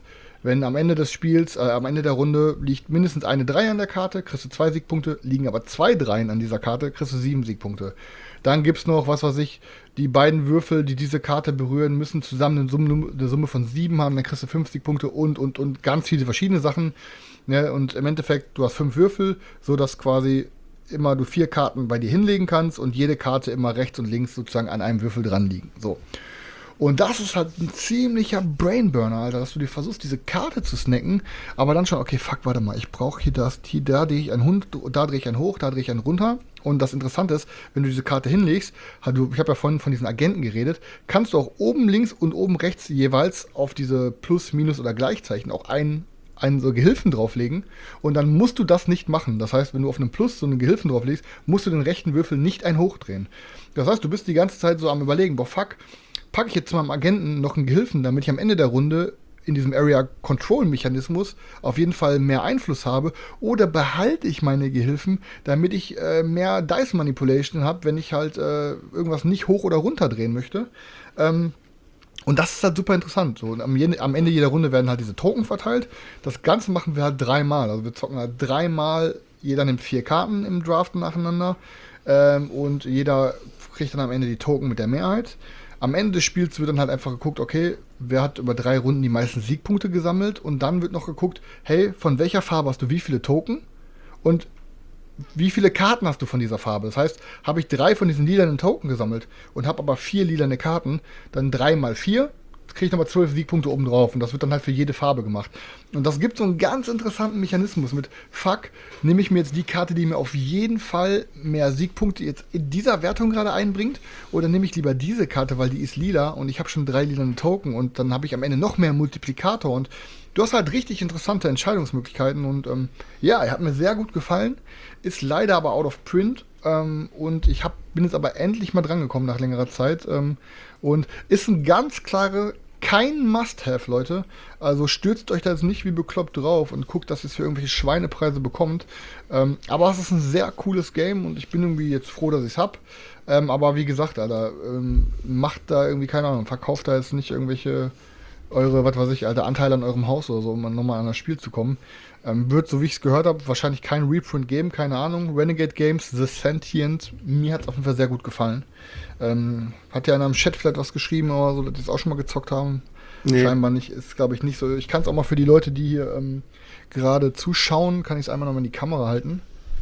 [SPEAKER 4] Wenn am Ende des Spiels, äh, am Ende der Runde liegt mindestens eine drei an der Karte, kriegst du zwei Siegpunkte, liegen aber zwei Dreien an dieser Karte, kriegst du sieben Siegpunkte. Dann gibt's noch, was weiß ich, die beiden Würfel, die diese Karte berühren, müssen zusammen eine Summe, eine Summe von sieben haben, dann kriegst du fünf Siegpunkte und, und, und ganz viele verschiedene Sachen. Ne? Und im Endeffekt, du hast fünf Würfel, sodass quasi immer du vier Karten bei dir hinlegen kannst und jede Karte immer rechts und links sozusagen an einem Würfel dran liegen. So. Und das ist halt ein ziemlicher Brainburner, Alter, dass du dir versuchst, diese Karte zu snacken, aber dann schon, okay, fuck, warte mal, ich brauche hier das, hier, da drehe ich einen Hund, da drehe ich einen hoch, da drehe ich einen runter. Und das Interessante ist, wenn du diese Karte hinlegst, du, ich habe ja vorhin von diesen Agenten geredet, kannst du auch oben links und oben rechts jeweils auf diese Plus, Minus oder Gleichzeichen auch einen, einen so Gehilfen drauflegen. Und dann musst du das nicht machen. Das heißt, wenn du auf einem Plus so einen Gehilfen drauflegst, musst du den rechten Würfel nicht ein hochdrehen. Das heißt, du bist die ganze Zeit so am Überlegen, boah, fuck, packe ich jetzt zu meinem Agenten noch einen Gehilfen, damit ich am Ende der Runde in diesem Area-Control-Mechanismus auf jeden Fall mehr Einfluss habe, oder behalte ich meine Gehilfen, damit ich äh, mehr Dice-Manipulation habe, wenn ich halt äh, irgendwas nicht hoch oder runter drehen möchte. Ähm, und das ist halt super interessant. So, und am, am Ende jeder Runde werden halt diese Token verteilt. Das Ganze machen wir halt dreimal. Also wir zocken halt dreimal, jeder nimmt vier Karten im Draft nacheinander ähm, und jeder kriegt dann am Ende die Token mit der Mehrheit. Am Ende des Spiels wird dann halt einfach geguckt, okay, wer hat über drei Runden die meisten Siegpunkte gesammelt, und dann wird noch geguckt, hey, von welcher Farbe hast du wie viele Token und wie viele Karten hast du von dieser Farbe. Das heißt, habe ich drei von diesen lilanen Token gesammelt und habe aber vier lilane Karten, dann drei mal vier, kriege ich nochmal zwölf Siegpunkte oben drauf, und das wird dann halt für jede Farbe gemacht. Und das gibt so einen ganz interessanten Mechanismus mit, fuck, nehme ich mir jetzt die Karte, die mir auf jeden Fall mehr Siegpunkte jetzt in dieser Wertung gerade einbringt, oder nehme ich lieber diese Karte, weil die ist lila und ich habe schon drei lilane Token und dann habe ich am Ende noch mehr Multiplikator, und du hast halt richtig interessante Entscheidungsmöglichkeiten, und ähm, ja, er hat mir sehr gut gefallen, ist leider aber out of print, ähm, und ich hab, bin jetzt aber endlich mal drangekommen nach längerer Zeit, ähm, und ist ein ganz klare, kein Must-Have, Leute. Also stürzt euch da jetzt nicht wie bekloppt drauf und guckt, dass ihr es für irgendwelche Schweinepreise bekommt. Ähm, aber es ist ein sehr cooles Game, und ich bin irgendwie jetzt froh, dass ich es hab. Ähm, aber wie gesagt, Alter, ähm, macht da irgendwie, keine Ahnung, verkauft da jetzt nicht irgendwelche eure, was weiß ich, Alter, Anteile an eurem Haus oder so, um nochmal an das Spiel zu kommen. Ähm, wird, so wie ich es gehört habe, wahrscheinlich kein Reprint geben, keine Ahnung. Renegade Games, The Sentient, mir hat es auf jeden Fall sehr gut gefallen. Ähm, hat ja einer im Chat vielleicht was geschrieben oder so, dass die es auch schon mal gezockt haben. Nee. Scheinbar nicht, ist glaube ich nicht so. Ich kann es auch mal für die Leute, die hier ähm, gerade zuschauen, kann ich es einmal nochmal in die Kamera halten.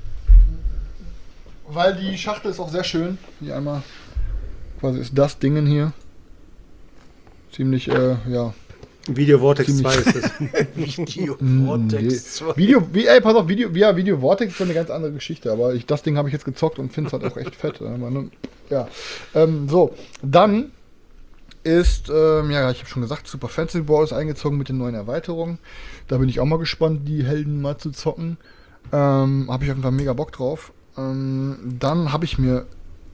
[SPEAKER 4] Weil die Schachtel ist auch sehr schön. Hier einmal, quasi ist das Ding hier. Ziemlich, äh, ja.
[SPEAKER 7] Video Vortex zwei ist das.
[SPEAKER 5] Video Vortex zwei.
[SPEAKER 4] Video, wie, ey, pass auf, Video, ja, Video Vortex ist schon eine ganz andere Geschichte, aber ich, das Ding habe ich jetzt gezockt und finde es halt auch echt fett. Aber, ne, ja. Ähm, so, dann ist, ähm, ja, ich habe schon gesagt, Super Fantasy Brawl ist eingezogen mit den neuen Erweiterungen. Da bin ich auch mal gespannt, die Helden mal zu zocken. Ähm, habe ich auf jeden Fall mega Bock drauf. Ähm, dann habe ich mir,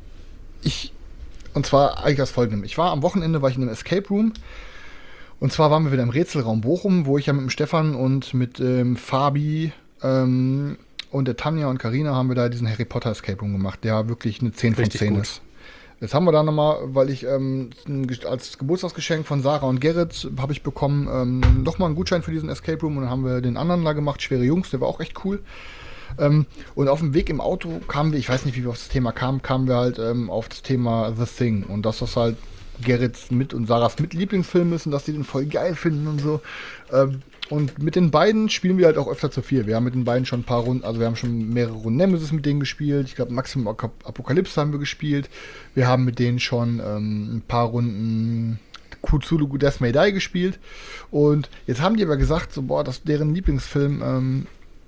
[SPEAKER 4] ich, und zwar eigentlich das Folgende. Ich war am Wochenende, war ich in einem Escape Room. Und zwar waren wir wieder im Rätselraum Bochum, wo ich ja mit dem Stefan und mit ähm, Fabi ähm, und der Tanja und Karina haben wir da diesen Harry Potter Escape Room gemacht, der wirklich eine zehn von zehn ist. Jetzt haben wir da nochmal, weil ich ähm, als Geburtstagsgeschenk von Sarah und Gerrit habe ich bekommen, ähm, nochmal einen Gutschein für diesen Escape Room, und dann haben wir den anderen da gemacht, Schwere Jungs, der war auch echt cool. Ähm, und auf dem Weg im Auto kamen wir, ich weiß nicht, wie wir auf das Thema kamen, kamen wir halt ähm, auf das Thema The Thing, und dass das halt Gerrits mit und Sarahs mit Lieblingsfilm ist und dass die den voll geil finden und so. Ähm, und mit den beiden spielen wir halt auch öfter zu viel. Wir haben mit den beiden schon ein paar Runden, also wir haben schon mehrere Runden Nemesis mit denen gespielt. Ich glaube, Maximum Apokalypse haben wir gespielt. Wir haben mit denen schon ähm, ein paar Runden Cthulhu Death May Die gespielt. Und jetzt haben die aber gesagt, so, boah, dass deren Lieblingsfilm ähm,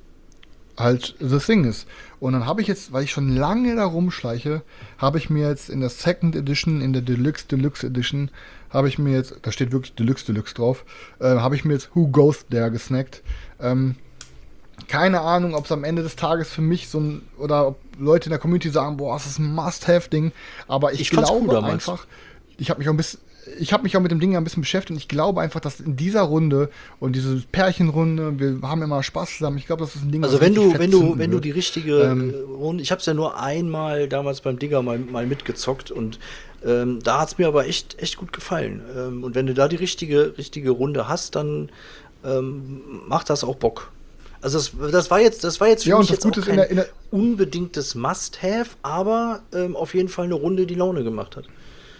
[SPEAKER 4] halt The Thing ist. Und dann habe ich jetzt, weil ich schon lange da rumschleiche, habe ich mir jetzt in der Second Edition, in der Deluxe Deluxe Edition, habe ich mir jetzt, da steht wirklich Deluxe Deluxe drauf, äh, habe ich mir jetzt Who Goes There gesnackt. Ähm, keine Ahnung, ob es am Ende des Tages für mich so ein, oder ob Leute in der Community sagen, boah, das ist ein Must-Have-Ding, aber ich, ich glaube einfach, ich habe mich auch ein bisschen Ich habe mich auch mit dem Ding ein bisschen beschäftigt, und ich glaube einfach, dass in dieser Runde und diese Pärchenrunde, wir haben immer Spaß zusammen. Ich glaube, das ist ein Ding,
[SPEAKER 5] also
[SPEAKER 4] was
[SPEAKER 5] wenn du, wenn du,
[SPEAKER 4] wird.
[SPEAKER 5] wenn du die richtige
[SPEAKER 4] ähm,
[SPEAKER 5] Runde, ich habe es ja nur einmal damals beim Digger mal, mal mitgezockt, und ähm, da hat es mir aber echt, echt gut gefallen. Ähm, und wenn du da die richtige, richtige Runde hast, dann ähm, macht das auch Bock. Also das, das war jetzt, das war jetzt für
[SPEAKER 4] Ja, und
[SPEAKER 5] mich
[SPEAKER 4] das
[SPEAKER 5] jetzt
[SPEAKER 4] Gute
[SPEAKER 5] auch
[SPEAKER 4] ist in
[SPEAKER 5] kein
[SPEAKER 4] der- in der-
[SPEAKER 5] unbedingtes Must-Have, aber ähm, auf jeden Fall eine Runde, die Laune gemacht hat.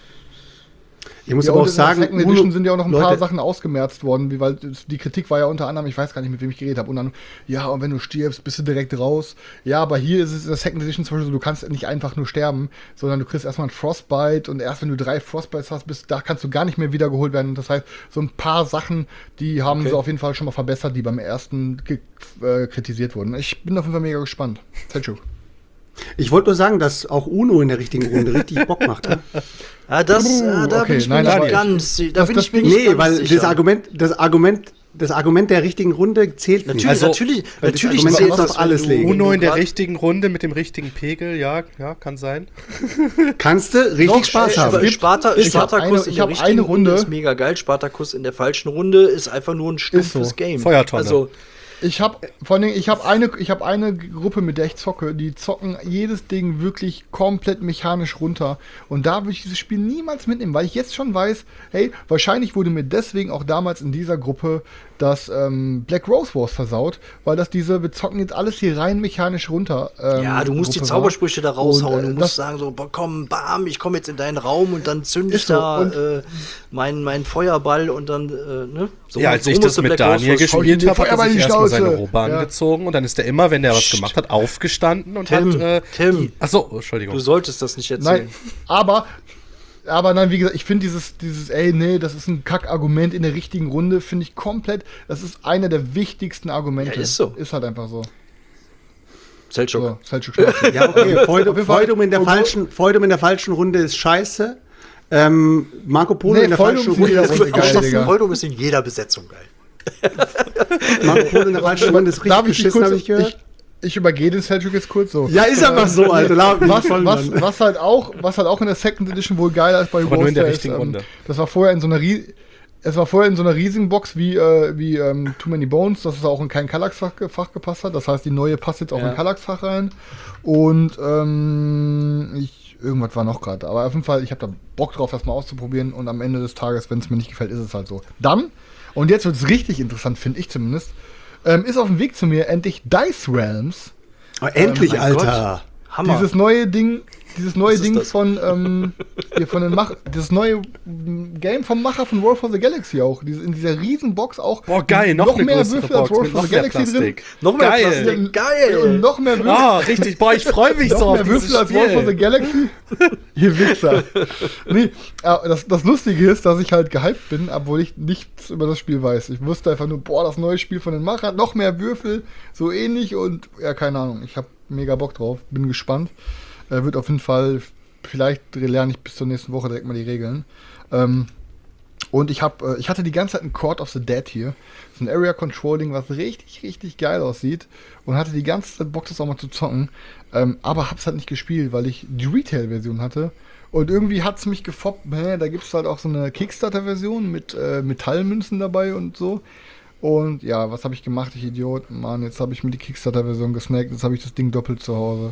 [SPEAKER 7] Ich muss
[SPEAKER 4] Ja,
[SPEAKER 7] aber
[SPEAKER 4] und
[SPEAKER 7] auch
[SPEAKER 4] in der
[SPEAKER 7] sagen,
[SPEAKER 4] Second Edition
[SPEAKER 7] Uno-
[SPEAKER 4] sind ja auch noch ein
[SPEAKER 7] Leute,
[SPEAKER 4] paar Sachen ausgemerzt worden, wie, weil die Kritik war ja unter anderem, ich weiß gar nicht, mit wem ich geredet habe, und dann, ja, und wenn du stirbst, bist du direkt raus. Ja, aber hier ist es in der Second Edition zum Beispiel so, du kannst nicht einfach nur sterben, sondern du kriegst erstmal einen Frostbite und erst wenn du drei Frostbites hast, bist, da kannst du gar nicht mehr wiedergeholt werden. Und das heißt, so ein paar Sachen, die haben
[SPEAKER 5] Okay.
[SPEAKER 4] sie auf jeden Fall schon mal verbessert, die beim ersten ge- äh, kritisiert wurden. Ich bin auf jeden Fall mega gespannt. Selchuk.
[SPEAKER 7] ich wollte nur sagen, dass auch Uno in der richtigen Runde richtig Bock macht. Ne?
[SPEAKER 5] Ja, das,
[SPEAKER 4] Uh,
[SPEAKER 5] äh, da
[SPEAKER 4] okay,
[SPEAKER 5] bin ich mir
[SPEAKER 4] nein,
[SPEAKER 5] nicht
[SPEAKER 4] aber
[SPEAKER 5] ganz, da
[SPEAKER 4] das-
[SPEAKER 5] bin
[SPEAKER 4] das-
[SPEAKER 5] ich mir nicht
[SPEAKER 7] Nee,
[SPEAKER 5] ganz
[SPEAKER 7] weil
[SPEAKER 5] sicher.
[SPEAKER 7] das Argument, das Argument, das Argument der richtigen Runde zählt
[SPEAKER 5] Natürlich,
[SPEAKER 7] nicht.
[SPEAKER 6] Also,
[SPEAKER 5] natürlich,
[SPEAKER 7] weil das
[SPEAKER 5] natürlich
[SPEAKER 7] Argument
[SPEAKER 5] zählt
[SPEAKER 7] kannst du
[SPEAKER 5] das,
[SPEAKER 7] auf alles
[SPEAKER 5] wenn du-
[SPEAKER 7] legen.
[SPEAKER 5] wenn du
[SPEAKER 6] Uno in der
[SPEAKER 5] grad-
[SPEAKER 6] richtigen Runde mit dem richtigen Pegel, ja, ja, kann sein.
[SPEAKER 7] Kannst du richtig
[SPEAKER 4] Doch,
[SPEAKER 7] Spaß
[SPEAKER 4] ey,
[SPEAKER 7] haben.
[SPEAKER 5] Aber Sparta,
[SPEAKER 4] Ich hab
[SPEAKER 5] Spartacus
[SPEAKER 4] eine-
[SPEAKER 5] in
[SPEAKER 4] ich
[SPEAKER 5] der
[SPEAKER 4] hab
[SPEAKER 5] richtigen
[SPEAKER 4] eine
[SPEAKER 5] Runde
[SPEAKER 4] Runde.
[SPEAKER 5] ist mega geil. Spartacus in der falschen Runde ist einfach nur ein stumpfes
[SPEAKER 4] so.
[SPEAKER 5] Game.
[SPEAKER 6] Feuertonne.
[SPEAKER 5] Also,
[SPEAKER 4] Ich habe vor allen Dingen, ich habe eine, ich habe eine Gruppe, mit der ich zocke, die zocken jedes Ding wirklich komplett mechanisch runter. Und da würde ich dieses Spiel niemals mitnehmen, weil ich jetzt schon weiß, hey, wahrscheinlich wurde mir deswegen auch damals in dieser Gruppe das ähm, Black Rose Wars versaut, weil das diese, wir zocken jetzt alles hier rein mechanisch runter. Ähm,
[SPEAKER 5] ja, du musst die
[SPEAKER 4] Gruppe war.
[SPEAKER 5] Zaubersprüche da raushauen.
[SPEAKER 4] Und, äh,
[SPEAKER 5] du musst
[SPEAKER 4] das-
[SPEAKER 5] sagen so, boah, komm, bam, ich komme jetzt in deinen Raum und dann zünde ich
[SPEAKER 4] Ist so.
[SPEAKER 5] da
[SPEAKER 4] Und-
[SPEAKER 5] äh, meinen mein Feuerball und dann, äh, ne? So,
[SPEAKER 6] Ja, als
[SPEAKER 5] so
[SPEAKER 6] ich
[SPEAKER 5] musst
[SPEAKER 6] das
[SPEAKER 5] du
[SPEAKER 6] mit
[SPEAKER 5] Black Rose
[SPEAKER 6] Daniel
[SPEAKER 5] Wars-
[SPEAKER 4] Hau ich ihm
[SPEAKER 6] gespielt
[SPEAKER 4] den
[SPEAKER 6] habe, hat er
[SPEAKER 4] Feuerball in
[SPEAKER 6] sich
[SPEAKER 4] die
[SPEAKER 6] erstmal seine
[SPEAKER 4] Schnauze.
[SPEAKER 6] Robe
[SPEAKER 4] Ja.
[SPEAKER 6] angezogen und dann ist er immer, wenn der was gemacht hat, aufgestanden und
[SPEAKER 5] Tim,
[SPEAKER 6] hat. Äh,
[SPEAKER 5] Tim.
[SPEAKER 6] die- Achso, Entschuldigung.
[SPEAKER 5] Du solltest das nicht erzählen.
[SPEAKER 4] Nein, aber, aber nein, wie gesagt, ich finde dieses, dieses, ey, nee, das ist ein Kack-Argument in der richtigen Runde, finde ich komplett, das ist einer der wichtigsten Argumente.
[SPEAKER 5] Ja, ist so.
[SPEAKER 4] Ist halt einfach so.
[SPEAKER 5] Selchuk.
[SPEAKER 4] So, Selchuk Schmerzen.
[SPEAKER 7] Ja, okay, Feudum,
[SPEAKER 4] Auf jeden Fall-
[SPEAKER 7] Feudum, in der falschen, Feudum in der falschen Runde ist scheiße. Ähm, Marco Polo
[SPEAKER 4] Nee,
[SPEAKER 7] in der
[SPEAKER 4] Feudum
[SPEAKER 7] falschen
[SPEAKER 4] ist in
[SPEAKER 7] Runde
[SPEAKER 4] jeder
[SPEAKER 7] ist
[SPEAKER 4] Runde
[SPEAKER 7] richtig
[SPEAKER 4] geil,
[SPEAKER 7] beschissen.
[SPEAKER 4] Digga.
[SPEAKER 5] Feudum ist in jeder Besetzung geil.
[SPEAKER 7] Marco Polo in der falschen Runde ist richtig
[SPEAKER 4] Darf ich dich
[SPEAKER 7] beschissen,
[SPEAKER 4] kurz,
[SPEAKER 7] habe ich gehört.
[SPEAKER 4] ich, ich übergehe den Selchuk jetzt kurz so.
[SPEAKER 7] Ja, ist einfach so, Alter. Lauf mich
[SPEAKER 4] Was,
[SPEAKER 7] voll,
[SPEAKER 4] was,
[SPEAKER 7] Mann.
[SPEAKER 4] was, halt auch, was halt auch in der Second Edition wohl geiler ist bei
[SPEAKER 6] Aber nur in der
[SPEAKER 4] Roadster
[SPEAKER 6] richtigen
[SPEAKER 4] ist, ähm,
[SPEAKER 6] Runde.
[SPEAKER 4] das war vorher in so einer Rie es war vorher in so einer riesigen Box wie, äh, wie ähm, Too Many Bones, dass es auch in kein Kallax-Fach ge- Fach gepasst hat. Das heißt, die neue passt jetzt auch
[SPEAKER 5] Ja.
[SPEAKER 4] in Kallax-Fach rein. Und ähm, ich, irgendwas war noch gerade. Aber auf jeden Fall, ich habe da Bock drauf, das mal auszuprobieren. Und am Ende des Tages, wenn es mir nicht gefällt, ist es halt so. Dann, und jetzt wird es richtig interessant, finde ich zumindest, ähm, ist auf dem Weg zu mir endlich Dice Realms.
[SPEAKER 7] Oh, endlich,
[SPEAKER 5] mein
[SPEAKER 7] Alter.
[SPEAKER 5] Hammer.
[SPEAKER 4] Dieses neue Ding, dieses neue
[SPEAKER 5] Was ist
[SPEAKER 4] Ding
[SPEAKER 5] das?
[SPEAKER 4] von, ähm, hier von den Mach, dieses neue mm, Game vom Macher von War for the Galaxy auch. Diese, in dieser riesen Box auch.
[SPEAKER 6] Boah, geil, noch, eine
[SPEAKER 4] mehr
[SPEAKER 6] größere
[SPEAKER 4] Würfel als
[SPEAKER 6] Box
[SPEAKER 4] War
[SPEAKER 6] mit
[SPEAKER 4] for
[SPEAKER 6] noch
[SPEAKER 4] the
[SPEAKER 6] mehr
[SPEAKER 4] Galaxy drin.
[SPEAKER 6] Plastik.
[SPEAKER 5] Noch mehr
[SPEAKER 6] Geil.
[SPEAKER 5] Plastik. Geil.
[SPEAKER 4] Und noch mehr Würfel.
[SPEAKER 6] Ah, richtig. Boah, ich freue mich so
[SPEAKER 4] noch
[SPEAKER 6] auf
[SPEAKER 4] mehr
[SPEAKER 6] dieses
[SPEAKER 4] Würfel als War for the
[SPEAKER 6] Spiel.
[SPEAKER 4] Galaxy. Ihr Wichser. Nee, aber das, das Lustige ist, dass ich halt gehypt bin, obwohl ich nichts über das Spiel weiß. Ich wusste einfach nur, boah, das neue Spiel von den Machern, noch mehr Würfel, so ähnlich und ja, keine Ahnung. Ich habe mega Bock drauf, bin gespannt. Äh, wird auf jeden Fall, vielleicht lerne ich bis zur nächsten Woche direkt mal die Regeln. Ähm, und ich habe, äh, ich hatte die ganze Zeit ein Court of the Dead hier. Das ist ein Area Controlling, was richtig, richtig geil aussieht. Und hatte die ganze Zeit Bock, das auch mal zu zocken. Ähm, aber hab's halt nicht gespielt, weil ich die Retail-Version hatte. Und irgendwie hat's mich gefoppt. Hä, da gibt's halt auch so eine Kickstarter-Version mit äh, Metallmünzen dabei und so. Und ja, was habe ich gemacht, ich Idiot? Mann, jetzt habe ich mir die Kickstarter-Version gesnackt. Jetzt habe ich das Ding doppelt zu Hause.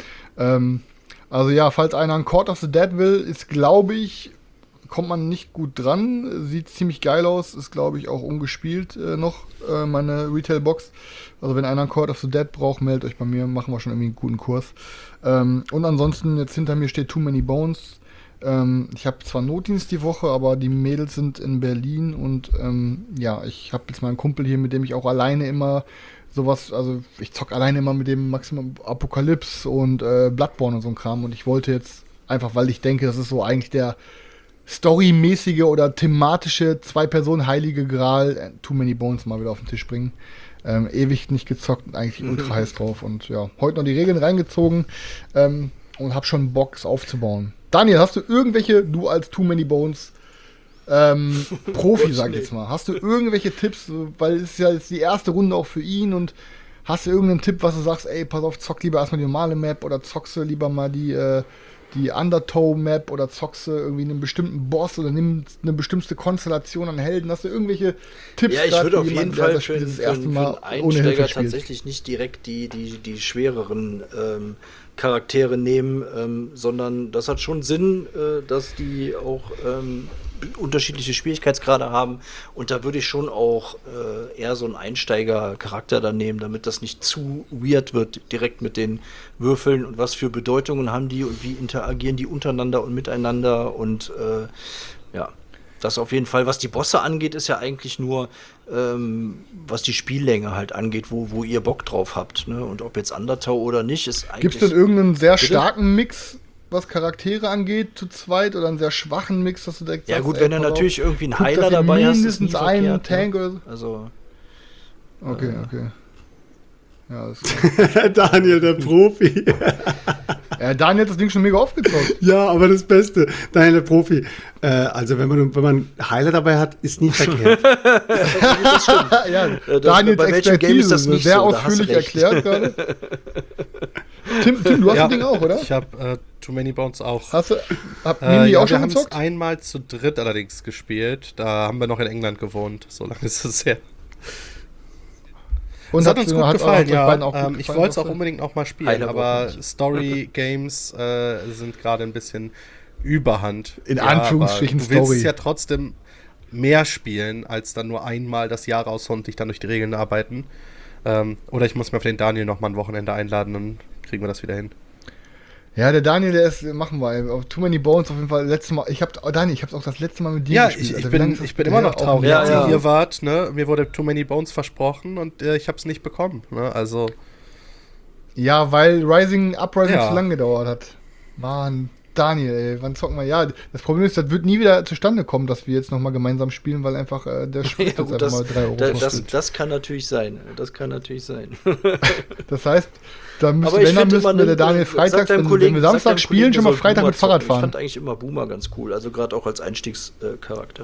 [SPEAKER 4] Ähm, also ja, falls einer ein Court of the Dead will, ist, glaube ich, kommt man nicht gut dran. Sieht ziemlich geil aus. Ist, glaube ich, auch ungespielt äh, noch, äh, meine Retail-Box. Also wenn einer ein Court of the Dead braucht, meldet euch bei mir. Machen wir schon irgendwie einen guten Kurs. Ähm, und ansonsten, jetzt hinter mir steht Too Many Bones. Ähm, ich habe zwar Notdienst die Woche, aber die Mädels sind in Berlin. Und ähm, ja, ich habe jetzt meinen Kumpel hier, mit dem ich auch alleine immer sowas, also ich zock alleine immer mit dem Maximum Apokalypse und äh, Bloodborne und so ein Kram. Und ich wollte jetzt einfach, weil ich denke, das ist so eigentlich der storymäßige oder thematische Zwei-Personen-Heilige Gral, äh, Too Many Bones mal wieder auf den Tisch bringen. Ähm, ewig nicht gezockt, eigentlich ultra heiß drauf. Und ja, heute noch die Regeln reingezogen ähm, und hab schon Bock, es aufzubauen. Daniel, hast du irgendwelche, du als Too Many Bones ähm, Profi, sag ich jetzt mal, hast du irgendwelche Tipps, weil es ist ja jetzt die erste Runde auch für ihn und hast du irgendeinen Tipp, was du sagst, ey, pass auf, zock lieber erstmal die normale Map oder zockst du lieber mal die, äh, die Undertow-Map oder zockst du irgendwie einen bestimmten Boss oder nimmst eine bestimmte Konstellation an Helden? Hast du irgendwelche Tipps?
[SPEAKER 5] Ja, ich
[SPEAKER 4] grad
[SPEAKER 5] würde
[SPEAKER 4] für
[SPEAKER 5] auf jeden
[SPEAKER 4] jemanden, der
[SPEAKER 5] Fall
[SPEAKER 4] das
[SPEAKER 5] für,
[SPEAKER 4] Spiel
[SPEAKER 5] einen-
[SPEAKER 4] das
[SPEAKER 5] für,
[SPEAKER 4] erste
[SPEAKER 5] einen-
[SPEAKER 4] Mal
[SPEAKER 5] für einen
[SPEAKER 4] ohne Hilfe
[SPEAKER 5] Einsteiger
[SPEAKER 4] spielt?
[SPEAKER 5] tatsächlich nicht direkt die, die, die schwereren ähm, Charaktere nehmen, ähm, sondern das hat schon Sinn, äh, dass die auch ähm, unterschiedliche Schwierigkeitsgrade haben. Und da würde ich schon auch äh, eher so einen Einsteiger-Charakter dann nehmen, damit das nicht zu weird wird, direkt mit den Würfeln und was für Bedeutungen haben die und wie interagieren die untereinander und miteinander und äh, ja. Das auf jeden Fall. Was die Bosse angeht, ist ja eigentlich nur, ähm, was die Spiellänge halt angeht, wo, wo ihr Bock drauf habt. Ne? Und ob jetzt Undertow oder nicht, ist eigentlich...
[SPEAKER 4] Gibt es denn irgendeinen sehr
[SPEAKER 5] Bitte?
[SPEAKER 4] starken Mix, was Charaktere angeht, zu zweit, oder einen sehr schwachen Mix, dass du direkt
[SPEAKER 5] Ja
[SPEAKER 4] sagst,
[SPEAKER 5] gut,
[SPEAKER 4] ey,
[SPEAKER 5] wenn du
[SPEAKER 4] pass auf,
[SPEAKER 5] natürlich irgendwie einen
[SPEAKER 4] guck,
[SPEAKER 5] Heiler
[SPEAKER 4] dass ihr
[SPEAKER 5] dabei hast, ist
[SPEAKER 4] mindestens
[SPEAKER 5] nie
[SPEAKER 4] einen
[SPEAKER 5] verkehrt,
[SPEAKER 4] Tank
[SPEAKER 5] ne?
[SPEAKER 4] oder so.
[SPEAKER 5] Also,
[SPEAKER 4] Okay,
[SPEAKER 5] äh,
[SPEAKER 4] okay. Ja, das ist
[SPEAKER 7] Daniel, der Profi.
[SPEAKER 4] ja, Daniel hat das Ding schon mega aufgezockt.
[SPEAKER 7] Ja, aber das Beste, Daniel, der Profi. Äh, also wenn man, wenn man Heiler dabei hat, ist nie verkehrt.
[SPEAKER 4] ja,
[SPEAKER 5] das-
[SPEAKER 4] Daniels
[SPEAKER 5] bei welchem Game ist das
[SPEAKER 4] Expertise,
[SPEAKER 5] nicht
[SPEAKER 4] sehr
[SPEAKER 5] so, da hast du
[SPEAKER 4] ausführlich
[SPEAKER 5] recht.
[SPEAKER 4] erklärt gerade. Tim, Tim, du hast
[SPEAKER 6] Ja,
[SPEAKER 4] das Ding auch, oder?
[SPEAKER 6] Ich habe äh, Too Many Bones auch.
[SPEAKER 4] Hast du, habt
[SPEAKER 6] Äh,
[SPEAKER 4] Mimi
[SPEAKER 6] ja,
[SPEAKER 4] auch
[SPEAKER 6] wir
[SPEAKER 4] schon
[SPEAKER 6] haben es
[SPEAKER 4] gezockt?
[SPEAKER 6] einmal zu dritt allerdings gespielt. Da haben wir noch in England gewohnt. So lange ist es her.
[SPEAKER 4] Und
[SPEAKER 6] Es hat uns
[SPEAKER 4] hat's-
[SPEAKER 6] gut
[SPEAKER 4] hat
[SPEAKER 6] gefallen,
[SPEAKER 4] euch
[SPEAKER 6] ja.
[SPEAKER 4] beiden auch gut
[SPEAKER 6] Ähm, ich
[SPEAKER 4] gefallen,
[SPEAKER 6] wollte es auch
[SPEAKER 4] sagst du?
[SPEAKER 6] unbedingt noch mal spielen,
[SPEAKER 5] Heiler
[SPEAKER 6] aber
[SPEAKER 5] braucht nicht.
[SPEAKER 6] Story-Games äh, sind gerade ein bisschen Überhand.
[SPEAKER 4] In
[SPEAKER 6] Ja,
[SPEAKER 4] Anführungsstrichen
[SPEAKER 6] aber du willst
[SPEAKER 4] Story.
[SPEAKER 6] es ja trotzdem mehr spielen, als dann nur einmal das Jahr raushauen und dich dann durch die Regeln arbeiten. Ähm, oder ich muss mir auf den Daniel noch mal ein Wochenende einladen, dann kriegen wir das wieder hin.
[SPEAKER 4] Ja, der Daniel, der ist, machen wir, ey. Auf Too Many Bones auf jeden Fall, letztes Mal, ich hab, oh, Daniel, ich hab's auch das letzte Mal mit dir
[SPEAKER 6] Ja,
[SPEAKER 4] gespielt.
[SPEAKER 6] ich, ich
[SPEAKER 4] Alter, wie lange
[SPEAKER 6] bin,
[SPEAKER 4] ist das
[SPEAKER 6] ich bin
[SPEAKER 4] her?
[SPEAKER 6] immer noch
[SPEAKER 4] Auch-
[SPEAKER 6] traurig,
[SPEAKER 5] Ja,
[SPEAKER 6] als
[SPEAKER 5] ja.
[SPEAKER 6] ihr hier wart. Ne? Mir wurde Too Many Bones versprochen und äh, ich habe es nicht bekommen. Ne? Also,
[SPEAKER 4] Ja, weil Rising Uprising
[SPEAKER 6] Ja.
[SPEAKER 4] zu lang gedauert hat. Mann, Daniel, ey, wann zocken wir? Ja, das Problem ist, das wird nie wieder zustande kommen, dass wir jetzt nochmal gemeinsam spielen, weil einfach äh, der Schritt
[SPEAKER 5] ja,
[SPEAKER 4] jetzt
[SPEAKER 5] gut,
[SPEAKER 4] einfach
[SPEAKER 5] das,
[SPEAKER 4] mal drei Euro
[SPEAKER 5] da, das,
[SPEAKER 4] kostet.
[SPEAKER 5] das kann natürlich sein. Das kann natürlich sein.
[SPEAKER 4] Das heißt, da müsste,
[SPEAKER 5] Aber ich
[SPEAKER 4] wenn, dann
[SPEAKER 5] finde
[SPEAKER 4] müssten
[SPEAKER 5] immer,
[SPEAKER 4] wir der Daniel
[SPEAKER 5] sag
[SPEAKER 4] freitags,
[SPEAKER 5] deinem
[SPEAKER 4] wenn,
[SPEAKER 5] Kollegen-
[SPEAKER 4] wenn wir
[SPEAKER 5] sag deinem
[SPEAKER 4] Samstag spielen,
[SPEAKER 5] Kollegen,
[SPEAKER 4] schon
[SPEAKER 5] der
[SPEAKER 4] mal
[SPEAKER 5] soll
[SPEAKER 4] Freitag
[SPEAKER 5] Boomer
[SPEAKER 4] mit Fahrrad
[SPEAKER 5] zocken. Ich
[SPEAKER 4] fahren.
[SPEAKER 5] fand eigentlich immer Boomer ganz cool, also gerade auch als Einstiegscharakter.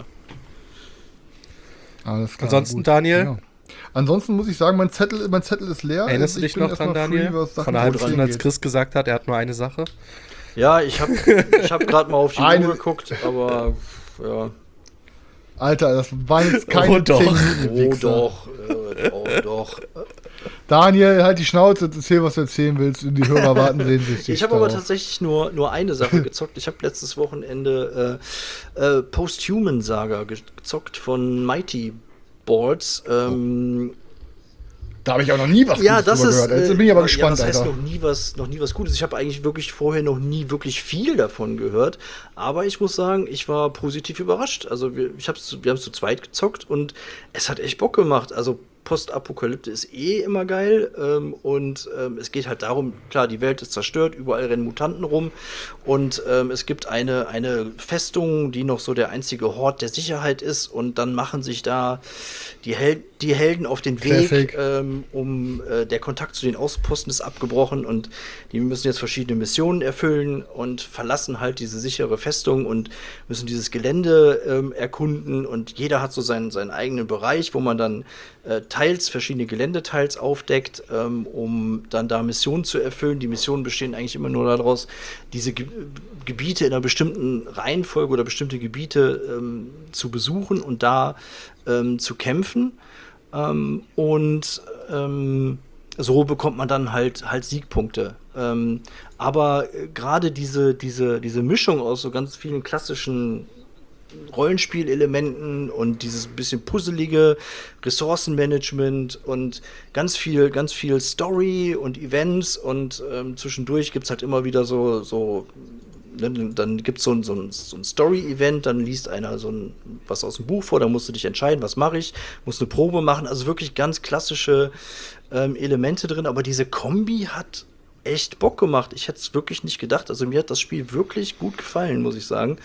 [SPEAKER 4] Alles klar,
[SPEAKER 6] ansonsten,
[SPEAKER 4] gut.
[SPEAKER 6] Daniel,
[SPEAKER 4] Ja. Ansonsten muss ich sagen, mein Zettel, mein Zettel ist leer.
[SPEAKER 6] erinnerst du
[SPEAKER 4] Also
[SPEAKER 6] dich
[SPEAKER 4] ich bin
[SPEAKER 6] noch
[SPEAKER 4] erstmal
[SPEAKER 6] dran,
[SPEAKER 4] free,
[SPEAKER 6] Daniel?
[SPEAKER 4] was Sachen
[SPEAKER 6] Von einer halben
[SPEAKER 4] zu
[SPEAKER 6] Stunde, als
[SPEAKER 4] erzählen
[SPEAKER 6] Chris gesagt hat, er hat nur eine Sache.
[SPEAKER 5] Ja, ich habe ich hab gerade mal auf die
[SPEAKER 4] Eine-
[SPEAKER 5] Uhr geguckt, aber ja.
[SPEAKER 4] geht. Alter, das waren jetzt keine
[SPEAKER 6] Oh, doch.
[SPEAKER 4] zehn Minuten.
[SPEAKER 5] Oh
[SPEAKER 4] Wichser.
[SPEAKER 5] doch, äh, oh doch.
[SPEAKER 4] Daniel, halt die Schnauze und erzähl, was du erzählen willst. Und die Hörer warten sehnsüchtig.
[SPEAKER 5] Ich habe aber
[SPEAKER 4] darauf.
[SPEAKER 5] tatsächlich nur, nur eine Sache gezockt. Ich habe letztes Wochenende äh, äh, Posthuman Saga gezockt von Mighty Boards. Ähm,
[SPEAKER 4] Da habe ich auch noch nie was
[SPEAKER 5] ja,
[SPEAKER 4] Gutes
[SPEAKER 5] das
[SPEAKER 4] drüber
[SPEAKER 5] ist.
[SPEAKER 4] gehört. Jetzt
[SPEAKER 5] äh,
[SPEAKER 4] bin ich aber
[SPEAKER 5] ja,
[SPEAKER 4] gespannt,
[SPEAKER 5] das heißt
[SPEAKER 4] Alter.
[SPEAKER 5] noch nie was, noch nie was Gutes. Ich habe eigentlich wirklich vorher noch nie wirklich viel davon gehört. Aber ich muss sagen, ich war positiv überrascht. Also wir, ich hab's, wir haben es zu zweit gezockt und es hat echt Bock gemacht. Also Postapokalypse ist eh immer geil ähm, und ähm, es geht halt darum, klar, die Welt ist zerstört, überall rennen Mutanten rum und ähm, es gibt eine, eine Festung, die noch so der einzige Hort der Sicherheit ist und dann machen sich da die, Hel die Helden auf den Weg,
[SPEAKER 4] Classic.
[SPEAKER 5] ähm, um äh, der Kontakt zu den Außenposten ist abgebrochen und die müssen jetzt verschiedene Missionen erfüllen und verlassen halt diese sichere Festung und müssen dieses Gelände ähm, erkunden und jeder hat so seinen, seinen eigenen Bereich, wo man dann äh, teils, verschiedene Geländeteils aufdeckt, ähm, um dann da Missionen zu erfüllen. Die Missionen bestehen eigentlich immer nur daraus, diese Ge Gebiete in einer bestimmten Reihenfolge oder bestimmte Gebiete ähm, zu besuchen und da ähm, zu kämpfen. Ähm, und ähm, so bekommt man dann halt, halt Siegpunkte. Ähm, aber äh, gerade diese, diese, diese Mischung aus so ganz vielen klassischen Rollenspielelementen und dieses bisschen puzzelige Ressourcenmanagement und ganz viel, ganz viel Story und Events und ähm, zwischendurch gibt es halt immer wieder so, so ne, dann gibt so es so ein, so ein Story-Event, dann liest einer so ein, was aus dem Buch vor, dann musst du dich entscheiden, was mache ich, musst eine Probe machen, also wirklich ganz klassische ähm, Elemente drin, aber diese Kombi hat echt Bock gemacht. Ich hätte es wirklich nicht gedacht. Also mir hat das Spiel wirklich gut gefallen, muss ich sagen.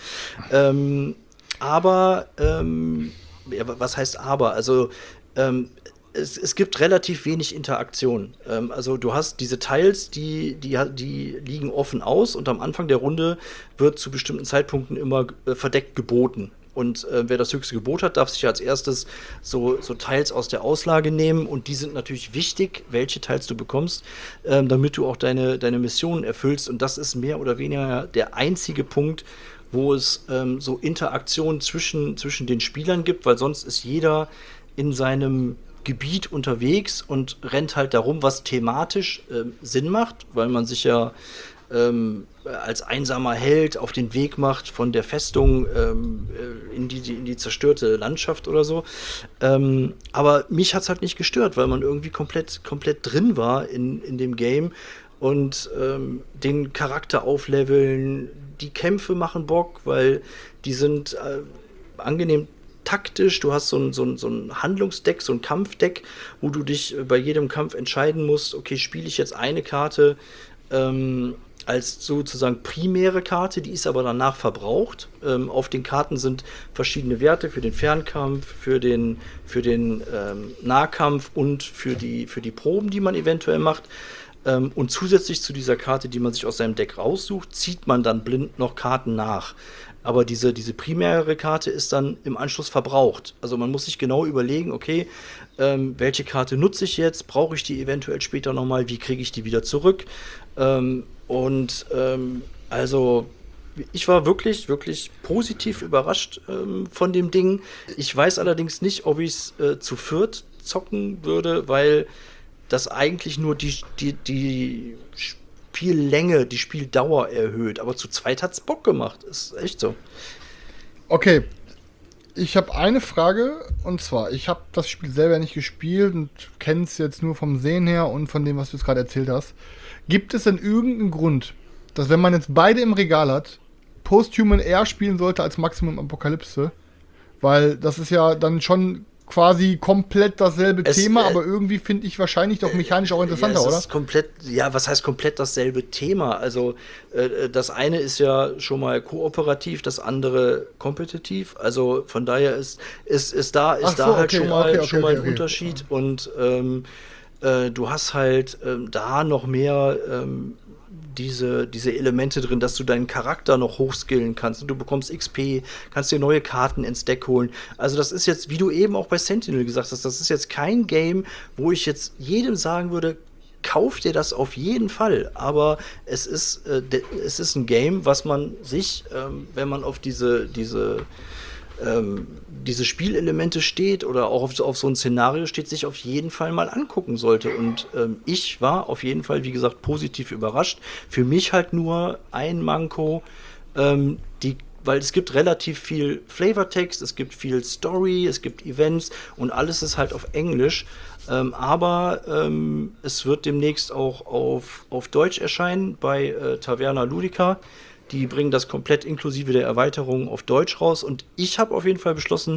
[SPEAKER 5] Ähm, aber, ähm, ja, was heißt aber? Also ähm, es, es gibt relativ wenig Interaktion. Ähm, also du hast diese Tiles, die, die, die liegen offen aus und am Anfang der Runde wird zu bestimmten Zeitpunkten immer äh, verdeckt geboten. Und äh, wer das höchste Gebot hat, darf sich als erstes so, so Teils aus der Auslage nehmen. Und die sind natürlich wichtig, welche Teils du bekommst, ähm, damit du auch deine, deine Missionen erfüllst. Und das ist mehr oder weniger der einzige Punkt, wo es ähm, so Interaktion zwischen, zwischen den Spielern gibt, weil sonst ist jeder in seinem Gebiet unterwegs und rennt halt darum, was thematisch äh, Sinn macht, weil man sich ja ähm, als einsamer Held auf den Weg macht von der Festung ähm, in, die, die, in die zerstörte Landschaft oder so. Ähm, aber mich hat's halt nicht gestört, weil man irgendwie komplett, komplett drin war in, in dem Game und ähm, den Charakter aufleveln, die Kämpfe machen Bock, weil die sind äh, angenehm taktisch. Du hast so ein, so ein, so ein Handlungsdeck, so ein Kampfdeck, wo du dich bei jedem Kampf entscheiden musst, okay, spiele ich jetzt eine Karte ähm, als sozusagen primäre Karte, die ist aber danach verbraucht. Ähm, auf den Karten sind verschiedene Werte für den Fernkampf, für den, für den ähm, Nahkampf und für die, für die Proben, die man eventuell macht. Ähm, und zusätzlich zu dieser Karte, die man sich aus seinem Deck raussucht, zieht man dann blind noch Karten nach. Aber diese, diese primäre Karte ist dann im Anschluss verbraucht. Also man muss sich genau überlegen, okay, ähm, welche Karte nutze ich jetzt? Brauche ich die eventuell später nochmal? Wie kriege ich die wieder zurück? Ähm, und ähm, also ich war wirklich, wirklich positiv überrascht ähm, von dem Ding. Ich weiß allerdings nicht, ob ich es äh, zu viert zocken würde, weil das eigentlich nur die, die, die Spiellänge, die Spieldauer erhöht. Aber zu zweit hat's Bock gemacht. Ist echt so.
[SPEAKER 4] Okay. Ich habe eine Frage, und zwar, ich habe das Spiel selber nicht gespielt und kenne es jetzt nur vom Sehen her und von dem, was du jetzt gerade erzählt hast. Gibt es denn irgendeinen Grund, dass wenn man jetzt beide im Regal hat, Posthuman eher spielen sollte als Maximum Apokalypse? Weil das ist ja dann schon quasi komplett dasselbe
[SPEAKER 5] Es,
[SPEAKER 4] Thema,
[SPEAKER 5] äh,
[SPEAKER 4] aber irgendwie finde ich wahrscheinlich doch mechanisch auch interessanter,
[SPEAKER 5] ja, es
[SPEAKER 4] oder?
[SPEAKER 5] ist komplett, ja, was heißt komplett dasselbe Thema? Also äh, das eine ist ja schon mal kooperativ, das andere kompetitiv. Also von daher ist, ist, ist da, ist
[SPEAKER 4] Ach
[SPEAKER 5] da
[SPEAKER 4] so,
[SPEAKER 5] halt
[SPEAKER 4] okay,
[SPEAKER 5] schon mal,
[SPEAKER 4] okay, okay,
[SPEAKER 5] schon mal
[SPEAKER 4] okay,
[SPEAKER 5] ein
[SPEAKER 4] okay.
[SPEAKER 5] Unterschied. Und ähm, äh, du hast halt ähm, da noch mehr ähm, diese, diese Elemente drin, dass du deinen Charakter noch hochskillen kannst und du bekommst X P, kannst dir neue Karten ins Deck holen. Also das ist jetzt, wie du eben auch bei Sentinel gesagt hast, das ist jetzt kein Game, wo ich jetzt jedem sagen würde, kauf dir das auf jeden Fall. Aber es ist, äh, de- es ist ein Game, was man sich, ähm, wenn man auf diese, diese ähm, diese Spielelemente steht oder auch auf, auf so ein Szenario steht, sich auf jeden Fall mal angucken sollte. Und ähm, ich war auf jeden Fall, wie gesagt, positiv überrascht. Für mich halt nur ein Manko, ähm, die, weil es gibt relativ viel Flavortext, es gibt viel Story, es gibt Events und alles ist halt auf Englisch. Ähm, aber ähm, es wird demnächst auch auf, auf Deutsch erscheinen bei äh, Taverna Ludica. Die bringen das komplett inklusive der Erweiterung auf Deutsch raus. Und ich habe auf jeden Fall beschlossen,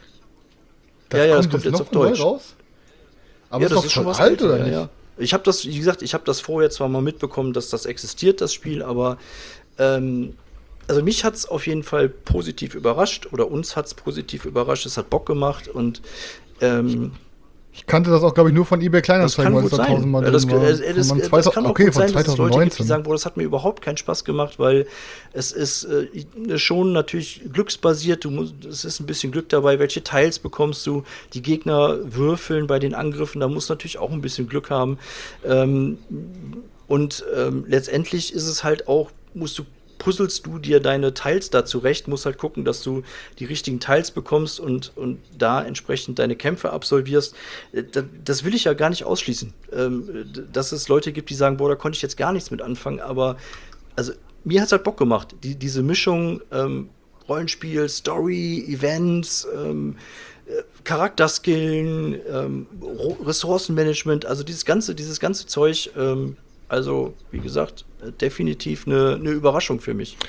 [SPEAKER 4] Das
[SPEAKER 5] ja, ja, das
[SPEAKER 4] kommt
[SPEAKER 5] kommt
[SPEAKER 4] jetzt
[SPEAKER 5] jetzt
[SPEAKER 4] noch
[SPEAKER 5] auf Deutsch.
[SPEAKER 4] neu raus? Aber
[SPEAKER 5] Ja,
[SPEAKER 4] ist
[SPEAKER 5] das
[SPEAKER 4] doch
[SPEAKER 5] ist schon
[SPEAKER 4] schon
[SPEAKER 5] was
[SPEAKER 4] alt,
[SPEAKER 5] älter,
[SPEAKER 4] oder
[SPEAKER 5] ja,
[SPEAKER 4] nicht?
[SPEAKER 5] ja. Ich habe das, wie gesagt, ich habe das vorher zwar mal mitbekommen, dass das existiert, das Spiel, aber ähm, also mich hat es auf jeden Fall positiv überrascht oder uns hat es positiv überrascht. Es hat Bock gemacht und ähm,
[SPEAKER 4] Ich kannte das auch, glaube ich, nur von eBay
[SPEAKER 5] das
[SPEAKER 4] Kleinanzeigen,
[SPEAKER 5] kann
[SPEAKER 4] weil
[SPEAKER 5] gut
[SPEAKER 4] es da
[SPEAKER 5] sein.
[SPEAKER 4] tausendmal
[SPEAKER 5] Ja, das,
[SPEAKER 4] drin war.
[SPEAKER 5] äh, äh, das,
[SPEAKER 4] Von
[SPEAKER 5] äh, das
[SPEAKER 4] zweitausend
[SPEAKER 5] kann auch
[SPEAKER 4] okay,
[SPEAKER 5] gut
[SPEAKER 4] von
[SPEAKER 5] sein, dass es Leute gibt, die
[SPEAKER 4] zweitausendneunzehn.
[SPEAKER 5] sagen, boah, das hat mir überhaupt keinen Spaß gemacht, weil es ist äh, schon natürlich glücksbasiert. Du musst, es ist ein bisschen Glück dabei, welche Teils bekommst du. Die Gegner würfeln bei den Angriffen, da musst du natürlich auch ein bisschen Glück haben. Ähm, und ähm, letztendlich ist es halt auch, musst du puzzelst du dir deine Teils da zurecht, musst halt gucken, dass du die richtigen Teils bekommst und, und da entsprechend deine Kämpfe absolvierst. Das, das will ich ja gar nicht ausschließen. Ähm, dass es Leute gibt, die sagen, boah, da konnte ich jetzt gar nichts mit anfangen, aber also mir hat es halt Bock gemacht. Die, diese Mischung ähm, Rollenspiel, Story, Events, ähm, Charakterskillen, ähm, Ressourcenmanagement, also dieses ganze, dieses ganze Zeug, ähm, also, wie gesagt, definitiv eine, eine Überraschung für mich.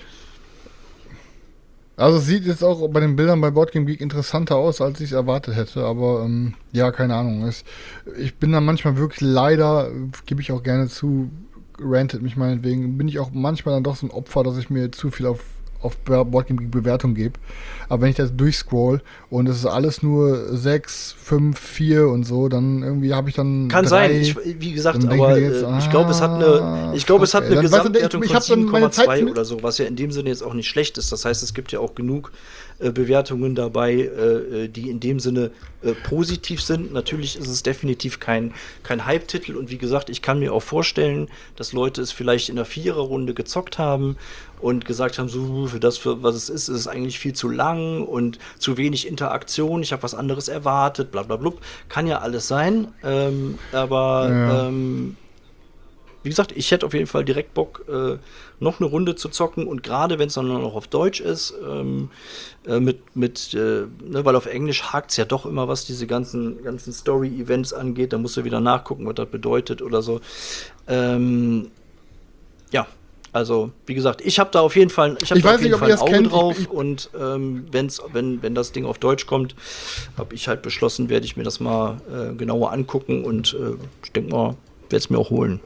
[SPEAKER 4] Also es sieht jetzt auch bei den Bildern bei Boardgame Geek interessanter aus, als ich es erwartet hätte. Aber ähm, ja, keine Ahnung. Es, ich bin da manchmal wirklich leider, gebe ich auch gerne zu, rantet mich meinetwegen, bin ich auch manchmal dann doch so ein Opfer, dass ich mir zu viel auf auf Boardgame Geek Bewertung gebe. Aber wenn ich das durchscroll und es ist alles nur sechs, fünf, vier und so, dann irgendwie habe ich dann
[SPEAKER 5] Kann
[SPEAKER 4] drei,
[SPEAKER 5] sein, ich, wie gesagt,
[SPEAKER 4] dann denke
[SPEAKER 5] aber
[SPEAKER 4] ich mir jetzt,
[SPEAKER 5] äh, ich glaube, es hat eine, ich glaube, es hat
[SPEAKER 4] fuck,
[SPEAKER 5] eine
[SPEAKER 4] ey. Dann, weißt du,
[SPEAKER 5] Gesamtwertung
[SPEAKER 4] ich- ich
[SPEAKER 5] von
[SPEAKER 4] hab dann
[SPEAKER 5] sieben
[SPEAKER 4] meine
[SPEAKER 5] Komma zwei
[SPEAKER 4] Zeit mit-
[SPEAKER 5] oder so, was ja in dem Sinne jetzt auch nicht schlecht ist. Das heißt, es gibt ja auch genug äh, Bewertungen dabei, äh, die in dem Sinne äh, positiv sind. Natürlich ist es definitiv kein, kein Hype-Titel und wie gesagt, ich kann mir auch vorstellen, dass Leute es vielleicht in der Viererrunde gezockt haben und gesagt haben, so für das, für was es ist, ist es eigentlich viel zu lang und zu wenig Interaktion, ich habe was anderes erwartet, bla bla bla. Kann ja alles sein, ähm, aber
[SPEAKER 4] Ja.
[SPEAKER 5] ähm, wie gesagt, ich hätte auf jeden Fall direkt Bock, äh, noch eine Runde zu zocken und gerade wenn es dann noch auf Deutsch ist, ähm, äh, mit, mit äh, ne, weil auf Englisch hakt es ja doch immer, was diese ganzen, ganzen Story-Events angeht, da musst du wieder nachgucken, was das bedeutet oder so. Ähm, ja, also, wie gesagt, ich habe da auf jeden Fall, ich hab
[SPEAKER 4] Ich
[SPEAKER 5] da
[SPEAKER 4] weiß
[SPEAKER 5] auf jeden
[SPEAKER 4] nicht, ob
[SPEAKER 5] Fall
[SPEAKER 4] ihr
[SPEAKER 5] ein
[SPEAKER 4] es
[SPEAKER 5] Auge
[SPEAKER 4] kennt.
[SPEAKER 5] drauf
[SPEAKER 4] Ich- ich-
[SPEAKER 5] und ähm, wenn's, wenn, wenn das Ding auf Deutsch kommt, habe ich halt beschlossen, werde ich mir das mal äh, genauer angucken und äh, ich denke mal, werde es mir auch holen.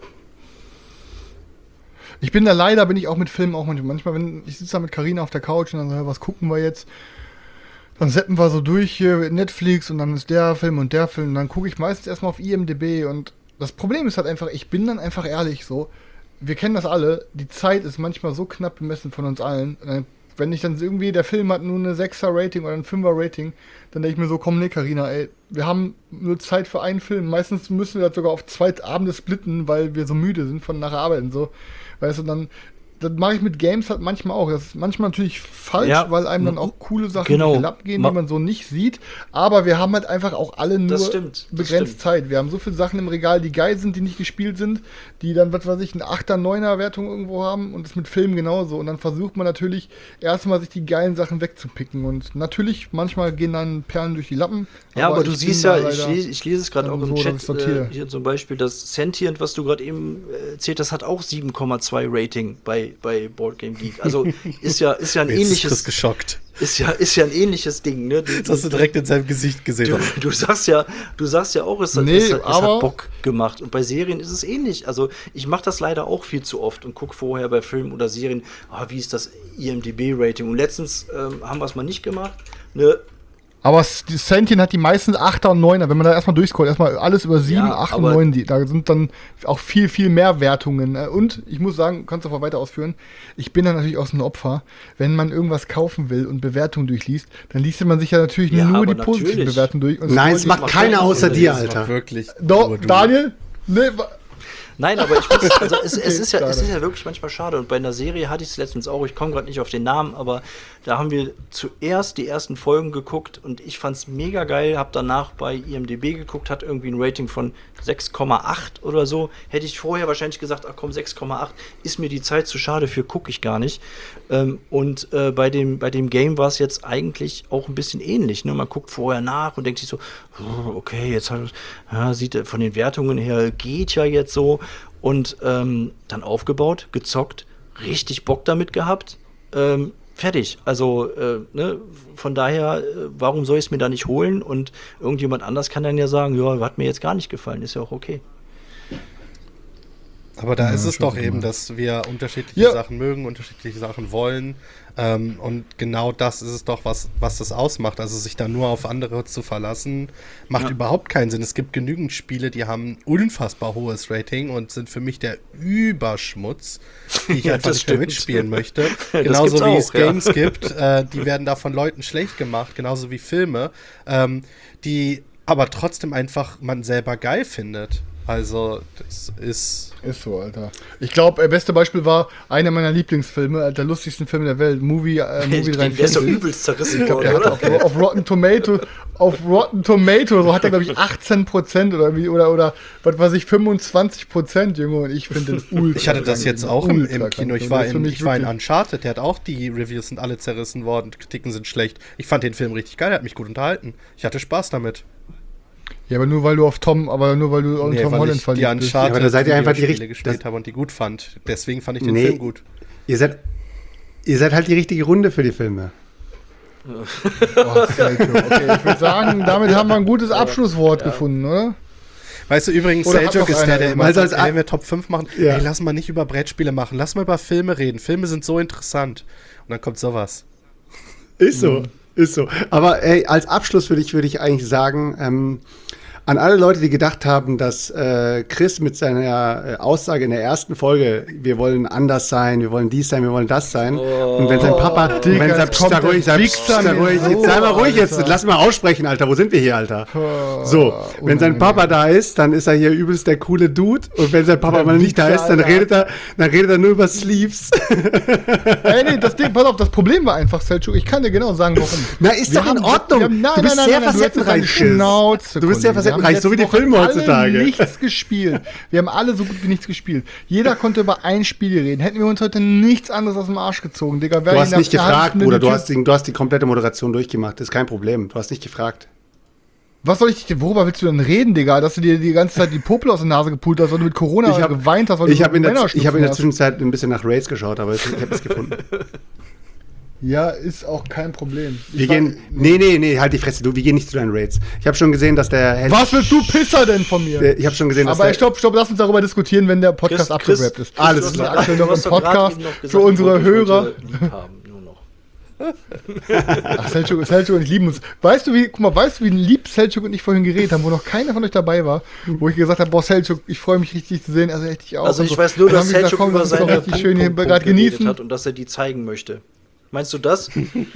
[SPEAKER 4] Ich bin da leider, bin ich auch mit Filmen auch manchmal, manchmal wenn ich sitze da mit Carina auf der Couch und dann so, was gucken wir jetzt? Dann zappen wir so durch hier Netflix und dann ist der Film und der Film und dann gucke ich meistens erstmal auf I M D B und das Problem ist halt einfach, ich bin dann einfach ehrlich so, wir kennen das alle, die Zeit ist manchmal so knapp bemessen von uns allen. Dann, wenn ich dann irgendwie, der Film hat nur eine Sechser-Rating oder ein Fünfer-Rating, dann denke ich mir so, komm, nee, Carina, ey, wir haben nur Zeit für einen Film. Meistens müssen wir das sogar auf zwei Abende splitten, weil wir so müde sind von nachher Arbeiten so. Weißt du, dann, das mache ich mit Games halt manchmal auch. Das ist manchmal natürlich falsch,
[SPEAKER 5] Ja,
[SPEAKER 4] weil einem dann auch coole Sachen
[SPEAKER 5] genau.
[SPEAKER 4] durch den Lapp gehen,
[SPEAKER 5] Ma-
[SPEAKER 4] die man so nicht sieht. Aber wir haben halt einfach auch alle nur
[SPEAKER 5] Das stimmt, das
[SPEAKER 4] begrenzt
[SPEAKER 5] stimmt.
[SPEAKER 4] Zeit. Wir haben so viele Sachen im Regal, die geil sind, die nicht gespielt sind, die dann, was weiß ich, eine achter, neuner Wertung irgendwo haben und das mit Filmen genauso. Und dann versucht man natürlich erstmal sich die geilen Sachen wegzupicken. Und natürlich, manchmal gehen dann Perlen durch die Lappen.
[SPEAKER 5] Ja, aber, du
[SPEAKER 4] ich
[SPEAKER 5] siehst
[SPEAKER 4] bin da
[SPEAKER 5] ja, ich
[SPEAKER 4] leider
[SPEAKER 5] lese, ich lese es gerade
[SPEAKER 4] dann
[SPEAKER 5] auch im
[SPEAKER 4] so, dass
[SPEAKER 5] Chat,
[SPEAKER 4] ich sortiere.
[SPEAKER 5] äh, hier zum Beispiel, das Sentient, was du gerade eben äh, erzählt hast, hat auch sieben Komma zwei Rating bei, bei Board Game Geek. Also ist ja, ist ja ein
[SPEAKER 6] Jetzt ist Chris
[SPEAKER 5] ähnliches,
[SPEAKER 6] geschockt.
[SPEAKER 5] ist ja, ist ja ein ähnliches Ding, ne? Du,
[SPEAKER 6] Das hast du direkt in seinem Gesicht gesehen.
[SPEAKER 5] Du, du sagst ja, du sagst ja auch, es, hat-
[SPEAKER 4] Nee,
[SPEAKER 5] es, hat- es
[SPEAKER 4] aber-
[SPEAKER 5] hat Bock gemacht. Und bei Serien ist es ähnlich. Also ich mache das leider auch viel zu oft und gucke vorher bei Filmen oder Serien, ah, wie ist das I M D B-Rating? Und letztens ähm, haben wir es mal nicht gemacht. Ne?
[SPEAKER 4] Aber s- die Sentient hat die meisten Achter und Neuner. Wenn man da erstmal durchscrollt, erstmal alles über sieben,
[SPEAKER 5] Ja,
[SPEAKER 4] acht und
[SPEAKER 5] aber-
[SPEAKER 4] neun, die, da sind dann auch viel, viel mehr Wertungen. Äh, Und ich muss sagen, kannst du auch weiter ausführen, ich bin dann natürlich auch so ein Opfer. Wenn man irgendwas kaufen will und Bewertungen durchliest, dann liest man sich ja natürlich
[SPEAKER 5] Ja,
[SPEAKER 4] nur
[SPEAKER 5] aber
[SPEAKER 4] die positiven
[SPEAKER 5] natürlich.
[SPEAKER 4] Bewertungen durch. Und
[SPEAKER 7] Nein, es
[SPEAKER 4] scrollt
[SPEAKER 7] macht
[SPEAKER 4] die-
[SPEAKER 7] keiner außer dir,
[SPEAKER 6] Das war
[SPEAKER 7] Alter.
[SPEAKER 6] wirklich
[SPEAKER 4] Doch,
[SPEAKER 6] nur du.
[SPEAKER 4] Daniel? Nee, wa-
[SPEAKER 5] Nein, aber ich muss, also es, es,
[SPEAKER 4] Okay,
[SPEAKER 5] ist ja, es
[SPEAKER 4] schade.
[SPEAKER 5] ist ja wirklich manchmal schade. Und bei einer Serie hatte ich es letztens auch, ich komme gerade nicht auf den Namen, aber da haben wir zuerst die ersten Folgen geguckt und ich fand es mega geil, habe danach bei I M D B geguckt, hat irgendwie ein Rating von sechs Komma acht oder so. Hätte ich vorher wahrscheinlich gesagt, ach komm, sechs Komma acht, ist mir die Zeit zu schade für, gucke ich gar nicht. Ähm, und äh, bei, dem, bei dem Game war es jetzt eigentlich auch ein bisschen ähnlich. Ne? Man guckt vorher nach und denkt sich so, oh, okay, jetzt hat, ja, sieht er von den Wertungen her, geht ja jetzt so. Und ähm, dann aufgebaut, gezockt, richtig Bock damit gehabt, ähm, fertig. Also, äh, ne, von daher, äh, warum soll ich es mir da nicht holen? Und irgendjemand anders kann dann ja sagen, ja, hat mir jetzt gar nicht gefallen, ist ja auch okay.
[SPEAKER 6] Aber da
[SPEAKER 4] Ja,
[SPEAKER 6] ist es
[SPEAKER 4] schon
[SPEAKER 6] doch
[SPEAKER 4] so
[SPEAKER 6] eben,
[SPEAKER 4] mal.
[SPEAKER 6] dass wir unterschiedliche
[SPEAKER 4] Ja.
[SPEAKER 6] Sachen mögen, unterschiedliche Sachen wollen. Ähm, und genau das ist es doch, was, was das ausmacht. Also sich da nur auf andere zu verlassen, macht
[SPEAKER 5] Ja.
[SPEAKER 6] überhaupt keinen Sinn. Es gibt genügend Spiele, die haben ein unfassbar hohes Rating und sind für mich der Überschmutz, die ich
[SPEAKER 5] Ja,
[SPEAKER 6] einfach
[SPEAKER 5] das
[SPEAKER 6] nicht mehr
[SPEAKER 5] stimmt.
[SPEAKER 6] mitspielen möchte.
[SPEAKER 5] Das
[SPEAKER 6] Genauso
[SPEAKER 5] gibt's
[SPEAKER 6] wie es
[SPEAKER 5] auch, ja.
[SPEAKER 6] Games gibt, äh, die werden da von Leuten schlecht gemacht, genauso wie Filme, ähm, die aber trotzdem einfach man selber geil findet. Also das ist...
[SPEAKER 4] Ist so, Alter. Ich glaube, äh, beste Beispiel war einer meiner Lieblingsfilme, äh, der lustigsten Filme der Welt, Movie, äh, Movie
[SPEAKER 5] Der ist doch
[SPEAKER 4] dreiundvierzig.
[SPEAKER 5] übelst zerrissen
[SPEAKER 4] Ich glaube,
[SPEAKER 5] worden,
[SPEAKER 4] der hat
[SPEAKER 5] oder?
[SPEAKER 4] auf, auf Rotten Tomato, auf Rotten Tomato, so hat er, glaube ich, achtzehn Prozent oder wie, oder, oder, was weiß ich, fünfundzwanzig Prozent, Junge, und ich finde den ultra.
[SPEAKER 6] Ich hatte das
[SPEAKER 4] krank,
[SPEAKER 6] jetzt
[SPEAKER 4] Junge,
[SPEAKER 6] auch im,
[SPEAKER 4] ultra
[SPEAKER 6] im
[SPEAKER 4] krank.
[SPEAKER 6] Kino. Ich
[SPEAKER 4] Und
[SPEAKER 6] war
[SPEAKER 4] der ist für
[SPEAKER 6] in,
[SPEAKER 4] mich
[SPEAKER 6] ich war in
[SPEAKER 4] wirklich-
[SPEAKER 6] Uncharted, der hat auch, die Reviews sind alle zerrissen worden, die Kritiken sind schlecht. Ich fand den Film richtig geil, der hat mich gut unterhalten. Ich hatte Spaß damit.
[SPEAKER 4] Ja, aber nur weil du auf Tom, aber nur weil du auf
[SPEAKER 6] Nee,
[SPEAKER 4] Tom
[SPEAKER 6] weil
[SPEAKER 4] Holland
[SPEAKER 6] ich die
[SPEAKER 4] verliebt bist.
[SPEAKER 6] Uncharted
[SPEAKER 7] Ja, aber da seid ihr einfach die
[SPEAKER 6] Videospiele
[SPEAKER 7] richt-
[SPEAKER 6] gespielt
[SPEAKER 7] das-
[SPEAKER 6] habe und die gut fand. Deswegen fand ich den
[SPEAKER 7] Nee.
[SPEAKER 6] Film gut.
[SPEAKER 7] Ihr seid, ihr seid halt die richtige Runde für die Filme.
[SPEAKER 4] Oh, Sergio. Okay, ich würde sagen, damit haben wir ein gutes Abschlusswort gefunden, oder?
[SPEAKER 6] Weißt du, übrigens,
[SPEAKER 4] Oder hat
[SPEAKER 6] Seljuk
[SPEAKER 4] noch
[SPEAKER 6] ist der,
[SPEAKER 4] einer
[SPEAKER 6] der immer
[SPEAKER 7] Also
[SPEAKER 6] sagt,
[SPEAKER 7] als A-
[SPEAKER 6] wenn wir Top fünf machen,
[SPEAKER 7] Ja.
[SPEAKER 6] ey, lass mal nicht über Brettspiele machen, lass mal über Filme reden. Filme sind so interessant. Und dann kommt sowas.
[SPEAKER 7] Ist so, ist so. Aber ey, als Abschluss würde ich, würde ich eigentlich sagen, ähm, an alle Leute, die gedacht haben, dass äh, Chris mit seiner äh, Aussage in der ersten Folge, wir wollen anders sein, wir wollen dies sein, wir wollen das sein. Und wenn sein Papa, und wenn sein,
[SPEAKER 4] jetzt kommt
[SPEAKER 7] sei
[SPEAKER 4] der
[SPEAKER 7] ruhig, sei,
[SPEAKER 4] Wichser
[SPEAKER 7] sei
[SPEAKER 4] mir
[SPEAKER 7] ruhig,
[SPEAKER 4] so,
[SPEAKER 7] jetzt sei mal ruhig jetzt,
[SPEAKER 4] Alter.
[SPEAKER 7] lass mal aussprechen, Alter, wo sind wir hier, Alter? So, wenn sein Papa da ist, dann ist er hier übelst der coole Dude. Und wenn sein Papa
[SPEAKER 4] Der
[SPEAKER 7] mal nicht da
[SPEAKER 4] Wichser,
[SPEAKER 7] ist, dann
[SPEAKER 4] Alter.
[SPEAKER 7] redet er, dann redet er nur über Sleeves.
[SPEAKER 4] Ey, nee, das Ding, pass auf, das Problem war einfach, Selchuk, ich kann dir genau sagen, warum.
[SPEAKER 7] Na, ist
[SPEAKER 4] Wir
[SPEAKER 7] doch in
[SPEAKER 4] haben-
[SPEAKER 7] Ordnung.
[SPEAKER 4] wir haben- nein,
[SPEAKER 7] Du bist
[SPEAKER 4] nein,
[SPEAKER 7] sehr
[SPEAKER 4] nein, nein, du hättest
[SPEAKER 7] facettenreich,
[SPEAKER 4] deine
[SPEAKER 7] Chris.
[SPEAKER 4] Schnauze,
[SPEAKER 7] Du bist sehr
[SPEAKER 4] Kollege. Wir haben
[SPEAKER 7] reicht, so wie die
[SPEAKER 4] letzte Woche
[SPEAKER 7] Filme
[SPEAKER 4] alle
[SPEAKER 7] heutzutage.
[SPEAKER 4] nichts gespielt. Wir haben alle so gut wie nichts gespielt. Jeder konnte über ein Spiel reden. Hätten wir uns heute nichts anderes aus dem Arsch gezogen, Digga.
[SPEAKER 7] Du hast nicht gefragt, Bruder. Du hast, die, du hast die komplette Moderation durchgemacht. Das ist kein Problem. Du hast nicht gefragt.
[SPEAKER 4] Was soll ich, worüber willst du denn reden, Digga? Dass du dir die ganze Zeit die Popel aus der Nase gepult hast, weil du mit Corona
[SPEAKER 7] ich hab,
[SPEAKER 4] geweint hast, weil
[SPEAKER 7] ich
[SPEAKER 4] du
[SPEAKER 7] habe in, der, ich hab in der
[SPEAKER 4] hast.
[SPEAKER 7] Zwischenzeit ein bisschen nach Raids geschaut, aber ich, ich habe es gefunden.
[SPEAKER 4] Ja, ist auch kein Problem. Ich
[SPEAKER 7] Wir
[SPEAKER 4] war,
[SPEAKER 7] gehen, nee, nee, nee, halt die Fresse, du, wir gehen nicht zu deinen Raids. Ich habe schon gesehen, dass der...
[SPEAKER 4] Was willst du Pisser denn von mir?
[SPEAKER 7] Der, ich habe schon gesehen, dass
[SPEAKER 4] Aber
[SPEAKER 7] der...
[SPEAKER 4] stopp, stopp, lass uns darüber diskutieren, wenn der Podcast
[SPEAKER 5] Chris, Chris,
[SPEAKER 4] abgerappt ist.
[SPEAKER 5] Chris,
[SPEAKER 4] Alles
[SPEAKER 5] du hast
[SPEAKER 4] klar.
[SPEAKER 5] doch
[SPEAKER 4] Aktuell
[SPEAKER 5] gerade-
[SPEAKER 4] noch
[SPEAKER 5] du
[SPEAKER 4] im
[SPEAKER 5] hast doch gerade
[SPEAKER 4] Podcast
[SPEAKER 5] eben noch gesagt,
[SPEAKER 4] für unsere
[SPEAKER 5] ich wollte
[SPEAKER 4] Hörer.
[SPEAKER 5] heute lieb haben, nur noch.
[SPEAKER 4] Ach, Selçuk, Selçuk und ich lieben uns. Weißt du, wie, guck mal, weißt du, wie lieb Selçuk und ich vorhin geredet haben, wo noch keiner von euch dabei war, wo ich gesagt habe, boah, Selçuk, ich freue mich richtig zu sehen, also echt ich auch.
[SPEAKER 5] Also
[SPEAKER 4] und
[SPEAKER 5] ich
[SPEAKER 4] so.
[SPEAKER 5] weiß nur,
[SPEAKER 4] Und dann
[SPEAKER 5] dass
[SPEAKER 4] haben wir gesagt,
[SPEAKER 5] Selçuk
[SPEAKER 4] komm,
[SPEAKER 5] über
[SPEAKER 4] lass uns doch
[SPEAKER 5] seine
[SPEAKER 4] richtig schön hier
[SPEAKER 5] Punkt,
[SPEAKER 4] gerade
[SPEAKER 5] Punkt geredet
[SPEAKER 4] genießen.
[SPEAKER 5] hat und dass er die zeigen möchte. Meinst du das?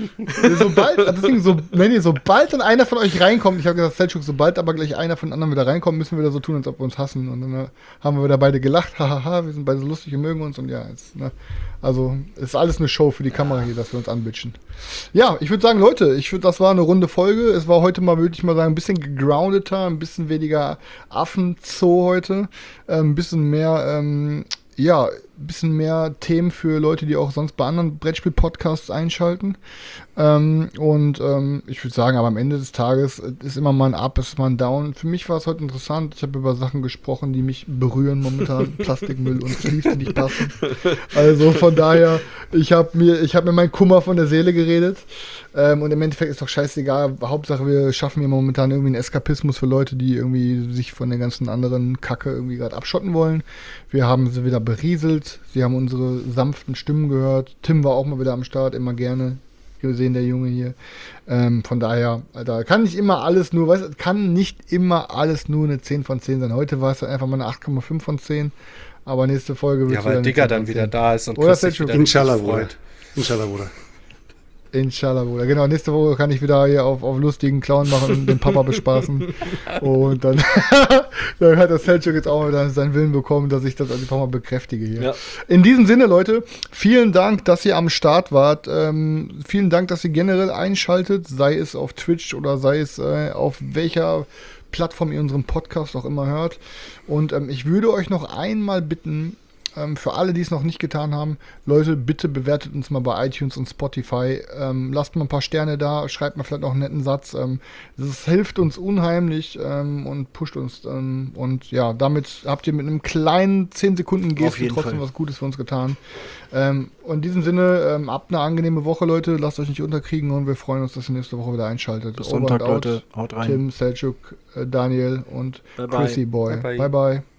[SPEAKER 4] Sobald, deswegen, so, wenn ihr, sobald dann einer von euch reinkommt, ich habe gesagt, Selçuk, sobald aber gleich einer von den anderen wieder reinkommt, müssen wir wieder so tun, als ob wir uns hassen. Und dann äh, haben wir wieder beide gelacht, hahaha, wir sind beide so lustig und mögen uns und ja, jetzt, ne, also ist alles eine Show für die Kamera hier, dass wir uns anbitchen. Ja, ich würde sagen, Leute, ich würde, das war eine runde Folge. Es war heute mal, würde ich mal sagen, ein bisschen gegroundeter, ein bisschen weniger Affenzoo heute, äh, ein bisschen mehr, ähm, ja, ein bisschen mehr Themen für Leute, die auch sonst bei anderen Brettspiel-Podcasts einschalten. Ähm, und ähm, ich würde sagen, aber am Ende des Tages ist immer mal ein Up, ist mal ein Down. Für mich war es heute interessant. Ich habe über Sachen gesprochen, die mich berühren momentan. Plastikmüll und Sleeves, die nicht passen. Also von daher, ich habe mir, ich habe mir meinen Kummer von der Seele geredet. Ähm, und im Endeffekt ist doch scheißegal. Hauptsache, wir schaffen hier momentan irgendwie einen Eskapismus für Leute, die irgendwie sich von der ganzen anderen Kacke irgendwie gerade abschotten wollen. Wir haben sie wieder berieselt. Sie haben unsere sanften Stimmen gehört. Tim war auch mal wieder am Start, immer gerne. Wir sehen der Junge hier. Ähm, von daher, Alter, kann nicht immer alles nur, weißt du, kann nicht immer alles nur eine zehn von zehn sein. Heute war es dann einfach mal eine acht Komma fünf von zehn. Aber nächste Folge wird
[SPEAKER 6] Ja, weil Digga dann wieder da ist und
[SPEAKER 4] Oder
[SPEAKER 6] Chris sich wieder
[SPEAKER 7] Inshallah,
[SPEAKER 6] richtig
[SPEAKER 7] Bruder.
[SPEAKER 6] freut.
[SPEAKER 7] Inshallah, Bruder.
[SPEAKER 4] Inshallah, Bruder. Genau, nächste Woche kann ich wieder hier auf, auf lustigen Clown machen und den Papa bespaßen. Und dann, dann hat der Selçuk jetzt auch wieder seinen Willen bekommen, dass ich das einfach mal bekräftige hier.
[SPEAKER 5] Ja.
[SPEAKER 4] In diesem Sinne, Leute, vielen Dank, dass ihr am Start wart. Ähm, vielen Dank, dass ihr generell einschaltet, sei es auf Twitch oder sei es äh, auf welcher Plattform ihr unseren Podcast auch immer hört. Und ähm, ich würde euch noch einmal bitten, Ähm, für alle, die es noch nicht getan haben, Leute, bitte bewertet uns mal bei iTunes und Spotify. Ähm, lasst mal ein paar Sterne da, schreibt mal vielleicht noch einen netten Satz. Ähm, das hilft uns unheimlich ähm, und pusht uns. Ähm, und ja, damit habt ihr mit einem kleinen zehn Sekunden Gesten trotzdem
[SPEAKER 5] Fall.
[SPEAKER 4] was Gutes für uns getan. Ähm, und in diesem Sinne, ähm, habt eine angenehme Woche, Leute. Lasst euch nicht unterkriegen und wir freuen uns, dass ihr nächste Woche wieder einschaltet.
[SPEAKER 5] Bis
[SPEAKER 4] Over
[SPEAKER 5] Sonntag,
[SPEAKER 4] and out.
[SPEAKER 5] Leute. Haut rein.
[SPEAKER 4] Tim, Selçuk, äh, Daniel und
[SPEAKER 5] Bye, bye.
[SPEAKER 4] Chrissy Boy.
[SPEAKER 6] Bye, bye.
[SPEAKER 4] Bye, bye.